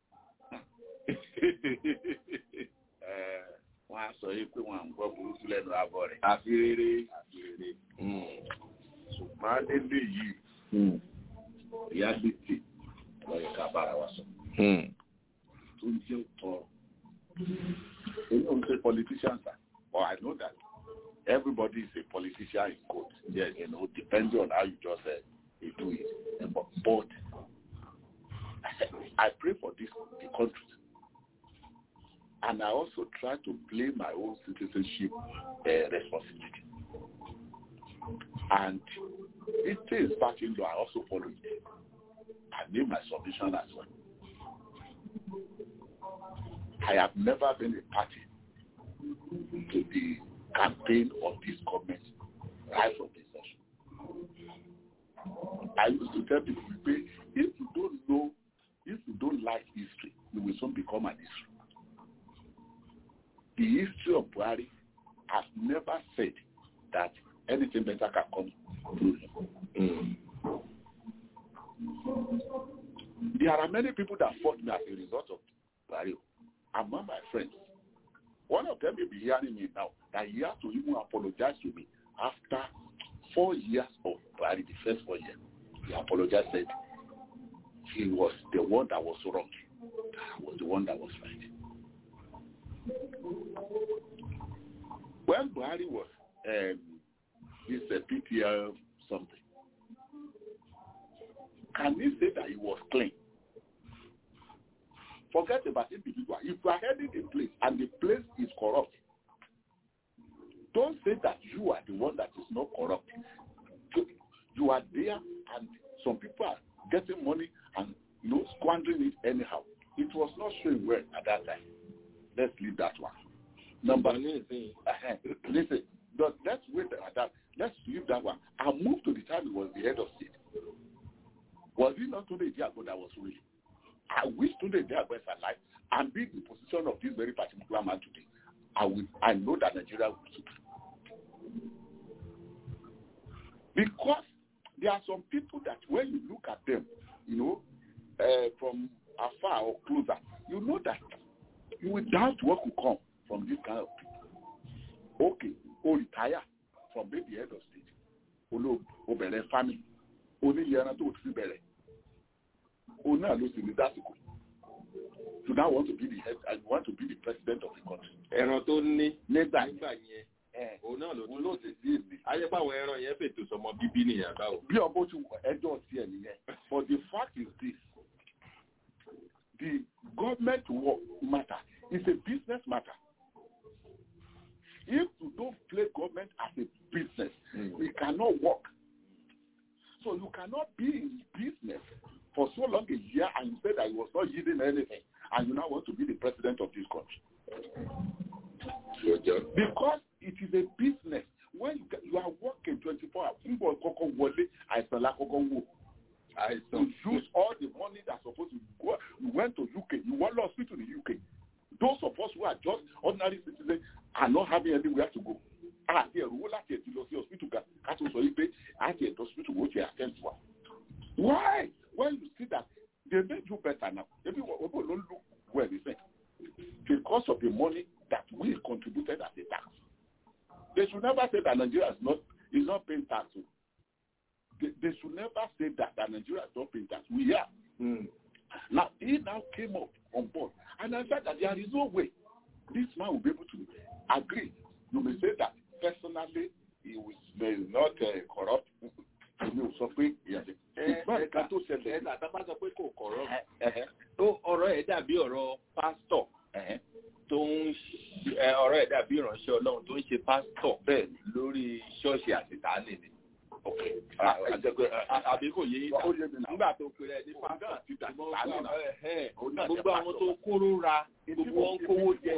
Wọ́n á sọ yìí pé wọ́n à ń gbọ́ burúkú lẹ́nu abọ́ rẹ̀. Àfi rere. Àfi rere. Ṣùgbọ́n nílé yìí, ìyá gbèsè lọ́yẹ̀ ká bára wa sọ. Tó ń jẹ́ òtọ́. You don't say politicians, or I know that everybody is a politician in court. Yes, you know, depending on how you just uh, you do it. But, but I pray for this the country, and I also try to play my own citizenship uh, responsibility. And it is back in law. I also follow it. I made my submission as well. I have never been a party to the campaign of this government right from the session. I used to tell people, if you don't know, if you don't like history, you will soon become an history. The history of Buhari has never said that anything better can come through him. Mm. There are many people that fought me as a result of Buhari. Among my friends, one of them may be hearing me now, that he has to even apologize to me after four years of Buhari, the first four years. He apologized, said he was the one that was wrong. I was the one that was right. When Buhari was um, this uh, P T L something, can we say that he was clean? Forget about individual. If you are heading a place and the place is corrupt, don't say that you are the one that is not corrupt. You are there and some people are getting money and you know, squandering it anyhow. It was not showing well at that time. Let's leave that one. Number uh, listen, let's wait at that. Let's leave that one. I moved to the time he was the head of state. Was he not today there ago that was ruling? I wish today they are best alive and be in the position of this very particular man today. I will. I know that Nigeria will suit. Because there are some people that when you look at them, you know, uh, from afar or closer, you know that you will doubt what will come from this kind of people. Okay, or retire from being the head of state. Olo obere family. Only yana to obere. Oh, now losing the dasiko. You now want to be the head and you want to be the president of the country. Ẹran tó ní nígbà nígbà yẹn. Òun náà ló ló ti sí èmi. Ayépáwọ̀ ẹran yẹn fètò sọmọ bíbí nìyẹn báwo. Bí ọmọ tí ẹjọ́ sí ẹ nìyẹn. But the fact is this. The government work matter is a business matter. If you don't play government as a business, mm. it cannot work. So you cannot be in business for so long a year and you say that you was not yielding anything and you now want to be the president of this country. Because it is a business. When you, you are working twenty-four hours, you use all the money that's supposed to go. You went to U K, you want to speak to the U K. Those of us who are just ordinary citizens are not having anywhere to go. Ah, here, we will have to go to the hospital. Why? When you see that they made you better now, everyone don't look well, they say, because of the money that we contributed as a tax. They should never say that Nigeria is not is not paying tax. They, they should never say that, that Nigeria is not paying tax. We are. Mm. Now, he now came up on board and I said that there is no way this man will be able to agree. You may say that personally he was not uh, corrupt. èmi ò sọ pé ìgbà ìka tó ṣẹlẹ̀. ẹ̀ka tá a bá sọ pé kò kọ̀rọ̀ tó ọ̀rọ̀ ẹ̀ dàbí ọ̀rọ̀ pásítọ̀ tó ń ọ̀rọ̀ ẹ̀ dàbí ìránṣẹ́ ọlọ́run tó ń ṣe pásítọ̀ bẹ́ẹ̀ lórí ṣọ́ọ̀ṣì àtìtánì ni. àbí kò yé yín nígbà tó pèrè ní pásítọ̀ àti àtìtánì náà gbogbo àwọn tó kóró ra gbogbo wọn kówó jẹ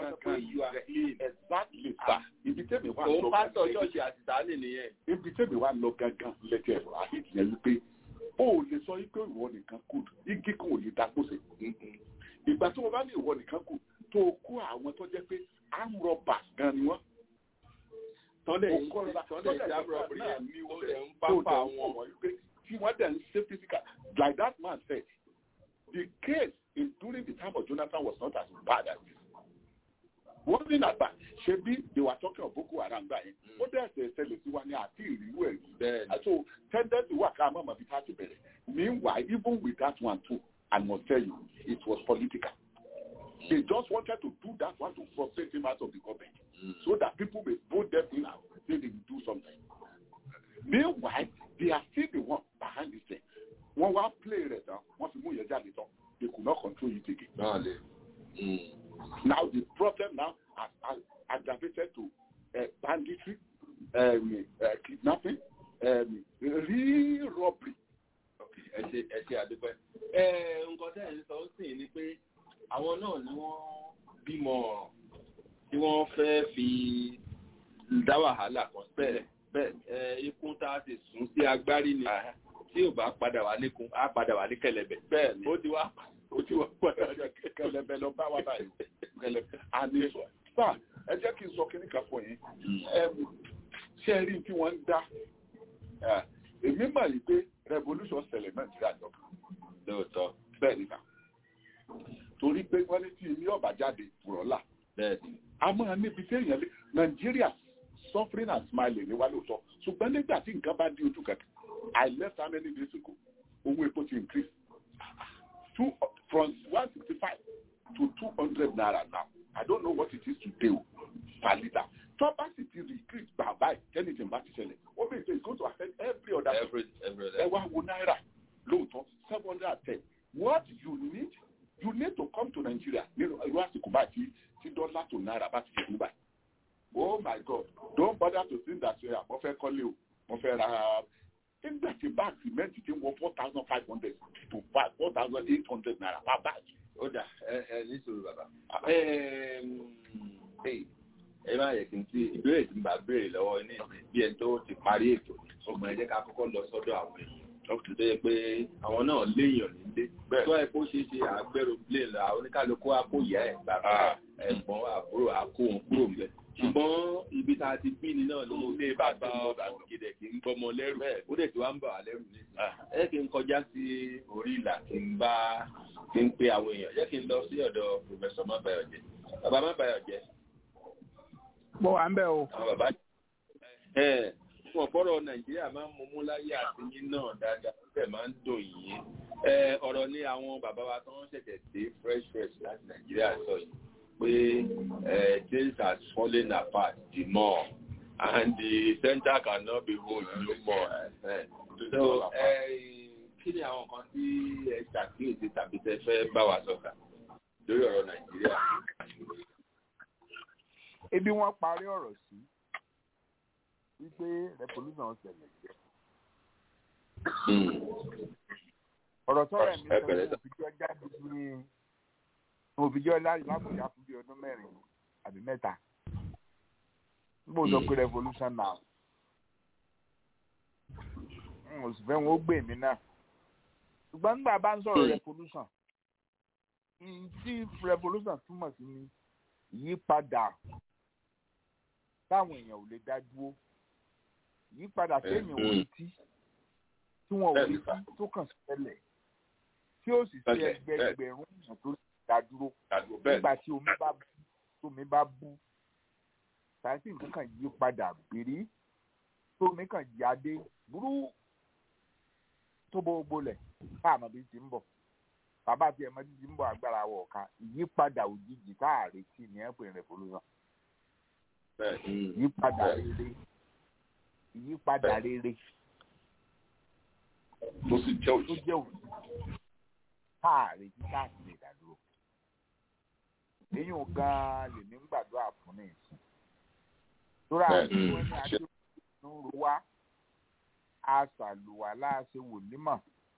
exactly sir ibi tẹ́mi wà lọ pásítọ̀ ṣọ́ọ̀ṣì àtìtánì nìyẹn. ibi tẹ́mi wà lọ gangan lẹ́kẹ̀ ẹ̀rọ àti ìyẹn wípé ó lè sọ wípé ìwọ nìkan kù igi kan ò lè dágbóse ìgbà tó o bá ní ìwọ nìkan kù tó o kó àwọn tó jẹ́ pé amrọ̀bà gan ni wọ́n. tọ́lẹ̀ tọ́lẹ̀ ìdámọ̀rọ̀bì yẹn ní wọ́n lè ń pápá àwọn wípé tí wọ́n dẹ̀ ń ṣe physical like that man said the case in during the time of Jonathan was not as bad as this. wọ́n ní nàgbà ṣe bí they were talking of Boko Haram gbà yẹn ó dẹ̀ ṣe ṣẹlẹ̀ sí wa ní àti ìrìwú ẹ̀rí so tendency wà ká mọ̀mọ́ bí ká ti bẹ̀rẹ̀ meanwhile even with that one too I must tell you it was political. They just wanted to do that one to frustrate him out of the government mm. so that people may vote them in and say they will do something. Meanwhile, they are still the one behind this thing. One one play it down, once you move your job, they could not control it again. No, mm. Now the problem now has, has aggravated to uh, banditry, um, uh, kidnapping, um, real robbery. Okay, ẹ ṣe ẹ ṣe àdúpẹ́. Ẹ nǹkan tẹ́ ẹ̀ ń sọ sí ni pé àwọn náà ni wọ́n bímọ tí wọ́n fẹ́ fi dá wàhálà kan bẹ́ẹ̀ bẹ́ẹ̀ ikún tá a ti sùn sí agbárí ni tí ò bá padà wá lékun á padà wá ní kẹ̀lẹ̀bẹ̀ bẹ́ẹ̀ ó ti wá ó ti wá padà kẹ̀lẹ̀bẹ̀ lọ bá wa báyìí kẹ̀lẹ̀bẹ̀ àní sá ẹ jẹ́ kí n sọ kíní kan fún yín ṣé ẹ rí tí wọ́n ń dá èmi mà yìí pé revolution ṣẹlẹ̀ Nàìjíríà jọ lóòótọ́ bẹ́ẹ̀ ni ká torí pé wọ́n ní tí ilé ọ̀bà jáde rọ̀lá. a máa níbi tí èèyàn lé Nàìjíríà suffering and smiling ni wá lóòótọ́ ṣùgbọ́n nígbà tí nǹkan bá di ojú kẹ̀kẹ́ I left how many days ago owó epo ti increase two from one sixty five to two hundred naira now I don't know what it is today per litre tó bá sì ti increase bàbá ẹ̀ kẹ́nìtì bá ti ṣẹlẹ̀ ó bẹ̀rẹ̀ pé it's going to affect every other every every ẹ wá wo náírà lóòótọ́ seven hundred and ten what you need. You need to come to Nigeria. You have to come back to dollar to naira back to Dubai. Oh my God! Don't bother to think that you are more fair call you, more fair. In that bag, cement it was four thousand five hundred to four thousand eight hundred naira per bag. Oh, that eh this is Baba. Hey, ẹ máa yẹ kí n tí ìbéèrè tí n bá béèrè lọ́wọ́ ní bí ẹni tó ti parí ètò ọgbọ̀n ẹ jẹ́ ká kọ́kọ́ lọ sọ́dọ̀ àwọn èèyàn. Dókítà tó yẹ pé àwọn náà léèyàn nílé tó ẹ kó ṣeé ṣe àgbẹ̀rò plane la oníkálukú àkóyà ẹ̀ bàbá ẹ̀gbọ́n àbúrò àkóhun kúrò ńbẹ̀ ṣùgbọ́n ibi tá a ti bí ni náà ló lé bàbá ògèdè kì í gbọmọ lẹ́rù ó dẹ̀ tí wàá ń bà wá lẹ́rù ní ẹ kí n kọjá sí orí ìlà kí n bá kí n pe àwọn èèyàn jẹ́ kí n lọ sí ọ̀dọ̀ Professor Mábáyọ̀jẹ́ bàbá Mábáyọ̀jẹ́. mo wà ń bẹ̀ o. àwọn bàbá ẹ fún ọ̀pọ̀rọ̀ Nàìjíríà máa ń mumú láyé àtìyín náà dáadáa bẹ́ẹ̀ máa ń dùn yín ọ̀rọ̀ ní àwọn bàbá wa tó ń ṣẹ̀ṣẹ̀ dé fresh fresh láti Nàìjíríà sọ yìí pé things are falling apart the more and the center cannot be hold no more. so kí ni àwọn kan tí ẹ ṣàkíyèsí tàbí tẹ fẹ́ bá wa sọ̀kà lórí ọ̀rọ̀ Nàìjíríà? ebi wọn parí ọ̀rọ̀ sí wípé revolution ṣẹlẹ̀ jẹ́. ọ̀rọ̀ tọ́rọ̀ mi sọ pé òfìjọ́ jáde ní òfìjọ́ láti lábùjá fún bí ọdún mẹ́rin àbí mẹ́ta. níbo sọ pé revolution now. mo sì fẹ́ wọn ó gbé mi náà. ṣùgbọ́n nígbà bá ń sọ̀rọ̀ revolution tí revolution túmọ̀ sí ní ìyípadà táwọn èèyàn ò lè dá dúró. Yípadà téèyàn ò retí tí wọn ò retí tó kàn ṣẹlẹ̀ tí ó sì ṣe ẹgbẹẹgbẹ̀rún èèyàn tó dá dúró nígbà tí omi bá bú tómi bá bú sáyẹ́nsì nǹkan kan yí padà bìrí tómi kan jáde burú tó bó gbolẹ̀ káàmọ́ bí ti ń bọ̀ bàbá tí ẹ̀mọ́ ti ń bọ̀ agbára wọ̀ ọ̀ka ìyípadà òjijì tá a retí ní ẹ̀pẹ̀ revolution ìyípadà rere ìyípadà rere tó sì jẹ́ òjì. tó jẹ́ òjì káàrí tí káàkiri ìdádúró èyí ò gan-an lè ní gbàdúrà fún ní ìsìn tóra àti wọn ní adé lóru wá aṣàlùwà láàṣẹ wòlímọ̀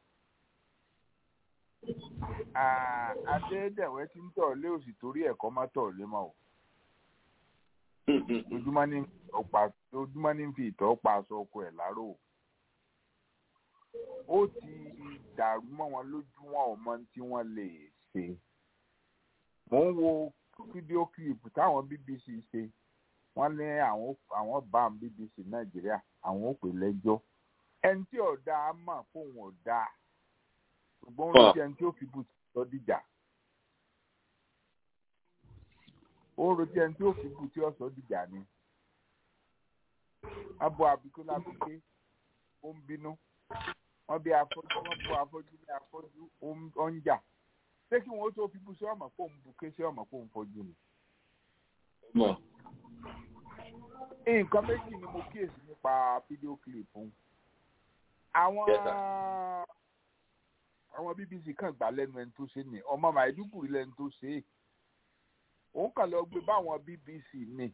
adédèwé tí ń tọ̀ lé òsì torí ẹ̀kọ́ má tọ̀ lé mọ́ o ojúmọ́ ní fi ìtọ́ pa aṣọ oko ẹ̀ láró ó ti dàrú mọ́ wọn lójú wọn ò mọ tí wọ́n lè ṣe mò ń wo fídíò kílípù táwọn B B C ṣe wọ́n ní àwọn àwọn bá B B C Nàìjíríà àwọn ò pè lẹ́jọ́ ẹni tí ọ̀dà á mọ̀ fóun ọ̀dà ṣùgbọ́n ó ń ṣe ẹni tí ó fi bù tí ó dìjà ó ń retí ẹni tí ó fi bù tí ó sọ dìjà ni abo àbíkú lábíké ó ń bínú wọ́n bí afọ́jú wọ́n bọ́ afọ́jú ní afọ́jú ó ń jà ṣé kí wọ́n tó fi bù sí ọmọ fóun bù ké sí ọmọ fóun fọ́jú ni. nǹkan méjì ni mo kíyèsí nípa fídíò kílípù àwọn àwọn B B C kan gbà lẹ́nu ẹni tó ṣe ní ọmọ Maiduguri lẹ́nu tó ṣe é òun kàn lọ gbé báwọn B B C ní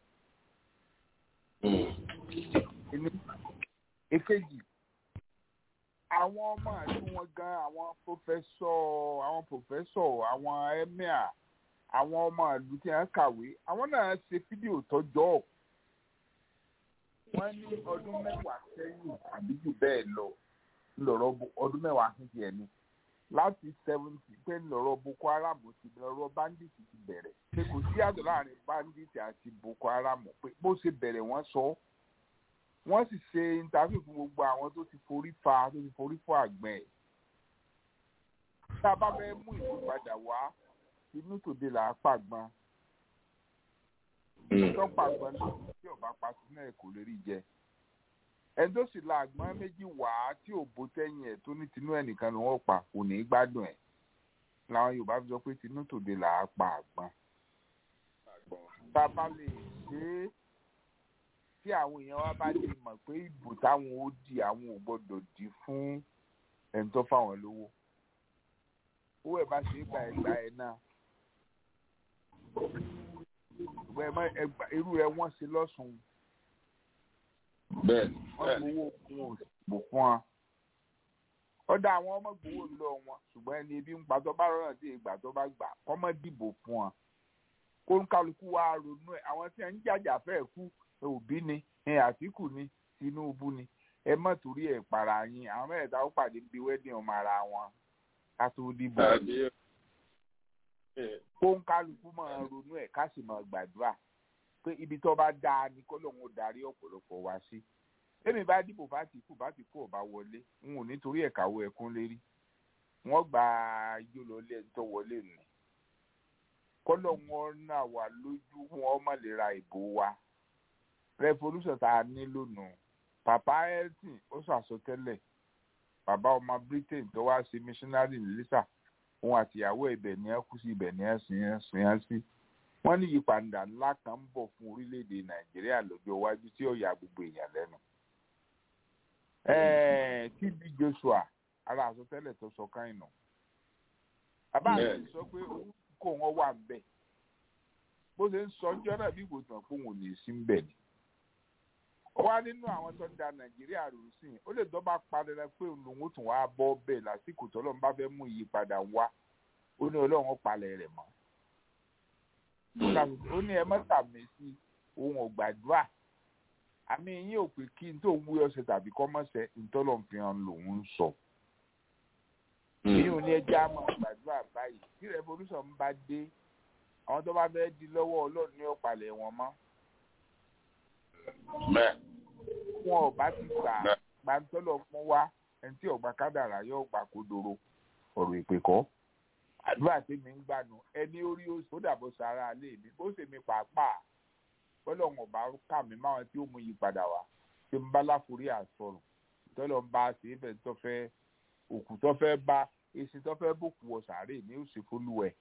èkejì àwọn ọmọ àti wọn gan àwọn pòfẹsọ àwọn pòfẹsọ àwọn emir àwọn ọmọ ìlú tí wọn kàwé àwọn náà ṣe fídíò tọjọ wọn ní ọdún mẹ́wàá sẹ́yìn àbí jù bẹ́ẹ̀ lọ lọ́rọ̀ ọdún mẹ́wàá sí tiẹ̀ ni láti seventy pé lọ́rọ̀ Boko Haram ti lọ́rọ̀ bandit ti bẹ̀rẹ̀ pé kò sí àtọ̀ láàrin bandit àti Boko Haram pé bó ṣe bẹ̀rẹ̀ wọ́n sọ wọ́n sì ṣe interview fún gbogbo àwọn tó ti forí fa tó ti forí fọ́ àgbẹ̀ ẹ̀ tá a bá fẹ́ mú ìyípadà wá inú tòde là á pàgbọ́n tó pàgbọ́n náà tí ọba pàṣẹ náà kò lè rí jẹ ẹni tó sì la àgbọn méjì wá tí ò bó tẹ́yìn ẹ̀ tó ní tinú ẹnìkan ni wọ́n pa kò ní í gbádùn ẹ̀ làwọn Yorùbá fi sọ pé tinú tòde là á pa àgbọn tá a bá lè ṣe é tí àwọn èèyàn wa bá lè mọ̀ pé ìbò táwọn ó di àwọn ò gbọ́dọ̀ di fún ẹni tó fáwọn lówó owó ẹ̀ bá ṣe é gba ẹgbàá ẹ̀ náà irú rẹ̀ wọ́n ṣe lọ́sùn bẹ́ẹ̀ni wọ́n gbowó wọn ò bò fún wa ọ̀dà àwọn ọmọ gbowó lọ wọn ṣùgbọ́n ẹni ebi ń pa tó bá rọrùn sí ìgbà tó bá gbà kọ́ mọ́ dìbò fún wa kó ń kálukú wa ronú ẹ̀ àwọn tí wọ́n ń jàjà fẹ́ẹ̀ kú Òbí ni ẹ Àtíkù ni Tinubu ni ẹ mọ̀ torí ẹ̀ para yín àwọn mẹ́rẹ̀ẹ́ta ó pàdé bí wẹ́dìn ọmọ ara wọn ká tó dìbò kó ń kálukú máa ronú ẹ̀ ká sì máa gbàdúrà pé ibi tó bá dáa ni kó lóun ó darí ọ̀pọ̀lọpọ̀ wá sí èmi bá dìbò fátikù fátikù ọba wọlé n ò nítorí ẹ̀ káwọ́ ẹkún lérí wọ́n gba ijó lọlé ẹni tó wọlé nù kó lóun ó nà wá lójú wọn má lè ra ìbò wa revolution tá a ní lónìí papa elton ó ṣàsọtẹ́lẹ̀ bàbá ọmọ Britain tó wá sí missionary ní lisa òun àtìyàwó ibẹ̀ ní ẹ kú sí ibẹ̀ ní ẹ sìn ẹ sí wọ́n ní ìyípadà ńlá kan ń bọ̀ fún orílẹ̀-èdè Nàìjíríà lọ́jọ́ iwájú tí ó ya gbogbo èèyàn lẹ́nu. T B Joshua ara àsọtẹ́lẹ̀ tó sọ káyìn nù bàbá àti sọ pé owó kò wọ́n wà ń bẹ̀ bó ṣe ń sọ ọjọ́ náà bí ìgbòtàn fún òun ní sí ń bẹ̀ ni. ó wá nínú àwọn tó ń da Nàìjíríà rò sí i ó lè dọ́gba padà rẹ pé òun ó tún wá bọ́ bẹ́ẹ̀ lásìkò tó lọ́n bá fẹ́ mú ìyípadà wá ó ní Ọlọ́run palẹ̀ rẹ̀ mọ́. ó ní ẹ mọ́tà mi sí ohun ọ̀gbàdúrà àmì yín ò pé kí n tó ń wí ọ̀sẹ̀ tàbí kọ́mọ̀sẹ̀ ìtọ́lọ̀ fi hàn lòun ń sọ. èyí ò ní ẹjẹ́ àmọ́ gbàdúrà báyìí tí revolution bá dé àwọn tó bá fẹ́ di lọ́wọ́ Ọlọ́run ní ọ̀pàlẹ̀ wọn mọ́. wọn ò bá ti gbà gbàǹtọ́lọ̀ fún wa ẹni tí ọ̀gbà kádàrá yóò gbà kodoro ọ̀rọ̀ ìpè kọ́. àdúrà tèmi ń gbànú ẹni orí oṣù ó dàbọ̀ sára alẹ́ mi bó ṣe mi pàápàá bọ́lọ̀ wọn bá kà mí máwọn tí ó mú yí padà wá tí ń bá láforí àsọ̀rọ̀ tọ́lọ̀ ń bá ṣe é bẹ́ẹ̀ tó fẹ́ òkú tó fẹ́ bá èsì tó fẹ́ bòkú wọ sàárè ní òsì fólúwẹ̀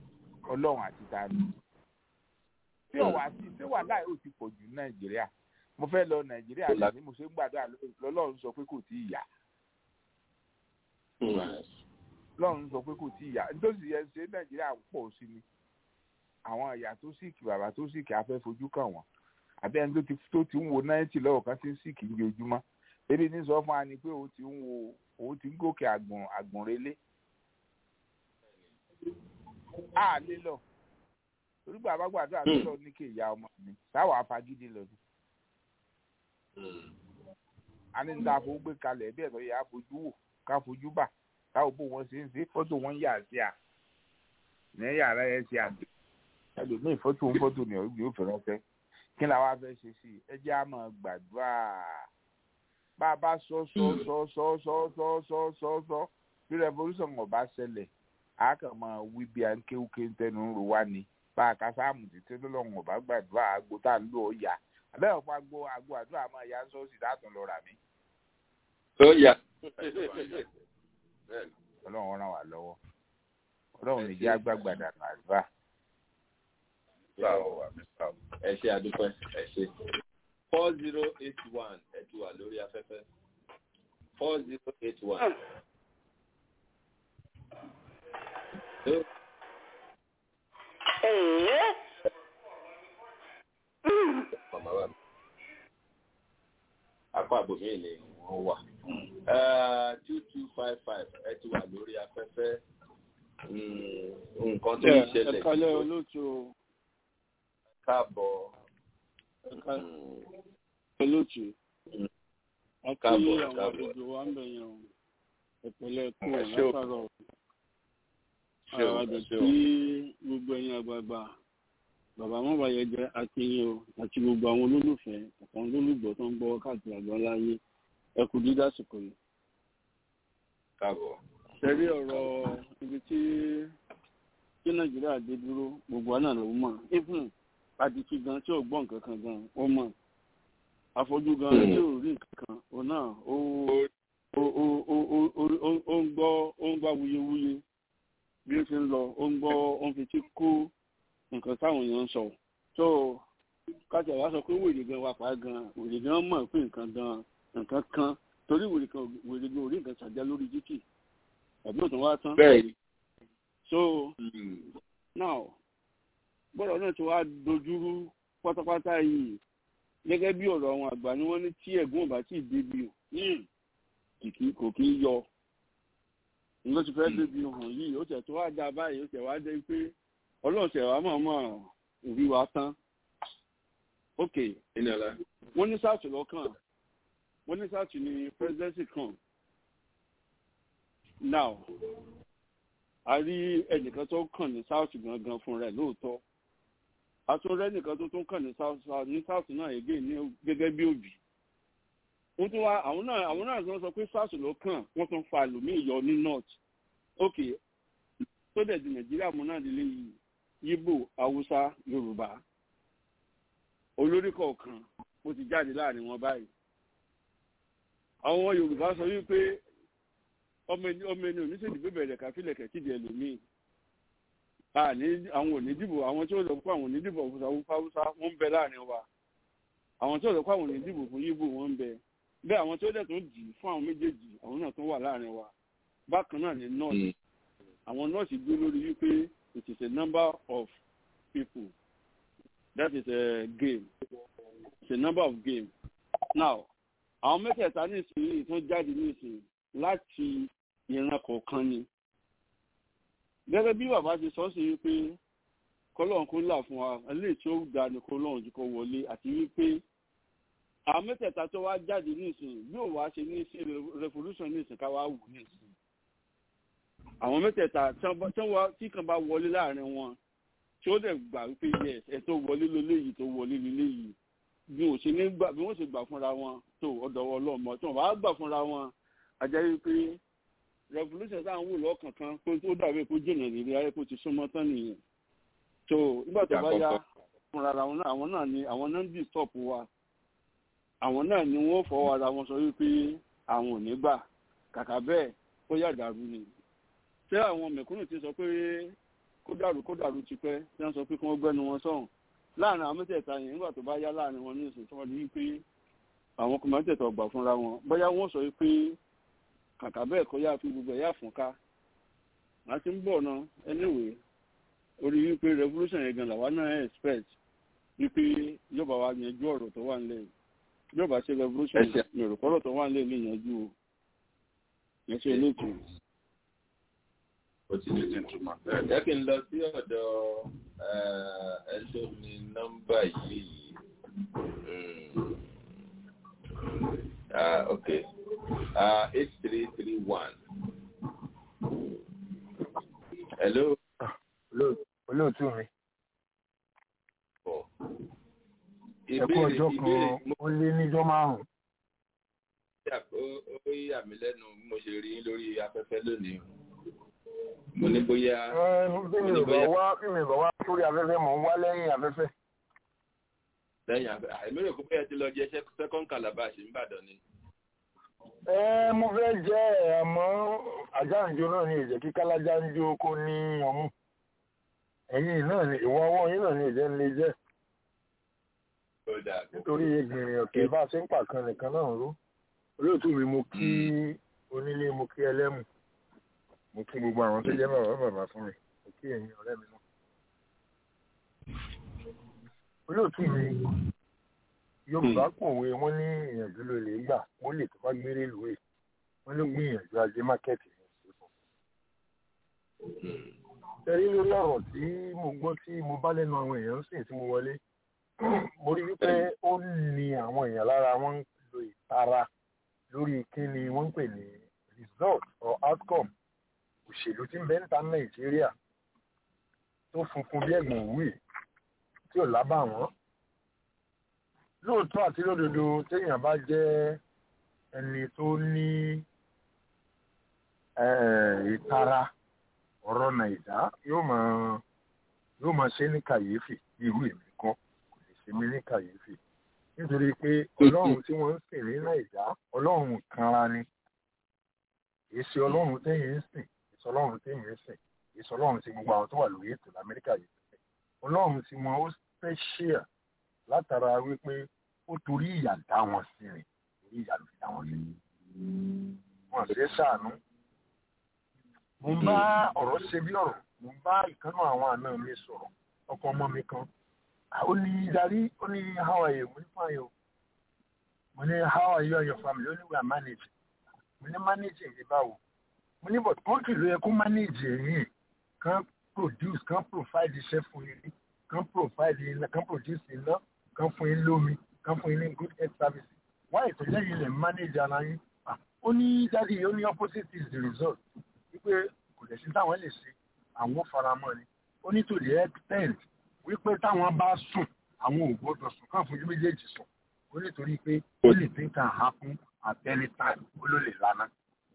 Ọlọ́run àti tani tí ọ̀wá sí tí wà láì ó ti pọ̀ jù Nàìjíríà mo fẹ́ lọ nàìjíríà ní mo ṣe ń gbàdúrà lọ́lọ́run sọ pé kò tí ì yá lọ́run sọ pé kò tí ì yá nítorí yẹn ṣe nàìjíríà pọ̀ sí ni àwọn ìyá tó síkì bàbá tó síkì afẹ́ fojú kàn wọ́n àbí ẹni tó ti ń wo náìtì lọ́wọ́ kan ti ń síkì ní ojúmọ́ ebi ní sọ fún wa ni pé òun ti ń wo òun ti ń gòkè àgbọ̀n àgbọ̀nrelé a lè lọ torí bàbá gbàdúrà tó lọ ní kí ìyá ọmọ mi táwọn afagídí lọ ni a ní nígbà fún gbé kalẹ̀ bí ẹ̀tọ́ yà á fojú wò ká fojú bà káwọn bó wọn ṣe ń ṣe fọ́tò wọn yà sí à ní yàrá ẹ̀ ṣe àgbẹ̀ ẹlòmíì fọ́tò ń fọ́tò ní ọ̀gbìn yóò fẹ́ràn fẹ́ kí ni àwa fẹ́ ṣe sí i ẹ jẹ́ àmọ́ gbàdúrà bá a bá sọ sọ sọ sọ sọ sọ sọ sọ sọ bí revolution ọba ṣẹlẹ̀ a kàn máa wí bí a ń kéwúké tẹnu ń ro wá ni bá a ká sáàmù títí lọ́wọ́ ọba gbàdúrà àgbo tá a ń lò ó yá abẹ́rẹ́ ọ̀pọ̀ àgbo àgbo àdúrà máa yá sọ́ọ̀sì látọ̀ lọ rà mí. ó yá. ọlọ́run ràn wá lọ́wọ́ ọlọ́run ní jẹ́ agbágbàdà àdúrà. ẹ ṣe àdúpẹ́ ẹ ṣe four zero eight one ẹ ti wà lórí afẹ́fẹ́ four zero eight one. Apá àbòmí ni wọ́n wà. two two five five ẹ ti wà lórí afẹ́fẹ́. Nǹkan tó ń ṣẹlẹ̀. Ẹ kálẹ́ olóòtú. Káàbọ̀. Olóòtú. Wọ́n kí àwọn àlejò wa ń bẹ̀yẹn o. Ìpínlẹ̀ kú látàrọ̀. Àwọn àdètí gbogbo ẹ̀yin àgbààgbà. Bàbá Mọ́bàyẹ jẹ́ akínyìn o àti gbogbo àwọn olólùfẹ́ àwọn olólùgbọ́ tó ń gbọ́ káàkiri àgbáláyé ẹ kú dídá àsìkò yìí. Káàbọ̀. Ṣẹ̀rí ọ̀rọ̀ ibi tí tí Nàìjíríà dé dúró gbogbo àná ló mọ̀. Even àdìtú gan tí ò gbọ́ nǹkan kan gan ó mọ̀. Àfojú gan tí ò rí nǹkan kan òun náà ó ó ń gbọ́ ó ń gbá wuyewuye bí ó ti ń lọ ó ń gbọ́ ó ń fi tí kú nǹkan táwọn èèyàn ń sọ tó kájà wá sọ pé wèrè gan wà pa gan wèrè gan mọ̀ pé nǹkan gan nǹkan kan torí wèrè kan wèrè gan orí nǹkan ṣàjá lórí títì ẹ̀bí òtún wá tán. bẹ́ẹ̀ni. so now gbọ́dọ̀ náà ti wá dojúrú pátápátá yìí gẹ́gẹ́ bí ọ̀rọ̀ àwọn àgbà ni wọ́n ní tí ẹ̀gbọ́n bá tí ì débi kò kí í yọ nǹkan ti fẹ́ débi hàn yìí ó tẹ̀ tó wá dá báyìí ó tẹ̀ wá dé pé ọlọ́ọ̀tẹ̀ wa mọ̀ mọ̀ òbí wa tán. ok wọ́n ní sáàtù lọ́kàn wọ́n ní sáàtù ní presidency kan. now a rí ẹnìkan tó kàn ní sáàtù gangan fún rẹ̀ lóòótọ́ a tún rẹ́ nìkan tó tún kàn ní sáàtù ní sáàtù náà ègé ní gẹ́gẹ́ bí òbí. wọ́n tún wá àwọn náà àwọn náà sọ pé sáàtù lọ́kàn wọ́n tún fa ẹlòmíì yọ ní north. ok tó dẹ̀ di Nàìjíríà mọ́ náà délé yìí Yíbò Haúsá Yorùbá olórí kọ̀ọ̀kan ó ti jáde láàrin wọn báyìí. àwọn Yorùbá sọ wípé ọmọ ẹni ọmọ ẹni oníṣèlú bẹ̀rẹ̀ káfílẹ̀kẹ̀ kídi ẹlòmíì àwọn òní dìbò àwọn tí ó lọ fún àwọn òní dìbò Haúsá wọn ń bẹ láàrin wa àwọn tí ó lọ fún àwọn òní dìbò fún Yíbò wọn ń bẹ bẹ́ẹ̀ àwọn tí ó dẹ̀ tó dì fún àwọn méjèèjì àwọn náà tó wà láàrin wa bákan náà ní nọ́ọ̀sì àwọn nọ́ọ̀sì gbé lórí wípé it is a number of people. That is a game. It's a number of game. Now, àwọn mẹ́tẹ̀ẹ̀ta ní ìsinyìí tó jáde ní ìsìn láti ìran kọ̀ọ̀kan ni. Gẹ́gẹ́ bí bàbá ti sọ sí wípé kọ́lọ́n kó là fún wa, eléyìí tí ó ga ni kọ́lọ́n jù kó wọlé àti wípé àwọn mẹ́tẹ̀ẹ̀ta tó wá jáde ní ìsìn bí ò wá ṣe ní sí revolution ní ìsìn ká wá wù ní ìsìn. Àwọn mẹ́tẹ̀ẹ̀ta tí kan bá wọlé láàrin wọn tí ó dẹ̀ gbà wípé yes ẹ̀ tó wọlé lélẹ́yìí tó wọlé lélẹ́yìí bí wọ́n ṣe ní gbà bí wọ́n ṣe gbà fúnra wọn tó ọ̀dọ̀wọ́ ọlọ́mọ tí wọ́n bá gbà fúnra wọn àjẹ́ wípé revolution táwọn wò lọ́kàn kan pé tó dàbí kó jìnnà nílé ayé kó ti súnmọ́ tán nìyẹn tó nígbà tó bá yá fúnra àwọn náà àwọn náà ni àwọn náà ń dì stop wa àwọn náà ni wọ́n fọwọ́ ara wọn sọ wípé àwọn ò ní gbà kàkà bẹ́ẹ̀ ó yà dàrú ni ṣé àwọn mẹ̀kúnnù ti sọ pé kó dàrú kó dàrú ti pẹ́ tí wọ́n sọ pé kí wọ́n gbẹ́nu wọn sọ̀hún láàrin àwọn mẹ́tẹ̀ẹ̀ta yẹn nígbà tó bá yá láàrin wọn ní ìsìn tí wọ́n di wípé àwọn kan mẹ́tẹ̀ẹ̀ta ọgbà fúnra wọn bóyá wọ́n sọ wípé kàkà bẹ́ẹ̀ kọ́ yá fi gbogbo ẹ̀yà fún ká láti ń bọ̀ náà anyway orí wípé revolution yẹn gan làwa náà expect wípé yọba wa yanjú ọ̀rọ̀ tó wà nílẹ̀ yọba ṣe revolution ní ọ̀rọ̀ kọ́rọ̀ tó wà nílẹ̀ lè yanjú o yẹn ṣe eléètò. ó ti lè tuntun mọ́. jẹ́ kí n lọ sí ọ̀dọ̀ ẹ tó ní nọ́mbà yìí. ok eight three three one. hello. olóòtú mi. ẹ̀kọ́ ọjọ́ kan ó lé níjọ́ márùn-ún. ó yà mí lẹ́nu bí mo ṣe rí lórí afẹ́fẹ́ lónìí. mo ní bóyá. bí mi ò bá wá bí mi ò bá wá sórí afẹ́fẹ́ mò ń wá lẹ́yìn afẹ́fẹ́. lẹ́yìn afẹ́fẹ́ àìmọ́ rẹ̀ kó bẹ́ẹ̀ ti lọ jẹ́ second calabash nìbàdàn ni. ẹ mo fẹ́ jẹ́ àmọ́ àjáǹjó náà ní ìjẹ́ kí kálájá ń jó kó ní ọmú. ẹ̀yin náà ni ìwọ ọwọ́ yín náà ni ìjẹ́ ń lè jẹ́. nítorí ìgbìnrin ọ̀kẹ́ bá ṣe ń pàkan nìkan náà ró. olóòtú mi mo kí onílé mo kí ẹlẹ́mù mo kí gbogbo àwọn tó jẹ́ bàbá bàbá fún mi mo kí ẹ̀yin ọ̀rẹ́ mi náà. olóòtú mi yorùbá pòwe wọn ní ìyànjú ló lè gbà wọn lè tó bá gbére lùwé wọn ló gbìyànjú ajé mákẹ́ẹ̀tì ní ìṣẹ́fún. tẹ̀rí lórí ọ̀rọ̀ tí mo gbọ́ tí mo bá lẹ́nu àwọn èèyàn sì tí mo wọlé mo rí wípé ó ní àwọn èèyàn lára wọn ń lo ìtara lórí kí ni wọ́n ń pè ní result or outcome òṣèlú tí ń bẹ ń ta nàìjíríà tó funfun bí ẹ̀gbọ̀n òwúì tí ò lábà wọ́n. lóòótọ́ àti lódodo téèyàn bá jẹ́ ẹni tó ní ìtara ọ̀rọ̀ nàìjà yóò máa yóò máa ṣe ní kàyéfì irú èmi kan kò lè ṣe mí ní kàyéfì nítorí pé ọlọ́run tí wọ́n ń sìn ní nàìjà ọlọ́run kanra ni kì í ṣe ọlọ́run téèyàn ń sìn kì í ṣe ọlọ́run téèyàn ń sìn kì í ṣe ọlọ́run tí gbogbo àwọn tó wà lórí ètò lamẹ́ríkà yìí sìn ọlọ́run tí wọ́n ó special látara wípé ó torí ìyà dá wọn sí rìn torí ìyà ló fi dá wọn sí wọn ṣe ṣàánú. mo ń bá ọ̀rọ̀ ṣe bí ọ̀rọ̀ mo ń bá ìkànnà àwọn àna mi sọ̀rọ̀ ọkọ ọmọ mi kan ó ní darí ó ní how are you mo ní fine o mo ní how are you and your family ó ní we are managing mo ní managing ní báwo mo ní but country ló yẹ kó manage ẹ̀yìn kan produce kan provide iṣẹ́ fún yín kan provide iná kan produce iná kan fún yín lómi kan fún yín ní good health services why ìtọ́jú yìí lè manage ara yín ó ní dáàdi ó ní opposite is the result wípé kò lè sí táwọn lè ṣe àwọn faramọ́ ni ó ní to the extent wípé táwọn bá sùn àwọn ò gbọ́dọ̀ sùn káà fojú méjèèjì sùn ó nítorí pé anything can happen at any time ó ló lè lana.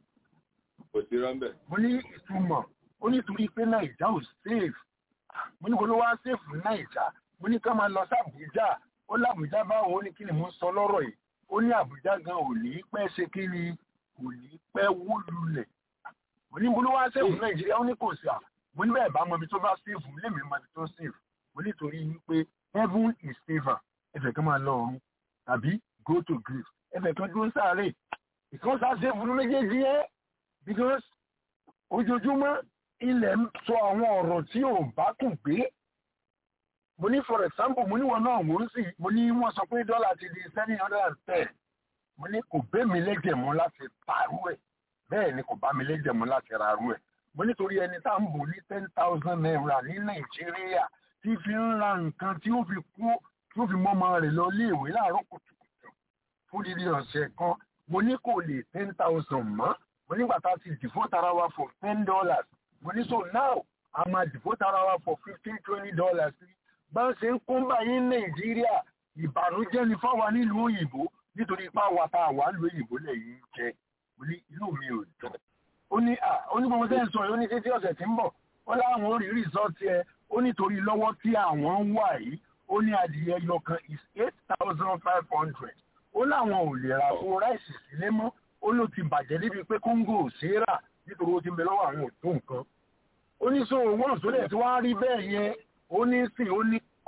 kò sí rọ́ńbẹ̀. mo ní ìtumọ̀ ó nítorí pé nàìjà ò safe mo ní kó ló wá safe nàìjà mo ní ká máa lọ sí àbújá ó lábùjá báwo ó ní kí ni mo ń sọ lọ́rọ̀ yìí ó ní àbújá gan ò ní pẹ́ ṣe kí ni kò ní pẹ́ wó lulẹ̀ mo ní mo ló wá safe nàìjíríà ó ní kò sí à mo ní bẹ́ẹ̀ bá mọ ibi tó bá safe lémi mọ ibi tó safe mo nítorí wípé heaven is safer ẹ̀fẹ̀ kan máa lọ ọ̀run tàbí go to grave ẹ̀fẹ̀ kan dúró sáré ìkànsá safe fún méjèèjì yẹn because ojoojúmọ́ ilẹ̀ ń sọ àwọn ọ̀rọ̀ tí ò bá kùn gbé. mo ní for example mo ní wọn náà wò ó sì mo ní wọ́n sọ pé dọ́là ti di seven hundred and ten mo ní kò bẹ́ mi lẹ́jẹ̀ mọ́ láti pàrọ̀ ẹ̀ bẹ́ẹ̀ ni kò bá mi lẹ́jẹ̀ mọ́ láti rarú ẹ̀ mo nítorí ẹni tá à ń bò ní ten thousand naira ní nàìjíríà tí fi ń ra nǹkan tí ó fi kú tí ó fi mọ́ ọmọ rẹ̀ lọ iléèwé láàárọ̀ kùtùkùtù fún dídí ọ̀sẹ̀ kan mo ní kò lè ten thousand mọ́ mo nígbà tá a ti devote ara wa for ten dollars mo ní so now a máa devote ara wa for fifteen twenty dollars bá ń ṣe ń kún báyìí nàìjíríà ìbànújẹ́ ni fáwa nílùú òyìnbó nítorí ipá wa tá a wà nílùú òyìnbó lẹ́yìn jẹ mo ní inú mi ò dùn ó ní à ó ní gbogbo tẹ́ ń sọ yìí ó ní títí ọ̀sẹ̀ tí ń bọ̀ ó láwọn orí rìsọ́ọ̀tì ẹ ó nítorí lọ́wọ́ tí àwọn ń wà yìí ó ní adìyẹ yọkan is eight thousand five hundred ó láwọn ò lè ra fún ráìsì sílé mọ́ ó ló ti bàjẹ́ débi pé kóńgò ò ṣeé rà nítorí ó ti ń bẹ lọ́wọ́ àwọn òtó nǹkan ó ní sọ owó òṣòlẹ̀ tí wọ́n á rí bẹ́ẹ̀ yẹn ó ní sìn ó ní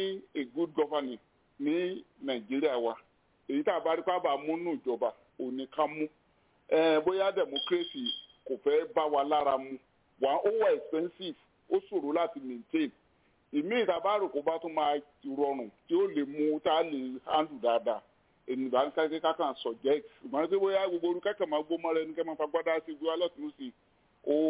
ní a good governing ní nàìjíríà wa èyí tá a bá rí pábà múnú ìjọba òní ká mú bóyá democracy kò fẹ́ bá wa lára mu wà ó wà expensive ó ṣòro láti maintain ìmí ìtàbárò kó bá tún máa rọrùn tí ó lè mú tá a lè handle dáadáa ènìyàn ní kákẹ́ kákan subject ṣùgbọ́n tí bóyá gbogbo orúkọ kẹ̀kẹ́ máa gbó mọ́ra ẹni kẹ́ máa fagbádá sí gbé alọ́tún sí ó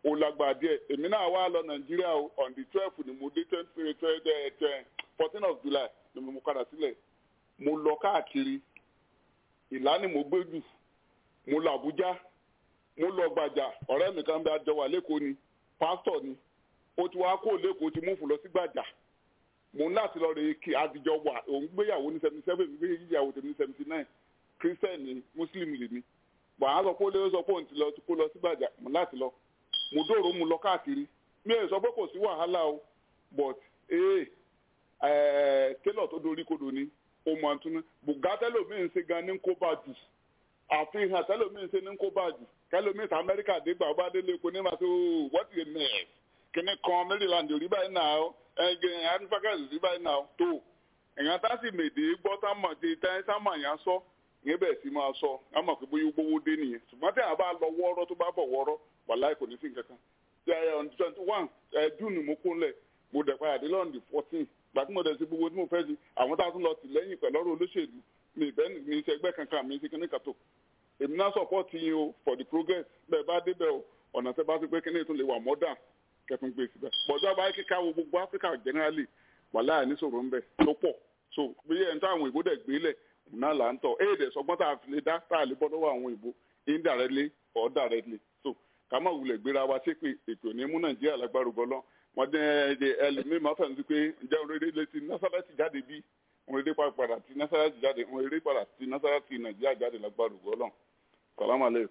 ó lágbára díẹ̀ èmi náà wá lọ nàìjíríà o on the twelve ni mo dé twenty twenty fourteen of july ni mo padà sílẹ̀ mo lọ káàkiri ìlà ni mo gbé jù mo lọ àbújá mo lọ gbàjà ọ̀rẹ́ mi kan bí ajọ wà lẹ́kọ̀ọ́ ni pásítọ̀ ni ó ti wá kó lẹ́kọ̀ọ́ ti mú fún lọ sí gbàjà mo ń láti lọ rè kí adijọ́ wà òun gbéyàwó ní seventy seven mi gbéyàwó tèmi ní seventy nine christian ni muslim lè mi bọ̀ àwọn sọ pé ó lé sọ pé òun ti lọ kó lọ sí gbàjà mo láti lọ mo dòrò mo lọ káàkiri mi ò sọ pé kò sí wàhálà o but ee tẹ́lọ̀ tó dorí kodò ni ó mọ̀ tún bùgá tẹ́lòmíì ń ṣe gan ní kó bá jù àfihàn tẹ́lòmíì ń ṣe ní kó bá jù tẹ́lòmíì tí amẹ́ríkà dé gbà ó bá délé epo ní ma tó what is the next kíní kan maryland rí báyìí náà ẹgbẹ́ anifagaz rí báyìí náà tó èèyàn tá sì mèdè gbọ́ tá mọ̀ tí tẹ́ tá mọ̀ yẹn sọ ìyẹn bẹ́ẹ̀ sì máa sọ á mọ̀ pé bóyá gbówó dé nìyẹn ṣùgbọ́n tí a bá lọ wọ́ọ́rọ́ tó bá bọ̀ wọ́ọ́rọ́ wàláì kò ní sí nǹkan kan on twenty one june mo kún lẹ̀ mo dẹ̀ padà dé lọ́ọ̀dì fourteen gbàtí mo dẹ̀ sí gbogbo tí mo fẹ́ di àwọn tá a tún lọ tì lẹ́yìn pẹ̀lú ọ̀rọ̀ olóṣèlú mi ìbẹ́ mi ṣe ẹgbẹ́ kankan mi ṣe kíní kàtó èmi náà support yín o for the progress bẹ́ẹ̀ bá débẹ̀ o ọ̀nà tẹ́ bá ti pé kíní tún lè wà modern kẹfún gbé síbẹ̀ bọ̀dọ̀ bá kíkà wo gbogbo Africa generally wàláì níṣòro ń bẹ tó pọ̀ so bí ẹni tó àwọn ìbò dẹ̀ gbélẹ̀ náà là ń tọ̀ éèdè sọgbọ́n tá a fi lè dá tá a lè bọ́ lọ́wọ́ àwọn ìbò indirectly or directly so ká má wulẹ̀ gbéra wa sí pé ètò ní mú Nàìjíríà lágbára gọlọ́ wọn dẹ ẹ ẹlòmíì máa fẹ́ ní pé ǹjẹ́ òrèrè létí Násárẹ́tì jáde bí òrèrè padà tí Násárẹ́tì jáde òrèrè padà tí Násárẹ́tì Nàìjíríà jáde lágbára gọlọ́ sàlámà lè.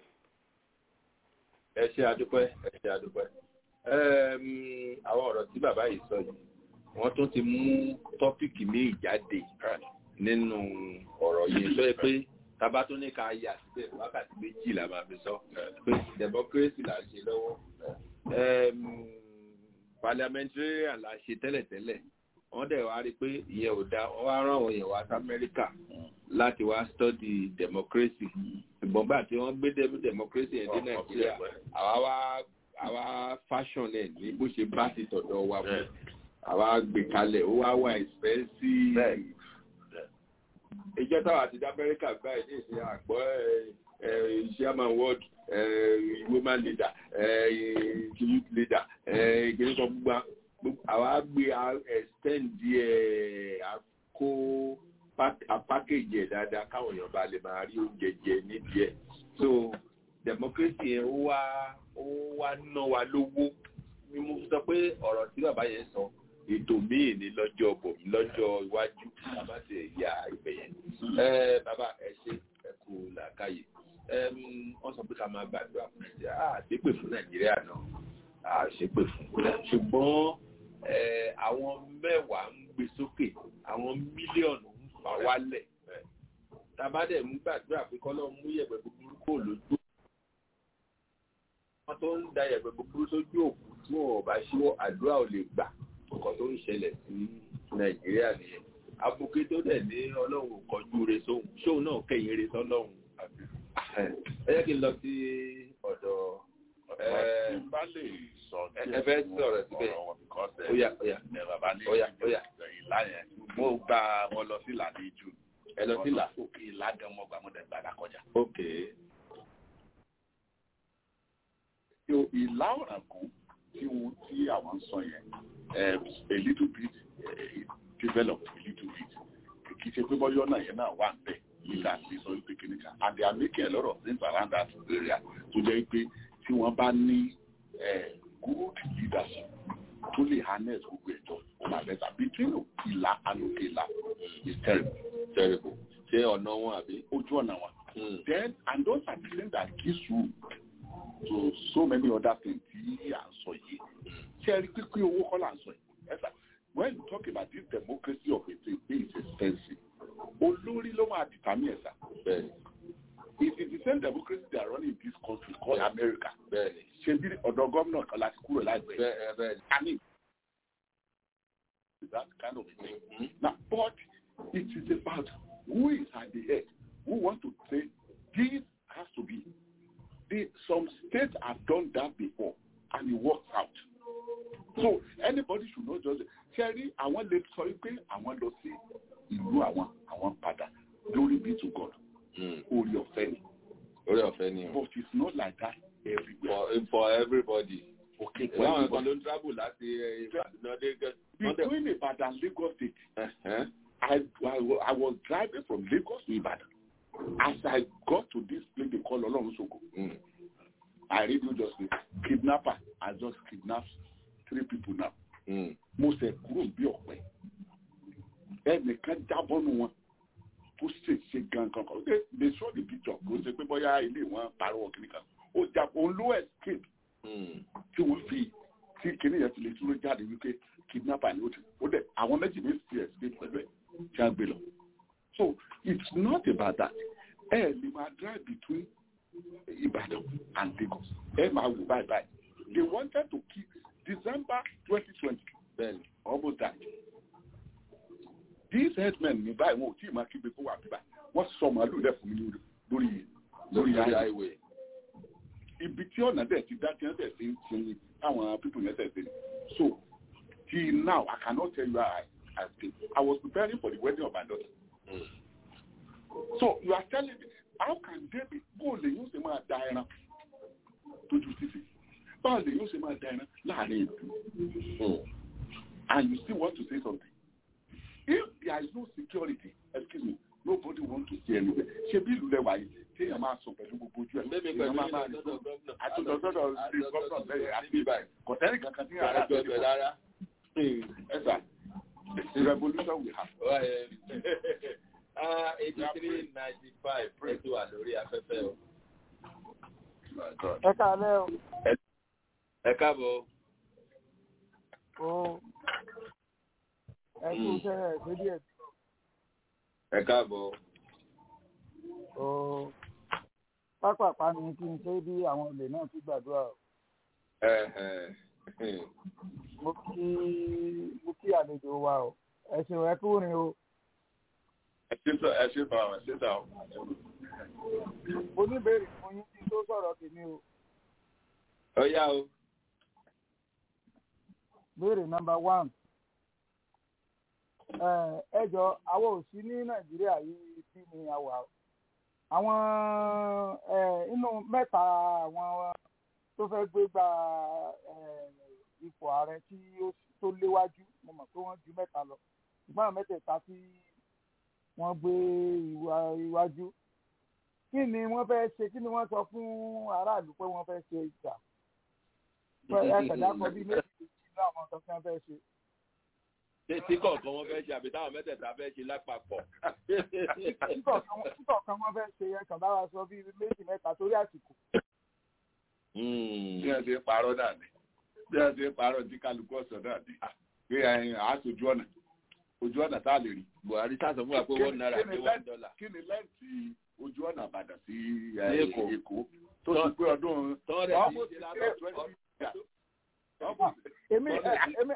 ẹ ṣe àdúpẹ́ ẹ ṣe àdúpẹ́ àwọn ọ̀rọ̀ tí bàbá yìí sọ yìí wọ́n tún ti mú tọ́pìkì míì jáde nínú ọ̀rọ̀ yìí sọ pé tábà tó ní ká yà síbẹ̀ wákàtí méjì la máa fi sọ pé democracy là ń ṣe lọ́wọ́ parliamentarian la ṣe tẹ́lẹ̀tẹ́lẹ̀ wọ́n dẹ̀ wá rí pé ìyẹn ò dáa wọ́n wá rán àwọn èèyàn wá sí Amẹ́ríkà láti wá study democracy ìgbọ̀n bá tí wọ́n gbé democracy ẹ̀ dé Nàìjíríà àwa wá àwa fashion ẹ̀ ní bó ṣe bá ti tọ̀dọ̀ wa mọ́ àwa gbé kalẹ̀ ó wá wá expensive ìjọ táwa ti dá Amẹ́ríkà gbá ẹ̀ ní ìṣe àgbọ̀ chairman world woman leader youth leader ìgbésẹ̀ kan gbogbo àwa gbé extend díẹ̀ àkó package ẹ̀ dáadáa káwọn èèyàn bá lè máa rí oúnjẹ jẹ níbi ẹ̀ so democracy yẹn ó wá ó wá ná wa lówó ni mo sọ pé ọ̀rọ̀ tí bàbá yẹn sọ ètò míì ní lọ́jọ́ bò lọ́jọ́ iwájú bàbá ti ya ibẹ̀ yẹn. ẹ bàbá ẹ ṣe ẹ kú làákàyè wọ́n sọ pé ká máa gbàdúrà fún Nàìjíríà á ṣépè fún Nàìjíríà náà á ṣépè fún ṣùgbọ́n àwọn mẹ́wàá ń gbé sókè àwọn mílíọ̀nù ń fà wálẹ̀ tàbádẹ̀ ń gbàdúrà pé kọ́lọ́ mú yẹ̀pẹ̀ búburú kò lójú wọ́n tó ń da yẹ̀pẹ̀ búburú sójú òkú tí wọn ò bá ṣíwọ́ àdúrà ò lè gbà nǹkan tó ń ṣẹlẹ̀ sí Nàìjíríà nìyẹn abuké tó dẹ̀ ní Ọlọ́run kọjú re sóhun ṣóun náà kẹ̀yìn re sọ́lọ́run ẹ yẹ kí n lọ sí ọ̀dọ̀ ẹ bá lè sọ ẹ fẹ́ sọ̀rọ̀ síbẹ̀ óyá óyá bàbá ní óyá óyá ìlà yẹn mo gba mo lọ sí ìlànà ìjù ẹ lọ sí ìlà òkè ìlà gan mo gbà mo dẹ̀ gbàdá kọjá. ok. ìlà ọ̀ràngún tí wọ́n tí àwọn sọ yẹn a little bit develop a little bit kì í ṣe pé bọ́yọ́ náà yẹn náà wà ń bẹ̀ nígbà tí sọ wípé kí nìkan and they are making a lot of things around that area tó jẹ́ pé tí wọ́n bá ní good leadership tó lè harness gbogbo ẹ̀jọ́ ó máa bẹ́ẹ̀ between ìlà and òkè ìlà is terrible. terrible ṣé ọ̀nà wọn àbí. ojú ọ̀nà wọn. then and those are the things that gives room to so many other things tí à ń sọ yìí ṣé ẹ rí pípé owó kọ́ là ń sọ yìí ẹ sà when you talk about this democracy of a thing it is expensive olórí ló máa determine ẹ sà it is the same democracy they are running in this country called America ṣe bí ọ̀dọ̀ gómìnà kan láti kúrò láìpẹ́ I mean that kind of a thing mm-hmm. now but it is about who is at the head who want to say this has to be. The, some states have done that before and it works out. So anybody should not just say, I want them to say, I want to see ìlú àwọn àwọn padà. Glory be to God. Orí ọ̀fẹ́ ni. Orí ọ̀fẹ́ ni. But it's not like that everywhere. For, for everybody. escape. Àwọn kan ló ń travel láti Ìbàdàn. Between Ibadan and Lagos State, uh-huh. I, I I was driving from Lagos to Ibadan. As I got to this place they call Olorunsogo, mm. I read you just kidnapper. I just kidnapped three people now. Mo ṣe kúrò bí ọ̀pẹ. Ẹnìkan jábọ́ nu wọn tó ṣe ṣe gangan kan. They show the picture. Kò ṣe pé bóyá ilé wọn parọ́ kìnìún kan. Ó jà òun ló escape. Tí wọ́n fi tí kìnìún yẹn ti lè dúró jáde wípé kidnapper ni ó ti. Ó dẹ̀ àwọn méjì ní ti escape pẹ̀lú ẹ̀ tí a gbé lọ. So it's not about that. Ẹ lè máa drive between Ibadan and Lagos. Ẹ máa wò báyìí báyìí. They wanted to keep December twenty twenty. Then almost died. These headmen ní báyìí wọn ò tí ì máa kígbe kó wà bíbá. Wọ́n sọ màálù lẹ̀ fún mi lórí lórí highway. Ibi tí ọ̀nà dẹ̀ ti dá tí wọ́n dẹ̀ ti ń sin àwọn people yẹn tẹ̀ sí. So till now I cannot tell you how I I stayed. I was preparing for the wedding of my daughter. Mm. So you are telling me, how can they be go le yóò ṣe máa da ẹran tójú títì? Báwo le yóò ṣe máa da ẹran láàrin ìlú? And you still want to say something? If there is no security, excuse me, nobody want to see anywhere. Ṣé bí ìlú lẹ́wà yìí tí èèyàn máa sọ pẹ̀lú gbogbo ojú ẹ̀? Èèyàn máa máa ní àtúntọ̀sọ́dọ̀ sí gómìnà lẹ́yìn àti bíbáyìí. Kọ̀tẹ́rì kankan tí yàrá àti ìbò rárá. Ẹ sà. The revolution we have. uh, eighty-three ninety-five, pray to Adori Afefe. Ẹ káalẹ́ o. Ẹ káàbọ̀. O. Ẹ kú iṣẹ́ ẹ̀ ṣe díẹ̀. Ẹ káàbọ̀. O. Pápápá ni kí n ṣe bí àwọn olè náà ti gbàdúrà o. Mo kí mo kí àlejò wa o. Ẹ ṣeun ẹ kú rìn o. Ẹ ṣe sọ ẹ ṣe bá wa ṣe dà o. Mo ní ìbéèrè fún yín kí n tó sọ̀rọ̀ tèmi o. Ó yá o. Béèrè nọ́mbà one. Ẹ jọ àwọn òsì ní Nàìjíríà yìí tí ni a wà. Àwọn inú mẹ́ta àwọn tó fẹ́ gbé gba ipò ààrẹ tí ó tó léwájú mo mọ̀ pé wọ́n ju mẹ́ta lọ ṣùgbọ́n àwọn mẹ́tẹ̀ẹ̀ta tí wọ́n gbé iwájú kí ni wọ́n fẹ́ ṣe kí ni wọ́n sọ fún aráàlú pé wọ́n fẹ́ ṣe ìjà ẹ kẹ̀dá kọ bí méjì nínú àwọn nǹkan tí wọ́n fẹ́ ṣe. tí kọ̀ọ̀kan wọ́n fẹ́ ṣe àbí táwọn mẹ́tẹ̀ẹ̀ta fẹ́ ṣe lápapọ̀. tí kọ̀ọ̀kan wọ́n fẹ́ ṣe ẹ kàn bá wa sọ bí méjì mẹ́ta torí àsìkò. bí ẹ ṣe parọ́ náà ni bí ẹ ṣe parọ́ tí kálukú ọ̀sán náà ni pé àṣojú ọ̀nà ojú ọ̀nà tá a lè rí. Buhari sàṣọ fún wa pé one naira pé one dollar. kí ni lẹ́ǹtì ojú ọ̀nà Ìbàdàn sí Èkó tó ti pé ọdún èmi èmi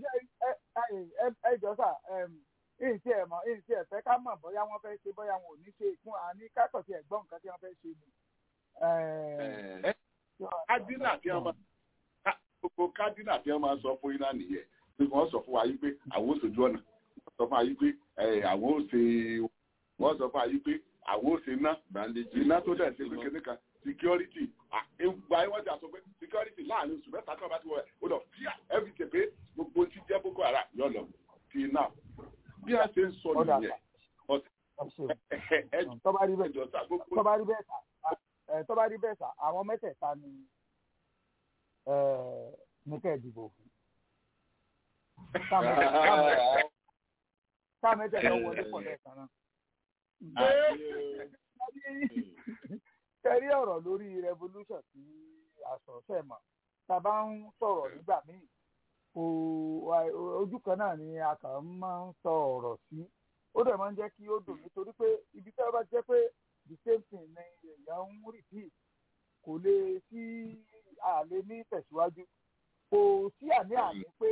ẹ jọ sà èyí tí ẹ mọ̀ èyí tí ẹ fẹ́ ká mọ̀ bóyá wọ́n fẹ́ ṣe bóyá wọn ò ní ṣe fún àní kákọ̀ tí ẹ gbọ́ nǹkan tí wọ́n fẹ́ ṣe ni. kádínà tí wọ́n máa gbogbo kádínà tí wọ́n máa sọ fún iná nìyẹn pé wọ́n sọ fún wa yí pé àwọn òṣèjú ọ̀nà wọ́n sọ fún wa yí pé àwọn òṣè wọ́n sọ fún wa yí pé àwọn òṣè iná iná tó dẹ̀ ṣe kékeré kan security ìgbà yẹn wọ́n ti àsọ pé security láàrin oṣù mẹ́ta tí wọ́n bá ti wọ̀ ẹ́ ó lọ fíà everything pé gbogbo tí jẹ́ Boko Haram yọ lọ ti iná bí a ṣe ń sọ nìyẹn tọ́ba rí bẹ́ẹ̀ tọ́ba rí bẹ́ẹ̀ sà tọ́ba rí bẹ́ẹ̀ sà àwọn mẹ́tẹ̀ẹ̀ta ni ní kẹ́ ẹ̀ dìbò fún. Ká mẹ́tẹ̀ẹ̀ta wọlé pọ̀ lẹ́ẹ̀kan náà. Tẹ̀rí ọ̀rọ̀ lórí revolution tí àsọ̀ọ́sẹ̀ mọ̀ tá a bá ń sọ̀rọ̀ nígbà míì kò ojú kan náà ni a kàn máa ń sọ ọ̀rọ̀ sí ó dẹ̀ máa ń jẹ́ kí ó dùn nítorí pé ibi tí wọ́n bá jẹ́ pé the same thing ni èèyàn ń repeat kò lè sí àlè ní tẹ̀síwájú kò sí àní àní pé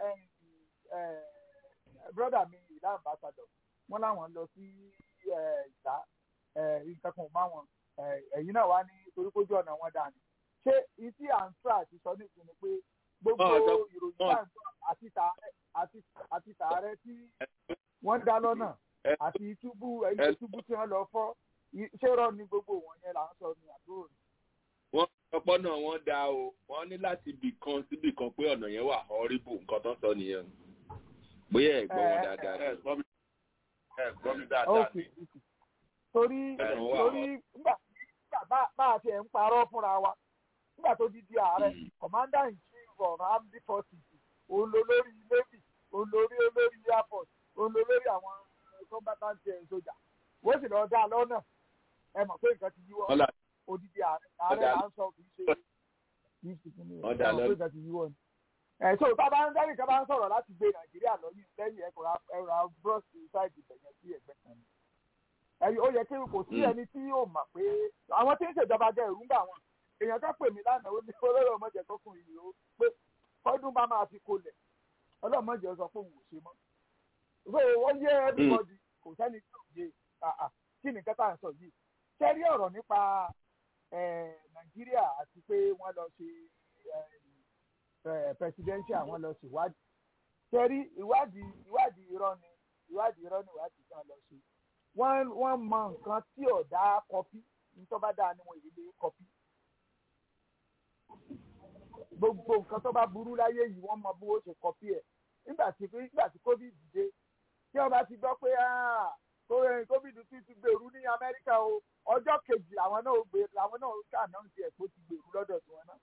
brother mi ìlà ambassador wọ́n láwọn lọ sí ìta nǹkan kan ò má wọn ẹ̀yin náà wá ní torí kójú ọ̀nà wọn dání ṣé ìtí à ń tà àti sọ nìkan ni pé gbogbo ìròyìn náà àti tààrẹ tí wọ́n dá lọ́nà àti túbú ẹ̀yìn túbú tí wọ́n lọ fọ́ ṣé rọ ni gbogbo wọn yẹn là ń sọ ní àdúrò ni. wọ́n ọ̀pọ̀ pọ́nà wọn dá o wọ́n ní láti bì kan síbì kan pé ọ̀nà yẹn wà horrible nǹkan tó ń sọ nìyẹn bóyá ẹ̀ gbọ́ wọn dáadáa. ẹ gbọ́ mi dáadáa ni. torí torí nígbà bá a ti ẹ̀ ń parọ́ fúnra wa nígbà tó di di ààrẹ commander in chief of armed forces òun ló lórí navy òun lórí olórí air force òun ló lórí àwọn combatant soldier wọ́n sì lọ́ọ́ dá lọ́nà ẹ mọ̀ pé nǹkan ti yíwọ́ odidi ààrẹ là ń sọ kì í ṣe kì í ṣe kí ni ẹ mọ̀ pé nǹkan ti yíwọ́ ni. ẹ̀ so tá a bá ń dẹ́rìn kan bá ń sọ̀rọ̀ láti gbé nàìjíríà lọ́yìn lẹ́yìn ẹ̀kọ́ ẹ̀rọ bros ṣáìdì ìbẹ̀yẹn sí ẹ̀gbẹ́ kan ni. ẹ̀yìn ó yẹ kí kò sí ẹni tí yóò mọ̀ pé àwọn tí ń ṣèjọba jẹ́ ìrú ń bà wọ́n èèyàn kan pè mí lánàá ó ní olórí ọmọdé tó kùn yìí ó pé ọdún bá máa fi kolẹ̀ ọlọ́mọdé sọ pé òun ò ṣe mọ́. so ó yé everybody kò sẹ́ni tí ò yé kí ni kẹta ń sọ yìí kẹ́rí ọ̀rọ̀ nípa nàìjíríà àti pé wọ́n lọ ṣe presidential wọ́n lọ ṣèwádìí kẹ́rí ìwádìí ìwádìí irọ́ ni ìwádìí irọ́ ni ìwádìí kan lọ ṣe wọ́n wọ́n mọ nǹkan tí ò dá kọpí nítorí bá dáa ni wọ́n yìí lé kọpí gbogbo nǹkan tó bá burú láyé yìí wọ́n mọ bí wọ́n ṣe kọpí ẹ̀ nígbà tí nígbà tí covid dé tí wọ́n bá ti gbọ́ pé covid ti ti gbèrú ní amẹ́ríkà o ọjọ́ kejì àwọn náà gbé àwọn náà ṣàná ti ẹ̀ pé ó ti gbèrú lọ́dọ̀ tiwọn náà.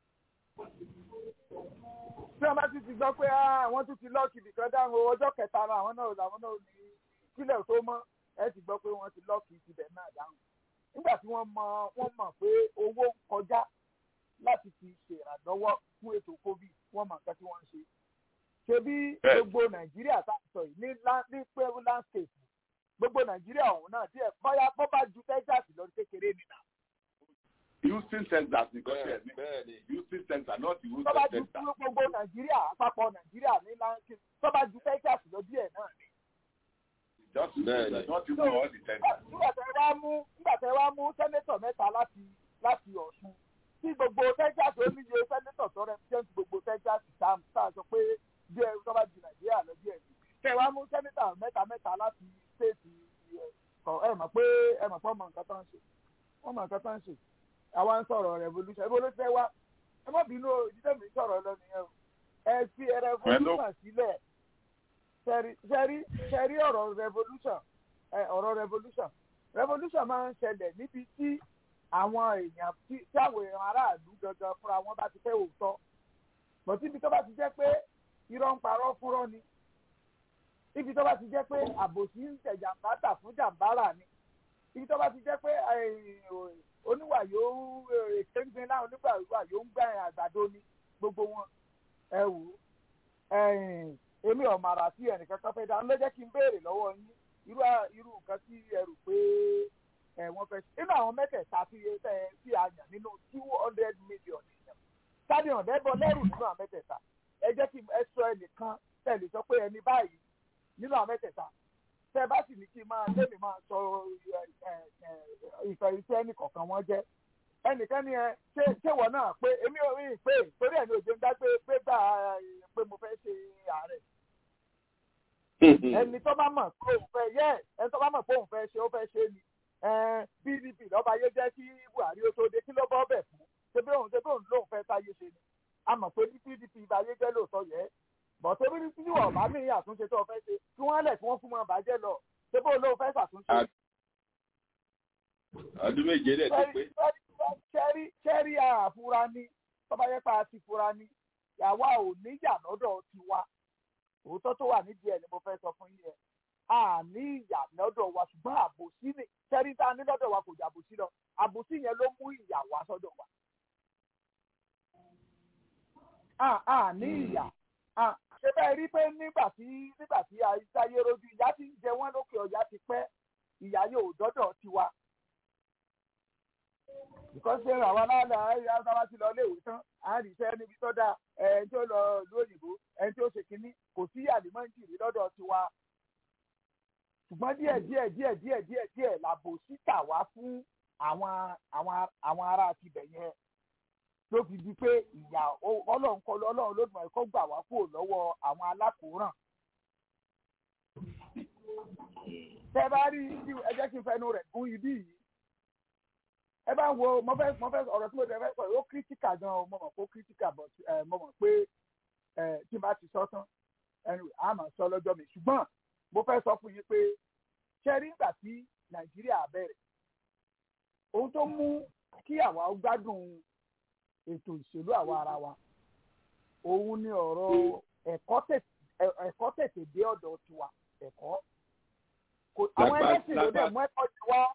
tí wọ́n bá ti ti gbọ́ pé àwọn tún ti lọ́ọ̀kì nìkan dáhùn ọjọ́ kẹta àwọn náà làwọn náà ní kílẹ̀ tó mọ́ ẹ ti gbọ́ pé wọ́n ti lọ́ọ̀kì ibẹ̀ náà dáhùn. nígbà tí wọ́n mọ wọ́n mọ̀ pé owó ń kọjá láti fi ṣèrànlọ́wọ́ fún ètò covid wọ́n mọ nǹkan tí wọ́n ń ṣe. ṣebí gbogbo nàìjíríà tá a sọ yìí ní ní pẹ́rú landscape gbogbo nàìjíríà ọ̀hún náà díẹ̀ bóyá bó bá ju texas lọ kékeré nínà. houston texas ní gọ́ọ̀ṣẹ̀ ní houston texas not houston texas. tó bá ju gbogbo nàìjíríà àpapọ̀ nàìjíríà ní landscape tó bá ju texas lọ díẹ̀ náà ni. just bẹ́ẹ̀ not even all the texas. nígbà tẹ wá mú nígbà tẹ wá mú sẹ́nẹ́tọ̀ mẹ́ta láti láti ọ̀ṣun tí gbogbo texas ó níye sẹ́nẹ́tọ̀ tó represent gbogbo texas tá a sọ pé díẹ̀ tó bá ju nàìjíríà lọ díẹ̀ ni. tẹ wá mú sẹ́nẹ́tọ̀ mẹ́ta mẹ́ta láti stéètì ẹ mọ̀ pé ẹ mọ̀ pé ọmọ nǹkan tó ń ṣe wọ́n mọ̀ nǹkan tó ń ṣe àwa ń sọ̀rọ̀ revolution ibo ló fẹ́ wá ẹ má bínú ìdílé mi sọ̀rọ̀ lọ nìyẹn o ẹ fi revolution sílẹ̀ ṣẹ́rí ṣẹ́rí ọ̀rọ̀ revolution ọ̀rọ̀ revolution revolution máa ń ṣẹlẹ̀ níbi tí àwọn èèyàn tí àwọn èèyàn aráàlú gangan fúnra wọn bá ti fẹ́ òótọ́ bọ̀ síbi tó bá ti jẹ́ pé irọ́ ń parọ́ fúnrọ́ ni ibi tó bá ti jẹ́ pé àbòsí ń tẹ̀ jàǹbá tà fún jàǹbára ni ibi tó bá ti jẹ́ pé oníwà yóò kéńgbé láwọn onígbà yóò ń gbà àgbàdo ni gbogbo wọn ẹ wò èmi ò màrà sí ẹnìkan kan fẹ́ dá ló jẹ́ kí n béèrè lọ́wọ́ yín irú irú nǹkan tí ẹ rò pé wọ́n fẹ́ ṣe nínú àwọn mẹ́tẹ̀ẹ̀ta tí tí a yàn nínú two hundred million èèyàn sábì hàn lẹ́bọ̀ lẹ́rù nínú àwọn mẹ́tẹ̀ẹ̀ta ẹ jẹ́ kí ẹ sọ ẹnìkan tẹ̀lé sọ pé ẹni báyìí nínú àwọn mẹ́tẹ̀ẹ̀ta tẹ́ bá sì ní kí n máa lémi máa sọ ìfẹ́ iṣẹ́ ẹnìkọ̀ọ̀kan wọn jẹ́ ẹnìkan ni ẹ ṣé ṣéwọ náà pé èmi ò rí i pé torí ẹ̀ ní òjò ń dá pé pé gbà pé mo fẹ́ ṣe ààrẹ ẹni tó bá mọ̀ pé òun fẹ́ yẹ ẹni tó bá mọ̀ pé òun fẹ́ ṣe ó fẹ́ ṣe ni p d p lọ́ba ayé jẹ́ kí buhari ó tó dé kí ló bọ́ bẹ̀ fún ṣé bí òun ṣe bí òun lóun fẹ́ táyé ṣe ni a mọ̀ pé p d p ìbáyé jẹ́ lóòótọ́ yẹ bọ̀ ṣé bí tí wọ́n bá ní àtúnṣe tó fẹ́ ṣe kí wọ́n lẹ̀ kí wọ́n fún wọn bàjẹ́ lọ ṣé bó lóun fẹ́ ṣàtúnṣe. ọdún méje lẹ̀ ti pé. ṣẹ́rí ṣẹ́rí àfúra ni tọ́ba yẹn pa ti fura ni àwa ò níyà lọ́dọ̀ tiwa òótọ́ tó wà nídìí ẹ̀ ni mo fẹ́ sọ fún yín ẹ̀ a ní ìyà lọ́dọ̀ wa ṣùgbọ́n àbòsí ni ṣẹ́rí tá a ní lọ́dọ̀ wa kò jẹ́ àbòsí lọ àbòsí yẹn ló mú ìyà wá sọ́dọ̀ wa. a ní ìyà ṣé bẹ́ẹ̀ rí pé nígbà tí nígbà tí ayé rojú ìyá ti ń jẹ wọ́n lókè ọ̀yá ti pẹ́ ìyá yóò dọ́dọ̀ tiwa. Because àwọn aláàlá ẹ̀yà sábà ti lọ léèwé tán à ń ríṣẹ́ níbi tó dáa ẹni tí ó lọ ìlú òyìnbó ẹni tí ó ṣe kínní kò sí àlìmọ́ǹtì rí lọ́dọ̀ tiwa. Ṣùgbọ́n díẹ̀ díẹ̀ díẹ̀ díẹ̀ díẹ̀ díẹ̀ làbò síta wá fún àwọn àwọn àwọn ará tibẹ̀ yẹn ló fi di pé ìyà ọlọ́run kọ́ ọlọ́run lódùmarè ẹ̀kọ́ gbà wá kúrò lọ́wọ́ àwọn alákòóràn. Tẹ́ bá rí ẹ jẹ́ kí n fẹnu rẹ̀ gún ibí yìí. ẹ bá wo mo fẹ́ mo fẹ́ ọ̀rọ̀ tí mo tẹ̀ fẹ́ sọ ó critical gan o mo mọ̀ pé ó critical but mo mọ̀ pé tí n bá ti sọ tán ẹnu a máa sọ lọ́jọ́ mi ṣùgbọ́n mo fẹ́ sọ fún yín pé ṣe rí nígbà tí nàìjíríà bẹ̀rẹ̀ ohun tó mú kí àwa ó gbádùn ètò ìṣèlú àwa ara wa òun ni ọ̀rọ̀ ẹ̀kọ́ tètè dé ọ̀dọ̀ tiwa ẹ̀kọ́ àwọn ẹlẹ́sìn ló dẹ̀ mú ẹ̀kọ́ ti wá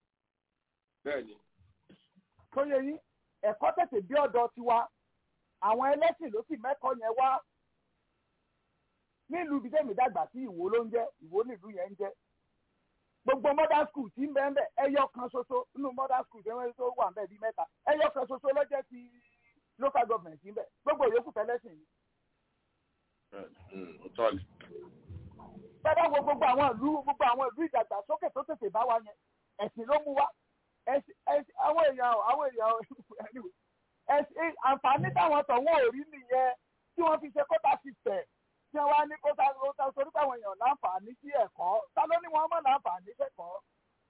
tó yẹ yín ẹ̀kọ́ tètè dé ọ̀dọ̀ tiwa àwọn ẹlẹ́sìn ló sì mẹ́kọ̀ọ́ yẹn wá nílùú ibi tẹ́mi dàgbà sí ìwó ló ń jẹ́ ìwó nílùú yẹn ń jẹ́ gbogbo modern school tí ń bẹ́ẹ̀ bẹ́ẹ̀ ẹyọ kan ṣoṣo nínú modern school tí wọ́n tó wà ń bẹ́ẹ̀ bíi mẹ́ta ẹyọ kan ṣoṣo ló jẹ́ ti local government ń bẹ̀ gbogbo ìyókù tẹ́lẹ̀sìn yìí. bàbá wo gbogbo àwọn ìlú gbogbo àwọn ìlú ìdàgbàsókè tó tètè bá wa yẹn ẹ̀sìn ló mú wa àwọn èèyàn àwọn èèyàn àǹfààní táwọn tọ̀wọ́n ò rí nìyẹn tí wọ́n fi ṣe kóta system tí wọ́n wá ní kóta kóta sórí táwọn èèyàn láǹfààní sí ẹ̀kọ́ ta ló ní wọ́n mọ̀ láǹfààní sẹ́kọ̀ọ́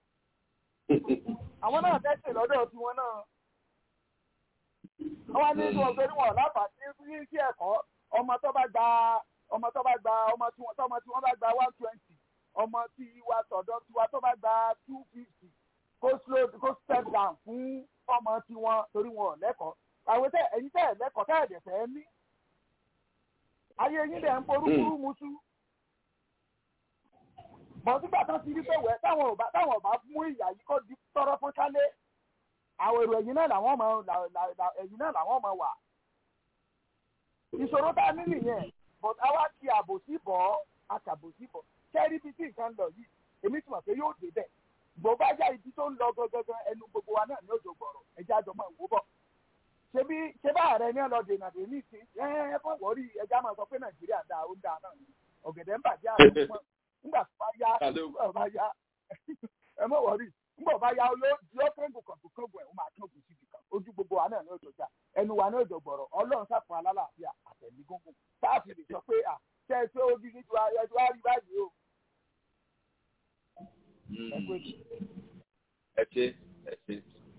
àwọn náà tẹ́sí lọ́dọ̀ tiwọn náà wọ́n ní tí wọ́n torí wọn láǹfààní sí ẹ̀kọ́ ọmọ tó bá gba ọmọ tó bá gba ọmọ tí wọ́n tọ́mọ tí wọ́n bá gba one twenty ọmọ tí wa tọ̀dọ̀ tiwa tó bá gba two fifty kó slow kó step down fún ọmọ tí wọ́n torí wọn lẹ́kọ̀ọ́ àwọn tẹ ẹ̀yin tẹ lẹ́kọ̀ọ́ tẹ ẹdẹ fẹ ní ayé yín dẹ ń porúkúrú musu bọ̀dúgbà tán ti rí pé wẹ́ táwọn ọba táwọn ọba mú ìyá yìí kọ́ di tọrọ fún kálé àwọn èrò ẹ̀yìn náà làwọn ọmọ ẹ̀yìn náà làwọn ọmọ wà ìṣòro tá a ní nìyẹn but àwa ti àbòsí bọ̀ àtàbòsí bọ̀ kẹ́rí bí tí nǹkan lọ yìí èmi ti mọ̀ pé yóò dé bẹ́ẹ̀ bó bá já ibi tó ń lọ gangan ẹnu gbogbo wa náà ní òjò gbọ̀rọ̀ ẹ̀jẹ̀ àjọmọ̀ ìwó bọ̀ ṣebí ṣe bá ààrẹ ní ọlọ́dẹ nàdé ní ìsìn ẹ ẹ fọ́ wọ́ọ́rì ẹja máa sọ pé nàìjíríà dáa ó dáa náà ni ọ̀gẹ̀dẹ̀ ń bàjẹ́ àwọn ọmọ nígbà tó bá yá nígbà bá yá ẹ mọ̀ wọ́ọ́rì nígbà bá yá yóò kẹ́ngù kọ̀ǹkù kẹ́ngù ẹ̀ ó máa kẹ́ngù síbi kan ojú gbogbo wa náà ní òjò jà ẹnu wa ní òjò gbọ̀rọ̀ ọlọ́run sàfún alálàáfíà àtẹ̀mí gúngùn táàfin lè sọ pé à ṣe é ṣe ojú ní ju ẹjọ́ á rí báyìí o. ẹ ṣe ẹ ṣe.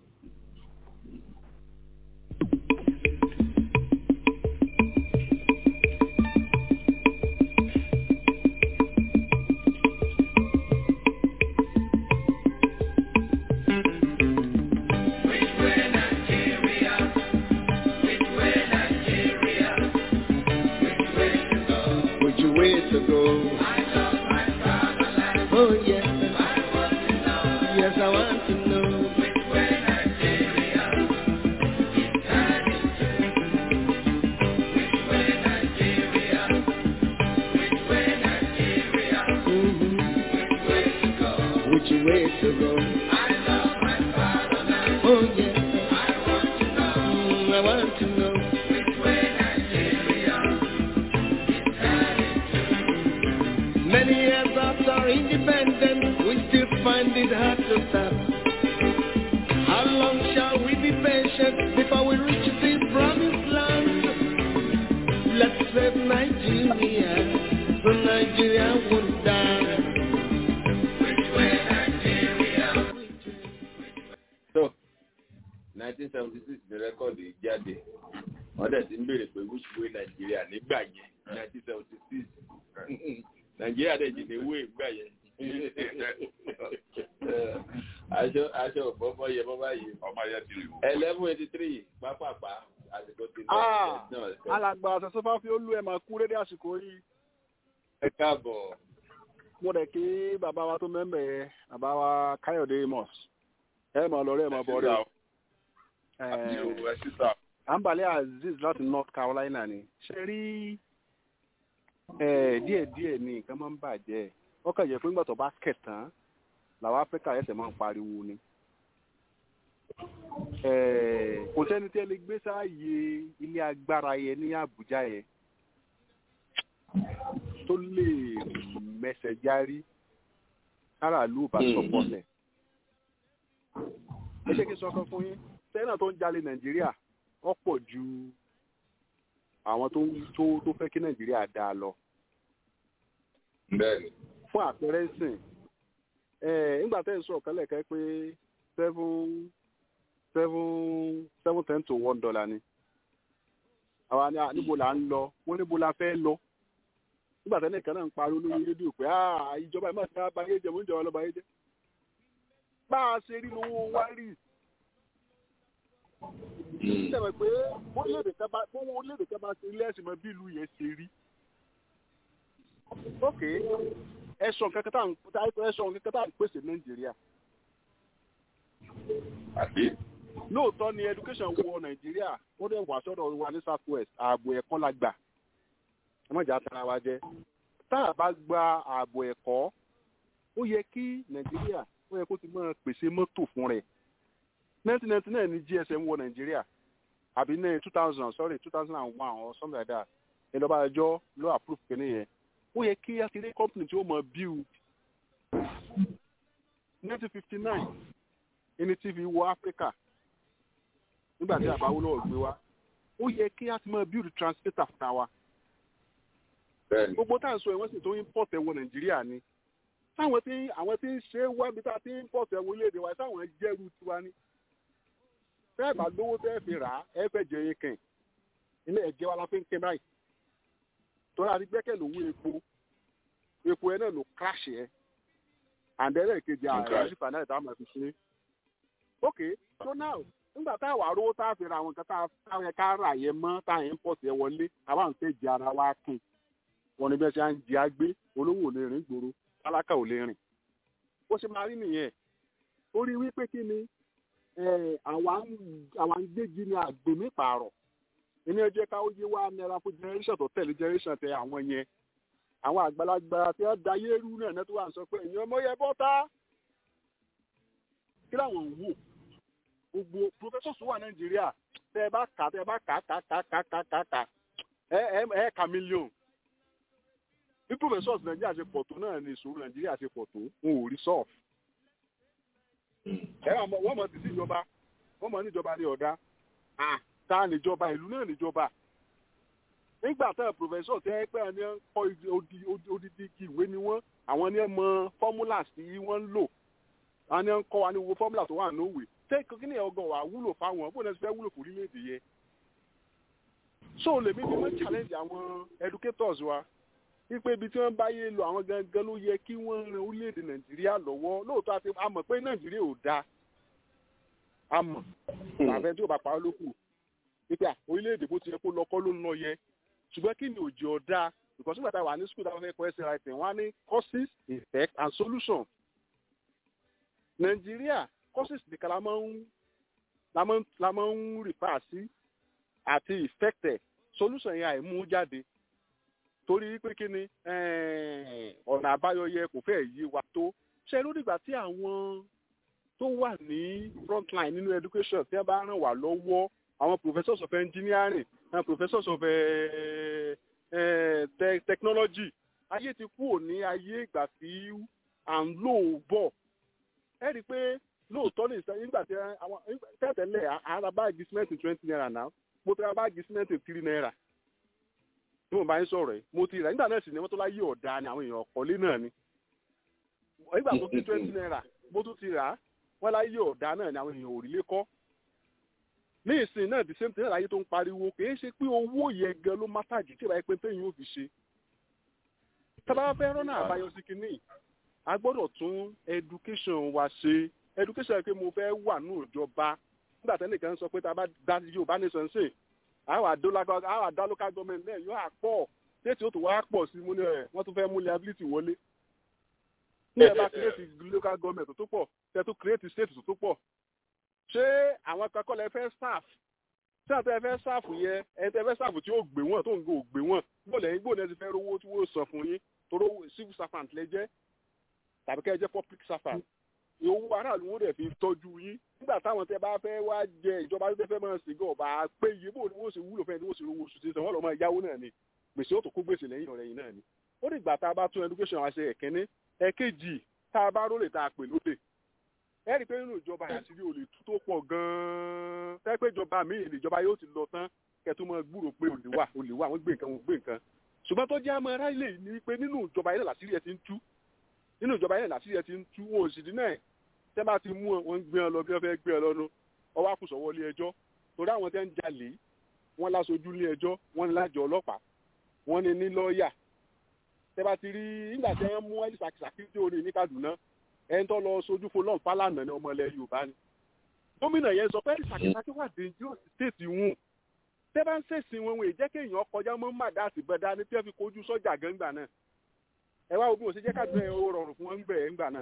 nineteen seventy six ní rẹ́kọ̀dì jáde wọ́n dẹ̀ ti ń béèrè pé which way Nàìjíríà nígbà yẹn nineteen seventy six Nàìjíríà dẹ̀ jìnnà ewé ìgbà yẹn aṣọ aṣọ ọ̀bọ̀bọ̀ yẹ bọ́ báyìí ọmọ yẹn ti rí o. eleven eighty three pápápá àsìkò ti lọ. alàgbà àtẹ̀sọ́fà fi ó lú ẹ̀ máa kú rédí àsìkò yìí. ẹ káàbọ̀. mo rẹ̀ kí bàbá wa tó mẹ́mbẹ̀ yẹn bàbá wa Káyọ̀dé Amos ẹ máa lọ rẹ̀ ẹ máa bọ̀ rẹ̀. Ambale Aziz láti North Carolina ni ṣe rí díẹ̀díẹ̀ ni nǹkan máa ń bàjẹ́ ó kàn jẹ́ pé nígbà tó bá kẹ̀ tán làwọn Áfíríkà ẹsẹ̀ máa ń pariwo ni kò sẹ́ni tí ẹ lè gbé sáàyè ilé agbára yẹn ní Àbújá yẹn tó lè mẹsẹ̀ járí aráàlú bá sọpọ̀lẹ̀ ẹ ṣe kí n sọ kan fún yín sẹ́nà tó ń jalè Nàìjíríà wọ́n pọ̀ ju àwọn tó tó tó fẹ́ kí Nàìjíríà dáa lọ. bẹ́ẹ̀ni. fún àpẹẹrẹ sìn ẹ nígbà tẹ́ ń sọ ọ̀kan lẹ́ẹ̀kẹ́ pé seven seven seven ten to one dollar ni àwa ni níbo là ń lọ wọ́n níbo la fẹ́ lọ nígbà tẹ́lẹ̀ kan náà ń parí olórí rédíò pé ìjọba ẹ̀ máa ti bá yé jẹ mọ́ ìjọba lọ́ba yé jẹ bá a ṣe rí lówó wá rí ìṣẹ̀lẹ̀ pé orílẹ̀-èdè kan bá ṣe ilé ẹ̀sìn mọ́ bí ìlú yẹn ṣe rí ok ẹ̀sùn kankan tá à ń pèsè Nàìjíríà lóòótọ́ ni education wọ Nàìjíríà ó dẹ̀ wà sọ́dọ̀ wa ní south west ààbò ẹ̀kọ́ la gbà ẹ má jà tara wa jẹ tá a bá gba ààbò ẹ̀kọ́ ó yẹ kí Nàìjíríà ó yẹ kó ti máa pèsè mọ́tò fún rẹ̀ nineteen ninety nine ní G S M wọ Nàìjíríà àbí ní two thousand sorry two thousand and one or something like that ìjọba ẹjọ́ ló approve kìíní yẹn ó yẹ kí akéré company tí ó mọ build nineteen fifty nine ní T V wọ Africa nígbà tí àbáwọ́ lọ́wọ́ gbé wa ó yẹ kí a ti mọ build translator fúnra wa gbogbo tá à ń sọ ìwọ́n sì tó import ẹ̀wọ̀ Nàìjíríà ni táwọn tí àwọn tí ń ṣe wá bí tá a ti import ẹ̀wọ̀ orílẹ̀-èdè wa táwọn jẹ́rú tiwa ni fẹ́ẹ̀ bá lówó fẹ́ẹ́ fi rà á ẹ fẹ́ jẹ yín kàn ilé ẹ̀jẹ̀ wa la fi ń kẹ́ báyìí tọ́lá àti gbẹ́kẹ̀ lówó epo epo ẹ náà ló crash ẹ àǹdẹ́rẹ́ kejì ààrẹ sípà náà táwọn fi ṣe ok so now nígbà tá a wà rówó tá a fi ra àwọn nǹkan tá a yẹ ká rà yẹn mọ́ tá a yẹn pọ̀ sí ẹ wọlé àwa ń fẹ́ jẹ ara wa kùn wọn ni bí wọ́n ṣe ń jẹ agbé olówó ò lè rìn gbòòrò tálákà ò lè rìn ó ṣe máa rí nìyẹn ó rí wípé kí ni àwa ń gbégi ní àgbèmí pààrọ̀ ìní ẹjẹ́ ká ó yé wá náírà fún generation tó tẹ̀lé generation tẹ àwọn yẹn àwọn àgbàlagbà tí wọ́n da yéérú náà náà tó wà ń sọ pé èèyàn ọmọ yẹ bọ́tá kí làwọn ń wò gbogbo professors wà Nàìjíríà tẹ ẹ bá kà tẹ ẹ bá kà kà kà kà kà kà kà ẹ ẹ ẹ kà mílíọ̀n bí professors Nàìjíríà ṣe pọ̀ tó náà ní ìṣòro Nàìjíríà ṣe pọ̀ tó wọn ò rí sọ́ọ̀fù ẹ wọ́n mọ̀ sí ìjọba wọ́n mọ̀ níjọba ní ọ̀dá ta níjọba ìlú náà níjọba nígbà tá professor tẹ́ pé ẹni kọ́ odidi ìwé ni wọ́n àwọn ni ẹ mọ formulas tí wọ́n ń lò àwọn ni ẹ ń kọ́ wa ní wo formula tó wà lówè tẹ́ kí ni ọgọ́ wa wúlò fáwọn bó ní ẹ ti fẹ́ wúlò fún orílẹ̀-èdè yẹn so lèmi fi mọ́ challenge àwọn educators wa wípé ibi tí wọ́n bá yé lọ àwọn gangan ló yẹ kí wọ́n ran orílẹ̀-èdè Nàìjíríà lọ́wọ́ lóòótọ́ àti àmọ̀ pé Nàìjíríà ò dáa àmọ̀ àfẹ́ tí ò bá pa á lókù wípé orílẹ̀-èdè bó ti yẹ kó lọ́kọ́ ló ń lọ yẹ ṣùgbọ́n kí ni òjì ọ̀dà because nígbà tá a wà ní school táwọn fẹ́ kọ́ ẹsẹ̀ writing wọ́n á ní causes effect and solution Nàìjíríà causes nìkan la máa ń la máa ń refer sí àti effect solution yẹn àìmú jáde torí pé kí ni ọ̀nà àbáyọ yẹ kò fẹ́ yé wa tó ṣe ló dìgbà tí àwọn tó wà ní frontline nínú education tí wọ́n bá ràn wá lọ́wọ́ àwọn professors of engineering and professors of uh, uh, te technology ayé ti kúrò ní ayé ìgbà tí à ń lò bọ̀ ẹ rí i pé lóòótọ́ ní ìsẹ́yìn nígbà tí àwọn tẹ́tẹ̀lẹ̀ ara báàgì cement twenty naira náà mo ti ra báàgì cement three naira tí mo bá ń sọ̀rọ̀ yìí mo ti rà nígbà náà sì ni wọ́n tó láyé ọ̀dà ni àwọn èèyàn ọ̀kọ́lé náà ni nígbà tó ti twenty naira mo tún ti rà á wọ́n láyé ọ̀dà náà ni àwọn èèyàn òrìlé kọ́ ní ìsìn náà the same thing náà láyé tó ń pariwo kì í ṣe pé owó yẹn gan ló mátàjì tí ìbáyé pé téèyàn ò fi ṣe tábà fẹ́ rọ́nà àbáyọ sí kínní a gbọ́dọ̀ tún education wa ṣe education pé mo fẹ́ wà ní ìjọba nígbà tẹ́lẹ̀ kan sọ pé tá a bá dá Yorùbá nation ṣe àwọn àdá local government náà yóò àpọ̀ state yóò tó wá pọ̀ sí mú ní ẹ̀ wọ́n tún fẹ́ mú liability wọlé ní ẹ̀ bá create local government tó pọ̀ tẹ́ tó create state tó pọ̀ ṣé àwọn kankan lẹ fẹ́ staff ṣé àti ẹ fẹ́ staff yẹ ẹ tẹ fẹ́ staff tí ó gbé wọn tó ń go gbé wọn bó lẹ́yìn bó ní ẹ ti fẹ́ rówó tí wọ́n sọ fún yín toró civil servant lẹ jẹ́ tàbí kẹ́ ẹ jẹ́ public servant owó aráàlú wọn dẹ̀ fi tọ́jú yín nígbà táwọn tẹ bá fẹ́ wá jẹ ìjọba tó fẹ́ máa sìn gan ọba pé iye bó ni wọ́n ṣe wúlò fẹ́ni wọ́n ṣe owó oṣù tí wọ́n lọ́ máa yáwó náà ni gbèsè ó tó kó gbèsè lẹ́yìn ọ̀rẹ́ yìí náà ni ó dìgbà tá a bá tún education wa ṣe ẹ̀kẹ́ni ẹ̀kejì tá a bá rólè tá a pè lóde ẹ rí i pé nínú ìjọba àṣírí olè tú tó pọ̀ gan-an tẹ́ pé ìjọba míì ìjọba yóò ti lọ tán kẹtù mọ́ gbúrò pé olè wà olè wà wọ́n gbé nǹkan wọ́n gbé nǹkan ṣùgbọ́n tó jẹ́ àmọ́ ará ilé ní pé nínú ìjọba yẹn làṣírí ẹ ti ń tú nínú ìjọba yẹn làṣírí ẹ ti ń tú wọn ò sì dín náà tẹ́ bá ti mú wọn gbé ọ lọ bí wọ́n fẹ́ gbé ọ lọ́nu ọwọ́ àkùsọ̀wọ́ ilé ẹjọ́ torí àwọn tẹ́ ń jalè wọ́n láṣojú ilé ẹjọ́ wọ́n ní lájọ ọlọ́pàá wọ́n ní ní lọ́ọ̀yà tẹ́ bá ti rí nígbà tí wọ́n mú ẹ́lí sàkísàkí tí ó rí ní Kaduna ẹni tó lọ sojú fọlọ́n Fálànà ní ọmọ ilẹ̀ Yorùbá ni gómìnà yẹn sọ pé ẹ́lí sàkísàkí wà dangerous state wọn tẹ́ bá ń ṣèṣin wọn wọn èjẹ́ kéèyàn kọjá mọ́ màdá àti bẹ́dá ní tí wọ́n fi kojú sọ́jà gẹ́ngbà náà ẹ wá òbí òṣèjẹ́ Kaduna ẹ̀ ó rọrùn fún wọn ń gbẹ̀ ẹ̀ ńgbà náà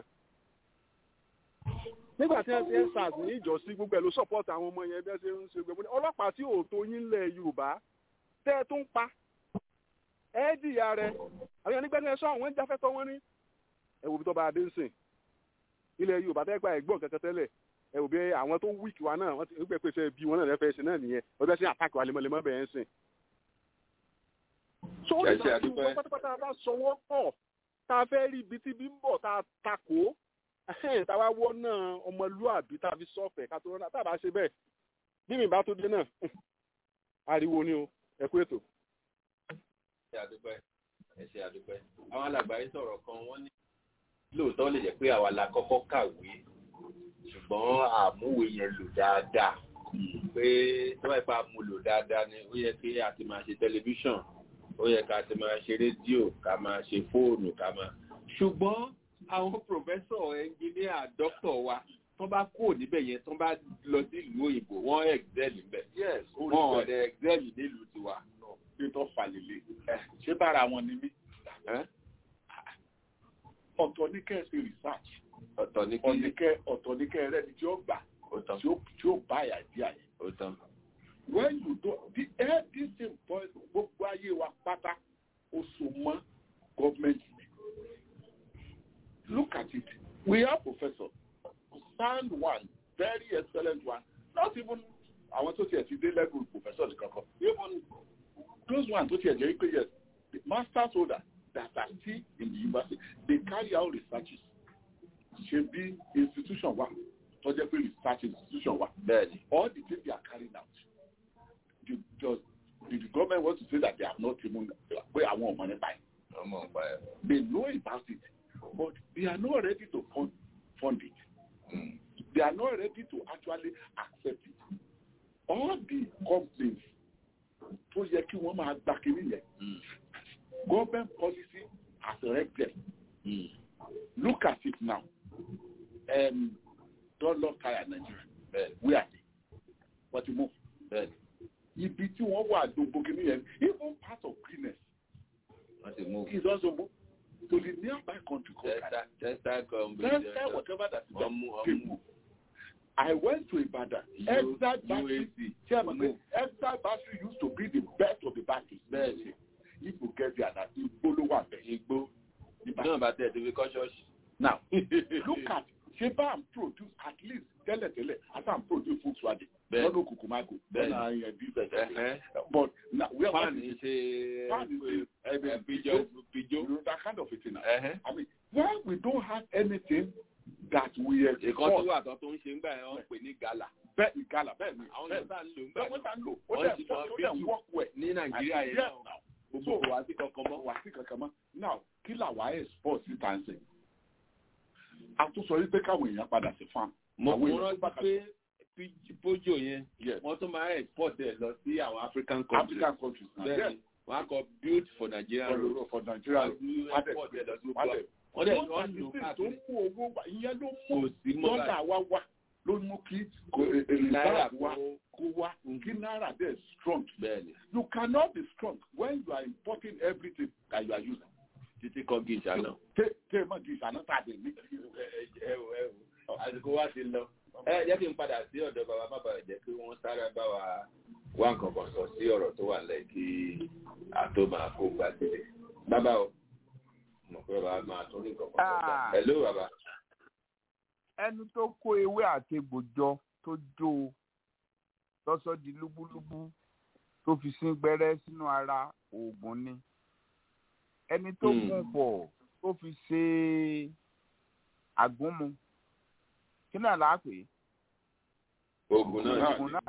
nígbà tí wọ́n ti ń sars ní ìjọsí gbogbo ẹ̀ ló support àwọn ọmọ yẹn bẹ́ẹ̀ ṣe ń ṣe gbogbo ọlọ́pàá tí ò tó yín lẹ̀ Yorùbá tẹ́ ẹ tó ń pa ẹ dìyà rẹ àwọn onígbẹ́ni ẹ̀ṣọ́ àwọn jáfẹ́tọ́ wọn ní ẹ wò bí tó bá adé ń sìn ilẹ̀ Yorùbá tẹ́ gba ẹ̀gbọ́n kẹ̀kẹ́ tẹ́lẹ̀ ẹ wò bí àwọn tó wíìkì wa náà wọ́n ti gbẹ pèsè bí wọn náà lẹ́fẹ̀ẹ́ ṣe náà nìyẹn wọ́n bẹ́ẹ̀ sí àtàkì wa lemọ́lemọ́ bẹ́ẹ̀ ń sìn. sórí náà tí wọ́n pátápátá bá sọwọ́ pọ̀ tá a fẹ́ rí ibi tí bí ń bọ̀ tá a takò táwa wọ́ náà ọmọlúàbí tá a fi sọ́ọ̀fẹ̀ ká tó rọ́nà tá a bá ṣe bẹ́ẹ̀ bí mi bá tó dé náà ariwo ni o ẹ kú ètò. ẹ ṣe àdúpẹ́ ẹ ṣe àdúpẹ́ àwọn alàgbáyé sọ̀rọ̀ kan wọ́n ní lóòótọ́ lè jẹ́ pé àwa la kọ́kọ́ kàwé ṣùgbọ́n àmúwé yẹn lò dáadáa pé tó bá ipa mú lò dáadáa ni ó yẹ kí a ti máa ṣe tẹlifíṣàn ó yẹ ká ti máa ṣe rédíò ká máa ṣe fóònù ká máa ṣùgbọ́n àwọn pòfẹ́sọ̀ ẹnjìníà dókítọ̀ wa tó bá kúrò níbẹ̀ yẹn tó bá lọ sí ìlú òyìnbó wọ́n excel níbẹ̀. yes wọ́n ọ̀dẹ̀ excel nílùú tiwa. bí tó fà lélẹ̀ ṣé bára wọn ni mí. ọ̀tọ̀ ní kẹ́ ẹ ṣe research. ọ̀tọ̀ ní kẹ́ ọ̀tọ̀ ní kẹ́ ẹ rẹ́ni tí ó gbà tí ó bá àyà dí àyè. when you do the air this same point gbogbo ayé wa pátá ó so mọ́ gọ́ọ̀mẹ̀ntì. Look at it. We have professors, sound one, very excellent one. Not even I want to say today level professors. Even those ones who are very yes, the master's holder that are still in the university, they carry out researches. Should be institution one, so they be research institution one. All the things they are carrying out. The, just, the, the government wants to say that they have not even where I want money by. They know about it. But they are not ready to fund, fund it. Mm. They are not ready to actually accept it. All the complaints tó yẹ kí wọ́n máa gbà kiri yẹn. Government policy has erected. Mm. Look at it now. Um, don't love Kaya Nigeria. Uh, where are they? What you move? Ibi tí wọ́n wà gbogbo kiri yẹn, even part of greenness. What you move? Is also move. To the nearby country called Chester, whatever that is people. I went to Ibadan. Exile battery, chairman, Exile battery used to be the best of the batteries. If you get there, that Igbo one, Igbo. No, but the because now look at Sheba and produce at least tell it, tell it. As I'm produce food swadi. No no kukumako. Then I this. But now we are fan is a fan is a pigeon, pigeon. That kind of a thing. I mean, when we don't have anything that we export. Because what tó ń ṣe ń gbà yẹn wọ́n pè ní gala. Bẹ́ẹ̀ ni gala bẹ́ẹ̀ ni. Àwọn yẹn bá ń lò ń gbà yẹn. Wọ́n bá ń lò. Wọ́n ti sọ bí work well ní Nàìjíríà yẹn náà. Gbogbo wa sí kankan mọ́. Wa sí kankan mọ́. Now kí làwa export sí tàǹsì? A tún sọ wípé káwọn èèyàn padà sí farm. Mo rántí pé pójò yẹn wọ́n tún máa export ẹ̀ lọ sí àwọn African countries. African countries. Bẹ́ẹ̀ni wọ́n á kọ build for Nigeria road. For Nigeria road. Wọ́n dẹ̀ wọ́n dẹ̀ wọ́n lò káàkiri. Tó mú owó wa ìyẹn ló mú dọ́là wa wá ló mú kí náírà wa kó wá kí náírà dẹ̀ strong. Bẹ́ẹ̀ni. You cannot be strong when you are importing everything that you are using. Títí kan kì í ṣàná. Tẹ́ tẹ́ mọ̀ kì í ṣàná tàbí ní. Ẹ ẹ ẹ àsìkò wa ti lọ. Ẹ jẹ́ kí n padà sí ọ̀dọ̀ bàbá bàbá rẹ̀ jẹ́ kí wọ́n sáré bá wa wá nǹkan kan sọ sí ọ̀rọ̀ tó wà lẹ́yìn kí àtó máa kó gbà sílẹ̀. Bàbá o, mo pé bàbá máa tún ní nǹkan kan sọ. Hello bàbá. Ẹni tó kó ewé àtegbò jọ tó jó o lọ́sọ̀ di lúbúlúbú tó fi sín gbẹ́rẹ́ sínú ara oògùn ni. Ẹni tó gún bọ̀ tó fi ṣe àgúnmu kí náà là á pè é. oògùn náà oògùn náà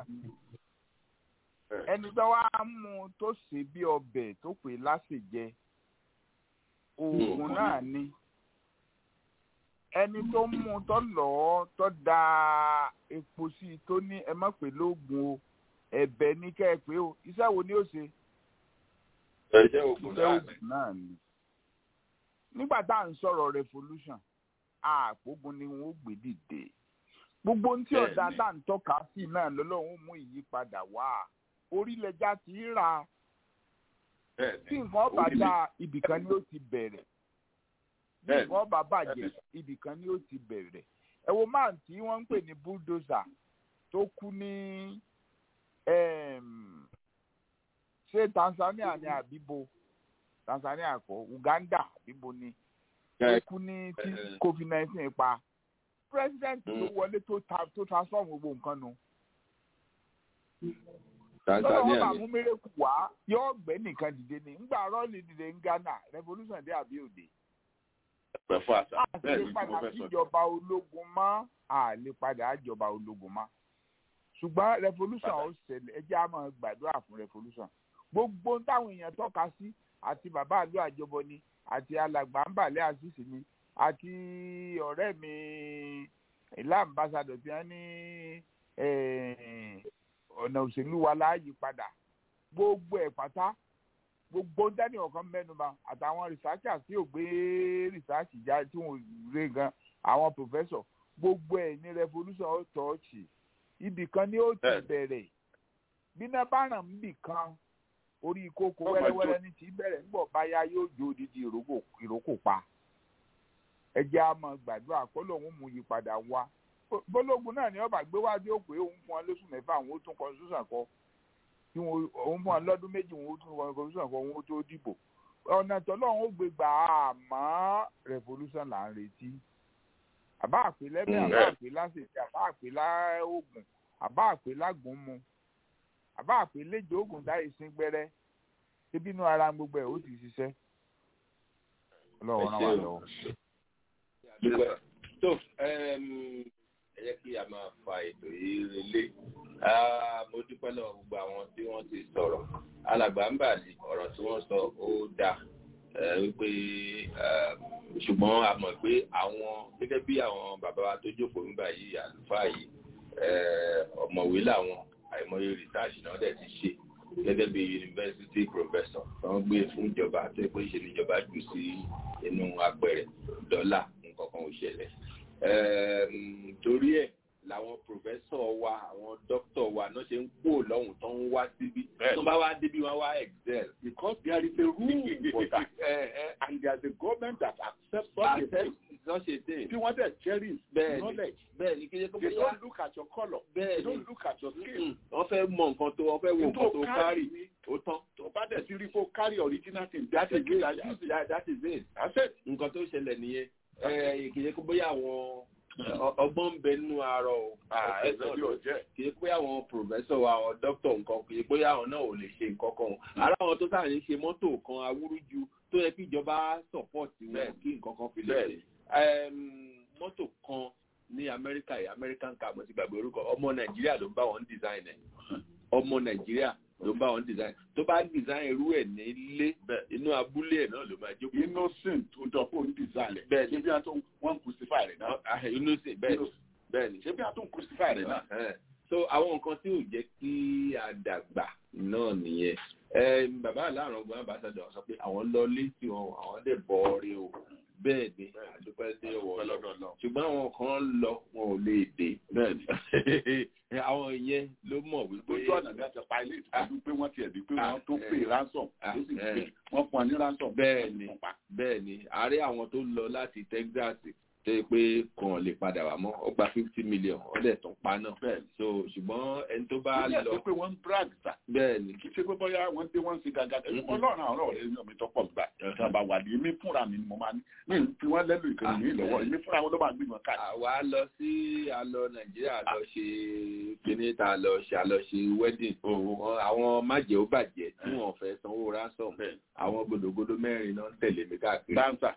ẹni tó wá mú tó ṣe bí ọbẹ̀ tó pè lásèjẹ oògùn náà ni. ẹni tó mú tó lọ tó da epo sí i tó ní ẹ má pè lóògùn o ẹ̀bẹ̀ ní kẹ́ ẹ pé o iṣẹ́ wo ni ó ṣe. ẹ̀jẹ̀ ògùn náà ni. nígbà tá à ń sọ̀rọ̀ revolution àpògùn ni wọ́n gbé dìde gbogbo ohun tí ọ̀dà tá à ń tọ́ka sí náà lọ́lọ́run mú ìyípadà wá orílẹ̀-èdè ti rà tí nǹkan ọba dá ibìkan ni ó ti bẹ̀rẹ̀ bí nǹkan ọba bàjẹ́ ibìkan ni ó ti bẹ̀rẹ̀ ẹ wo máà tí wọ́n ń pè ní bulldozer tó kú ní ṣé Tanzania ní àbíbo Tanzania kọ́ Uganda àbíbo ni tó kú ní tí covid nineteen pa president ló wọlé tó tó transform gbogbo nǹkan nu. lọ́wọ́ wọn bá mú mérekù wá yóò gbé nìkan dìde ní ngbà rọ́ọ̀lì dìde ní Ghana revolution dé àbí òde. àti lè padà síjọba ológun mọ́ àlè padà àjọba ológun mọ́ ṣùgbọ́n revolution ó ṣẹlẹ̀ ẹ jẹ́ á máa gbàdúrà fún revolution gbogbo táwọn èèyàn tọ́ka sí àti bàbá àlú àjọbọ ni àti alàgbà ń bàlẹ́ àṣìṣe ni àti ọ̀rẹ́ mi ìlà ambassadọ̀ tí wọ́n ní ọ̀nà òṣèlú wa láàyè padà gbogbo ẹ̀ pátá gbogbo dání ọ̀kan mẹ́nuba àtàwọn researchers tí ò gbé research já tí wọ́n rè gan àwọn professor gbogbo ẹ̀ ní revolution ó tọ́ọ̀chì ibì kan ni ó ti bẹ̀rẹ̀ bíná bá ràn níbì kan orí ìkókò wẹ́rẹ́wẹ́rẹ́ ní ti bẹ̀rẹ̀ nígbà báyá yóò jó odidi ìrókò pa ẹ jẹ́ á máa gbàdúrà kó lóun mú yí padà wá bólógun náà ni ọba gbé wájú ó pé òun fún wọn lóṣù mẹ́fà àwọn ó tún constitution kọ tí òun fún wọn lọ́dún méjì òun ó tún constitution kọ òun ó tó dìbò ọ̀nà tọ́lọ́run ó gbé gbà á mọ́ revolution là ń retí àbá àpè lẹ́mí àbá àpè lásìkò àbá àpè láògùn àbá àpè lágùnmu àbá àpè léjò ògùn dáì sí gbẹ́rẹ́ ebi inú ara gbogbo ẹ̀ ó ti ṣiṣẹ́ ọlọ́run náà wà lọ́wọ́. tó ẹ yẹ kí a máa fa ètò yìí relé mo dúpẹ́ lọ́wọ́ gbogbo àwọn tí wọ́n ti sọ̀rọ̀ alàgbà ń bà lè ọ̀rọ̀ tí wọ́n sọ ó dáa wípé ṣùgbọ́n a mọ̀ pé àwọn gẹ́gẹ́ bí àwọn bàbá wa tó jókòó nígbà yìí àlùfáà yìí ọ̀mọ̀wé làwọn àìmọye rìsáàṣì náà dẹ̀ ti ṣe gẹ́gẹ́ bí yunifásitì professor wọ́n gbé fún ìjọba tó pé ṣe níjọba jù sí inú apẹ̀rẹ̀ dọ́là nǹkan kan ò ṣẹlẹ̀ torí ẹ̀ làwọn professor wa àwọn doctor wa náà ṣe ń kó lọ́hùn tó ń wá síbí tó bá wá débi wọn wá excel. because there is a rule for that and there is a government that accepts such a thing. such a thing. tí wọ́n dẹ̀ cherish knowledge. bẹ́ẹ̀ ni kí ẹ kó they don't look at your colour. bẹ́ẹ̀ they don't look at your skin. wọ́n fẹ́ mọ nǹkan tó wọ́n fẹ́ wo nǹkan tó kárì ó tán. tó bá dẹ̀ sí rí kó carry original thing that is it. that is it. that's it. nǹkan tó ṣẹlẹ̀ nìyẹn kì í ṣe kó bóyá àwọn ọgbọ́n ń bẹ nínú àárọ̀ o kì í pé àwọn pòfẹ́sọ̀ wa àwọn dókítà nǹkan kì í pé àwọn náà ò lè ṣe nǹkan kan ara àwọn tó sáà ń ṣe mọ́tò kan awúrúju tó yẹ kí ìjọba sọ̀pọ̀tì wọn kí nǹkan kan fi lè ṣe mọ́tò kan ní amẹ́ríkà yìí american car mo ti gbàgbé orúkọ ọmọ nàìjíríà ló ń bá wọn design ẹ̀ ọmọ nàìjíríà ló ń bá wọn design tó bá design irú ẹ̀ nílé inú abúlé ẹ̀ náà ló máa jókòó. innocent tó dọ̀pọ̀ ń design rẹ̀ bẹ́ẹ̀ ṣé bí a tó wọ́n crucify rẹ̀ náà. innocent bẹ́ẹ̀ ni bẹ́ẹ̀ ni ṣé bí a tó crucify rẹ̀ náà. so àwọn nǹkan tí ò jẹ́ kí a dàgbà náà nìyẹn bàbá aláàrọ̀ ọgbọ́n àbáṣadọ̀ sọ pé àwọn lọ létí wọn àwọn dẹ̀ bọ́ ọrẹ o bẹ́ẹ̀ ni àdúpẹ́ dé ọwọ́ lọ́dọ̀ ṣùgbọ́n àwọn kan lọ wọn ò lè dé bẹ́ẹ̀ ni àwọn ìyẹn ló mọ̀ wípé ojú ọ̀nà bí a ti pa ilé ìtọ́jú pé wọ́n ti ẹ̀bí pé wọ́n tó pè ransom tó sì pé wọ́n fún ọ ní ransom. bẹ́ẹ̀ ni bẹ́ẹ̀ ni àárẹ̀ àwọn tó lọ láti Texas tó yẹ pé kàn lè padà wá mọ́ ó gba fifty million ó dẹ̀ tún pa náà so ṣùgbọ́n ẹni tó bá lọ. ó yẹ pé wọ́n ń brag ta. bẹ́ẹ̀ ni kì í ṣe pé bóyá wọ́n dé wọ́n ń ṣe gàgà ọlọ́run àwọn ọ̀rẹ́ mi ò mi tọ́pọ̀ gbà ìjọba wà ní èmi fúnra mi ni mo máa ní mi fi wọ́n lẹ́nu ìkànnì mi lọ́wọ́ èmi fúnra wọn ló máa gbìmọ̀ káàkiri. àwa lọ sí alọ nàìjíríà lọ ṣe kíní ta lọ ṣe àlọ ṣe wedding àwọn májẹ̀ ó bàjẹ́ tí wọ́n fẹ́ sanwó ransom àwọn gbòdògbòdò mẹ́rin náà ń tẹ̀lé mi káàkiri. dáńsà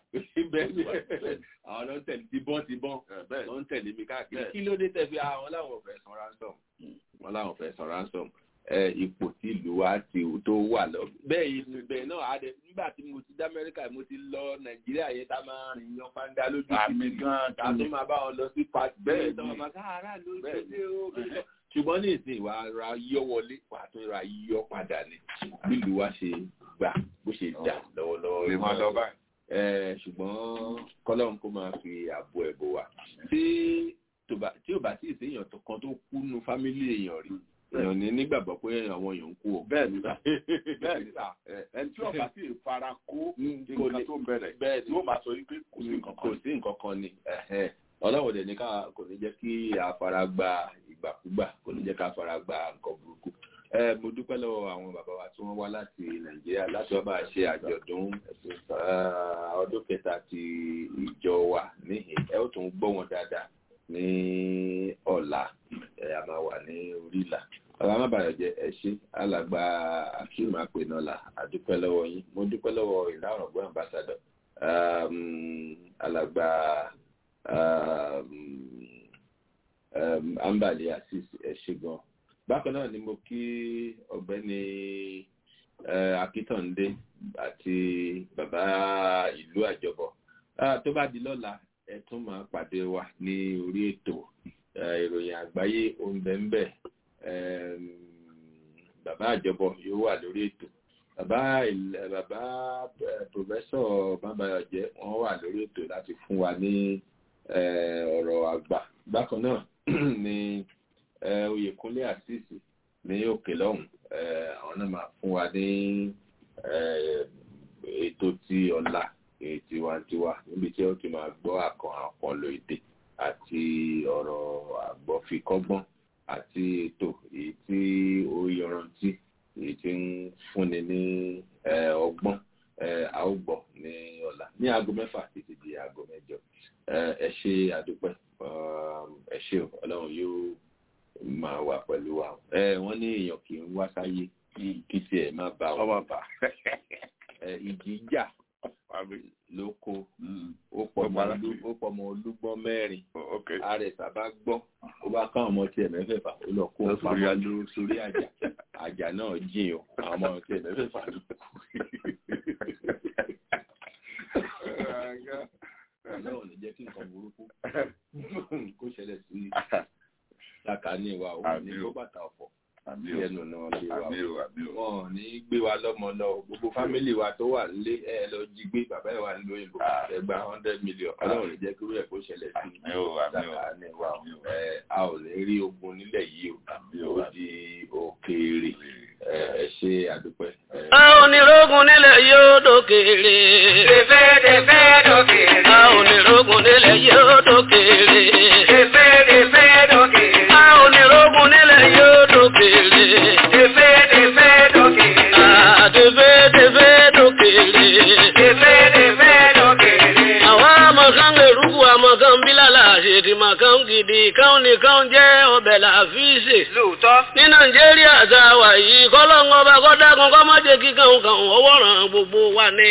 àwọn náà ń tẹ̀lé tibọ́n tibọ́n náà ń tẹ̀lé mi káàkiri kí ló dé tẹ̀ fi àwọn láwọn fẹ́ san ransom wọn láwọn fẹ́ san ransom ipò tí ìlú wa ti tó wà lọ. Bẹ́ẹ̀ yìí bẹ́ẹ̀ náà á dẹ nígbà tí mo ti dá Amẹ́ríkà mo ti lọ Nàìjíríà yẹn tá máa rìn yan fanda lójú àmì gan-an tá tó máa bá wọn lọ sí pàtì bẹ́ẹ̀ tó máa ká ara ló ṣe dé o. Ṣùgbọ́n ní ìsìn ìwà ra yọ wọlé wà tó ra yọ padà ní bílùú wa ṣe gbà bó ṣe dà lọ́wọ́lọ́wọ́. lè máa lọ báyìí. Ṣùgbọ́n kọ́lọ́run kó máa fi ààbò ẹ̀bò wa. Tí ò bá tí ì séèyàn kan tó kú nu fámílì èèyàn rí èèyàn ní nígbàgbọ́ pé àwọn èèyàn ń kú o. bẹ́ẹ̀ ni sà bẹ́ẹ̀ ni sà ẹni tí ọba sì fara kó nǹkan tó bẹ̀rẹ̀ bẹ́ẹ̀ ni ó máa sọ wípé kò sí nǹkan kan. kò sí nǹkan kan ni Ọlọ́run dẹ̀ ní ká kò ní jẹ́ kí a fara gba ìgbàkúgbà kò ní jẹ́ ká fara gba nǹkan burúkú. Mo dúpẹ́ lọ́wọ́ àwọn bàbá wa tí wọ́n wá láti Nàìjíríà láti wá bá a ṣe àjọ̀dún ọdún kẹta ti ìjọ wa níhìn ẹ ó tún gbọ́ wọn dáadáa ní ọ̀la a máa wà ní orí ìlà. Àwọn amábàyọ̀ jẹ́ ẹ ṣé alàgbà Akeem Apenola àdúpẹ́ lọ́wọ́ yín. Mo dúpẹ́ lọ́wọ́ ìlà ọ̀rọ̀gbọ́n ambassador alàgbà Ambali Asis ẹ ṣé gan. Bákan náà ni mo kí ọ̀gbẹ́ni Akítàndé àti bàbá ìlú Àjọbọ̀. Tó bá di lọ́la ẹ tún máa pàdé wa ní orí ètò ìròyìn àgbáyé òǹbẹ̀ǹbẹ̀. Bàbá Àjọbọ̀ yóò wà lórí ètò. Bàbá bàbá pòfẹ́sọ̀ Bábayọ̀jẹ́ wọ́n wà lórí ètò láti fún wa ní ọ̀rọ̀ àgbà. Bákan náà ni Oyèkúnlé Àṣìṣì ní òkè lọ́hùn àwọn náà máa fún wa ní ètò ti ọ̀la tiwantiwa níbi tí ó ti máa gbọ́ àkàn àkànlò èdè àti ọ̀rọ̀ àgbọ̀fikọ́gbọ́n àti ètò èyí tí ó yọrantí èyí tí ń fúnni ní ọgbọ́n a ó gbọ́ ní ọ̀la ní aago mẹ́fà títí di aago mẹ́jọ. Ẹ ṣé àdúpẹ́ ẹ ṣé Ọlọ́run yóò máa wà pẹ̀lú wa. Wọ́n ní èèyàn kì í wá sáyé kí tiẹ̀ má bá wọn. Ìjì jà lóko ó pọ̀ mọ́ olúgbọ́n mẹ́rin àrẹ̀sà bá gbọ́ ó bá ká ọmọ tiẹ̀ mẹ́fẹ̀ẹ̀fà ó lọ kó pamọ́ ló sórí àjà àjà náà jìn o àwọn ọmọ tiẹ̀ mẹ́fẹ̀ẹ̀fà ló kú. Ọlọ́run ní jẹ́ kí nǹkan burúkú kó ṣẹlẹ̀ sí sàkání wa ó ní kó bàtà ọ̀fọ̀ ẹnu náà lé wa wọn ní gbé wa lọ́mọ lọ gbogbo fámìlì wa tó wà nílé ẹ lọ jí gbé bàbá ẹ wà nílò ìbò ẹgbà hundred million Ọlọ́run lè jẹ́ kí irú ẹ̀ kó ṣẹlẹ̀ sí sàkání wa ẹ a ò lè rí ogun nílẹ̀ yìí o ó di òkèèrè ẹ ṣe àdúpẹ́. a ò ní rógun nílẹ̀ yóò dókèèrè. tẹfẹ́ tẹfẹ́ dókèèrè. a ò ní rógun nílẹ̀ yóò dókèèrè. tẹfẹ́ tẹfẹ́ dókèèrè. a ò ní rógun nílẹ̀ yóò dókèèrè. tẹfẹ́ tẹfẹ́ dókèèrè. a tẹfẹ́ tẹfẹ́ dókèèrè. tẹfẹ́ tẹfẹ́ dókèèrè. àwa àmọ̀kan èrúkú àmọ̀kan bílàlà àṣètì màkàn gidi káwọn nìkan jẹ́ ọbẹ̀ làfíìsì. lóòótọ́. ní Nàìjíríà tá a wà yìí kọ́lọ́ngọ́ bá kọ́ dákun kọ́ má jẹ́ kí kàn kàn ọwọ́ ràn gbogbo wa ní.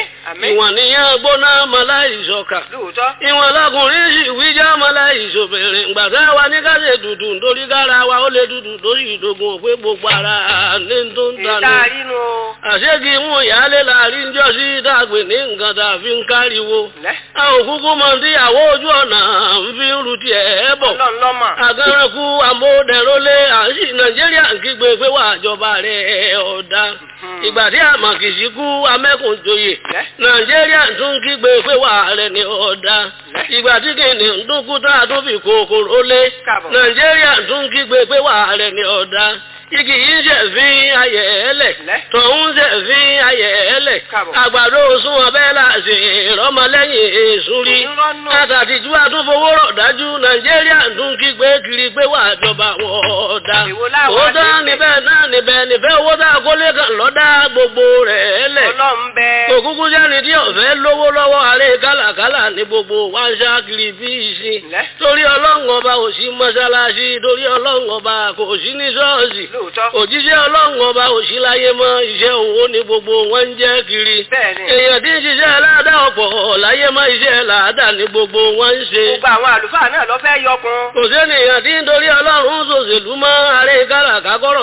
ìwọ̀n níyàn gbóná mọ́láìsọ̀kà. ìwọ̀n lọkùnrin sì wíjà mọ́láìsọ̀bẹ̀rẹ̀ gbàtà wa ní káṣe dùdù nítorí kára wa ó lè dùdù lórí ìdógún òpé gbogbo ara ní tó ń tanú. àṣégì mú ìyáálé láàrin jọ sí dàgbé ní nǹkan tá a fi ń káriwo. a ò kúkú mọ tíyàwó ojú ọ̀nà ń fi ń ru tiẹ̀ bọ̀. àgàrànkú àmọ́dẹ̀rọ́lé àṣì Nàìjíríà ń kígbe pé wà àjọba rẹ̀ ọ̀dà. ìgbà tí àmàkìsí kú amẹ́kùnjoyè Nàìjíríà tún kígbe pé wà rẹ̀ ní ọ̀dà. ìgbà tí kìnìún ń dúnkú tá a tún fi kòkòrò lé Nàìjíríà tún kígbe pé wà rẹ̀ ní ọ̀dà. igi yìí ṣe fi ayẹ̀ ẹlẹ̀ tọ̀hún ṣe fi ayẹ̀ ẹlẹ̀ àgbàdo sún ọbẹ̀ láti ìrọmọlẹ́yìn èṣù rí àtàtìjú àtúnfowó rọ̀ dájú Nàìjíríà tún kígbe kiri pé wà jọba wọ̀ọ́dá ó tán níbẹ̀ náà níbẹ̀ níbẹ̀ owó tá a kó lé kan lọ́dá gbogbo rẹ̀ ẹlẹ̀ òkúkú jẹ́ni tí ọ̀fẹ́ lówó lọ́wọ́ ààrẹ kálàkálà ní gbogbo wá ń ṣá kiri bí ìsìn torí Ọlọ́run ọba ò sí mọ́ṣáláṣí torí Ọlọ́run ọba kò sí ní ṣọ́ọ̀ṣì òjíṣẹ́ Ọlọ́run ọba òṣìláyé mọ́ iṣẹ́ òwò ní gbogbo wọn ń jẹ́ kiri èèyàn tí ń ṣiṣẹ́ aláàdá ọ̀pọ̀ láyé mọ́ iṣẹ́ làádá ní gbogbo wọn ń ṣe. gbogbo àwọn àlùfáà náà lọ fẹ́ yọkun. kò sẹ́nìyàn tí ń torí Ọlọ́run ṣòṣèlú mọ́ ààrẹ káràkà kọ́rọ̀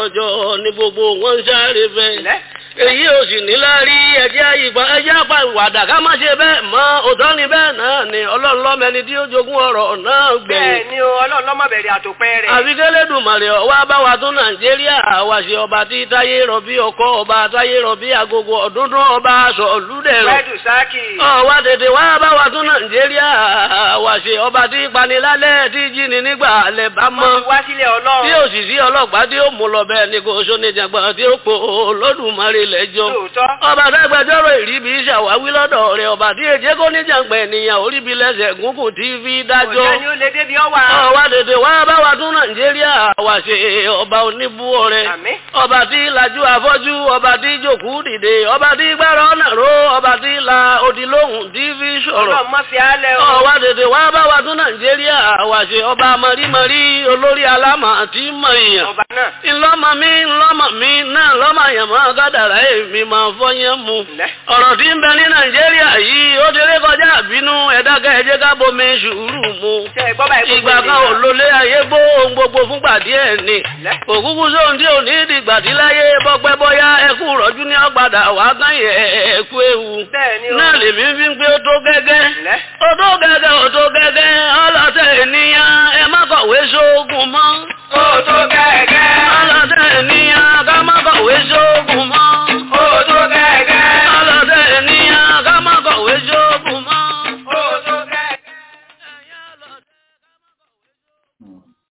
ọjọ́ ní gbogbo wọn ń sáré fẹ́. èyí ò sì ní lárí ẹjẹ́ ìgbà ẹjẹ́ àpá ìwàdà ká má ṣe bẹ́ẹ̀ mọ́ òótọ́ ni bẹ́ẹ̀ náà ni ọlọ́run lọ́mẹni tí ó jogún ọ̀rọ̀ náà gbẹ̀yìn. bẹ́ẹ̀ ni o ọlọ́run lọ́mọ bẹ̀rẹ̀ àtòpẹ́ rẹ̀. àfikẹ́lẹ́dùmarè ọwọ́ abáwa tún nàìjíríà àwàṣe ọba tí táyé rọ̀bí ọkọ ọba táyé rọ̀bí agogo ọ̀dúndún ọba aṣọ olúdẹ̀rọ̀. wẹ́ẹ̀dù sáàkì. ọwọ́ tètè wá abáwa tún nàìjíríà àwàṣe ọba tí panilálẹ̀ tí jíni nígbà alẹ́ bá mọ́. wọ́n ti wá sílẹ̀ ọlọ́run. tí òṣìṣẹ́ ọlọ́pàá tí ó mú lọ bẹ́ẹ̀ ni kò sóníjàgbọ́n tí ó po olódùmarè lẹ́jọ́. ọba dágbàjọ́rò ìríbi ìṣàwáwí lọ́dọ̀ rẹ̀ ọba tí èjé kó níjàngbẹ̀ ènìyàn oríbi lẹ́sẹ̀ gúngùn tí fi dájọ́. ọ̀jẹ̀ ni ó lè débi ọwà. ọwà tètè wá bá wa tún nàìjíríà wà ṣe ọba oníbú ọrẹ. ọba tí lajú afọ́jú ọba tí jòkú dìde ọba tí gbára ọ̀nà ró ọba tí la odi lóhùn tí fi sọ̀rọ̀. ọlọ́run má fi álẹ̀ o. ọwà tètè wá bá wa tún nàìjíríà wà ṣe ọba mọ̀rímọ̀rí olórí alámà tí mọ̀ èèyàn. ọba náà. ńlọ́mọ mi ńlọ́mọ mi náà lọ́mọ àyàmọ́ gádàrá èmi máa fọyín mu. ọ̀rọ̀ tí ń bẹ ní nàìjíríà yìí ó délé kọjá àbínú ẹ̀dákẹ́ ẹ̀jẹ̀ ká bomi sùúrù mu. ìgbà kan ò lólé ayé gbó ohun gbogbo fúngbà díẹ̀ ni. òkúkú sóhun tí ò ní ìdìgbà tí láyé bọ́pẹ́ bọ́yá ẹkú rọ́jú ní ọ̀gbàdà wàá kán yẹ ẹ̀kú ewu. náà lèmi fi ń pé ó tó gẹ́gẹ́. ó tó gẹ́gẹ́ ó tó gẹ́gẹ́ ọlọ́tẹ̀ ènìyàn ẹ má kọ̀wé sóògùn mọ́. ó tó gẹ́gẹ́. ọlọ́tẹ̀ ènìyàn ká má kọ̀wé sóògùn mọ́. ó tó gẹ́gẹ́. ọlọ́tẹ̀ ènìyàn ká má kọ̀wé sóògùn mọ́. ó tó gẹ́gẹ́.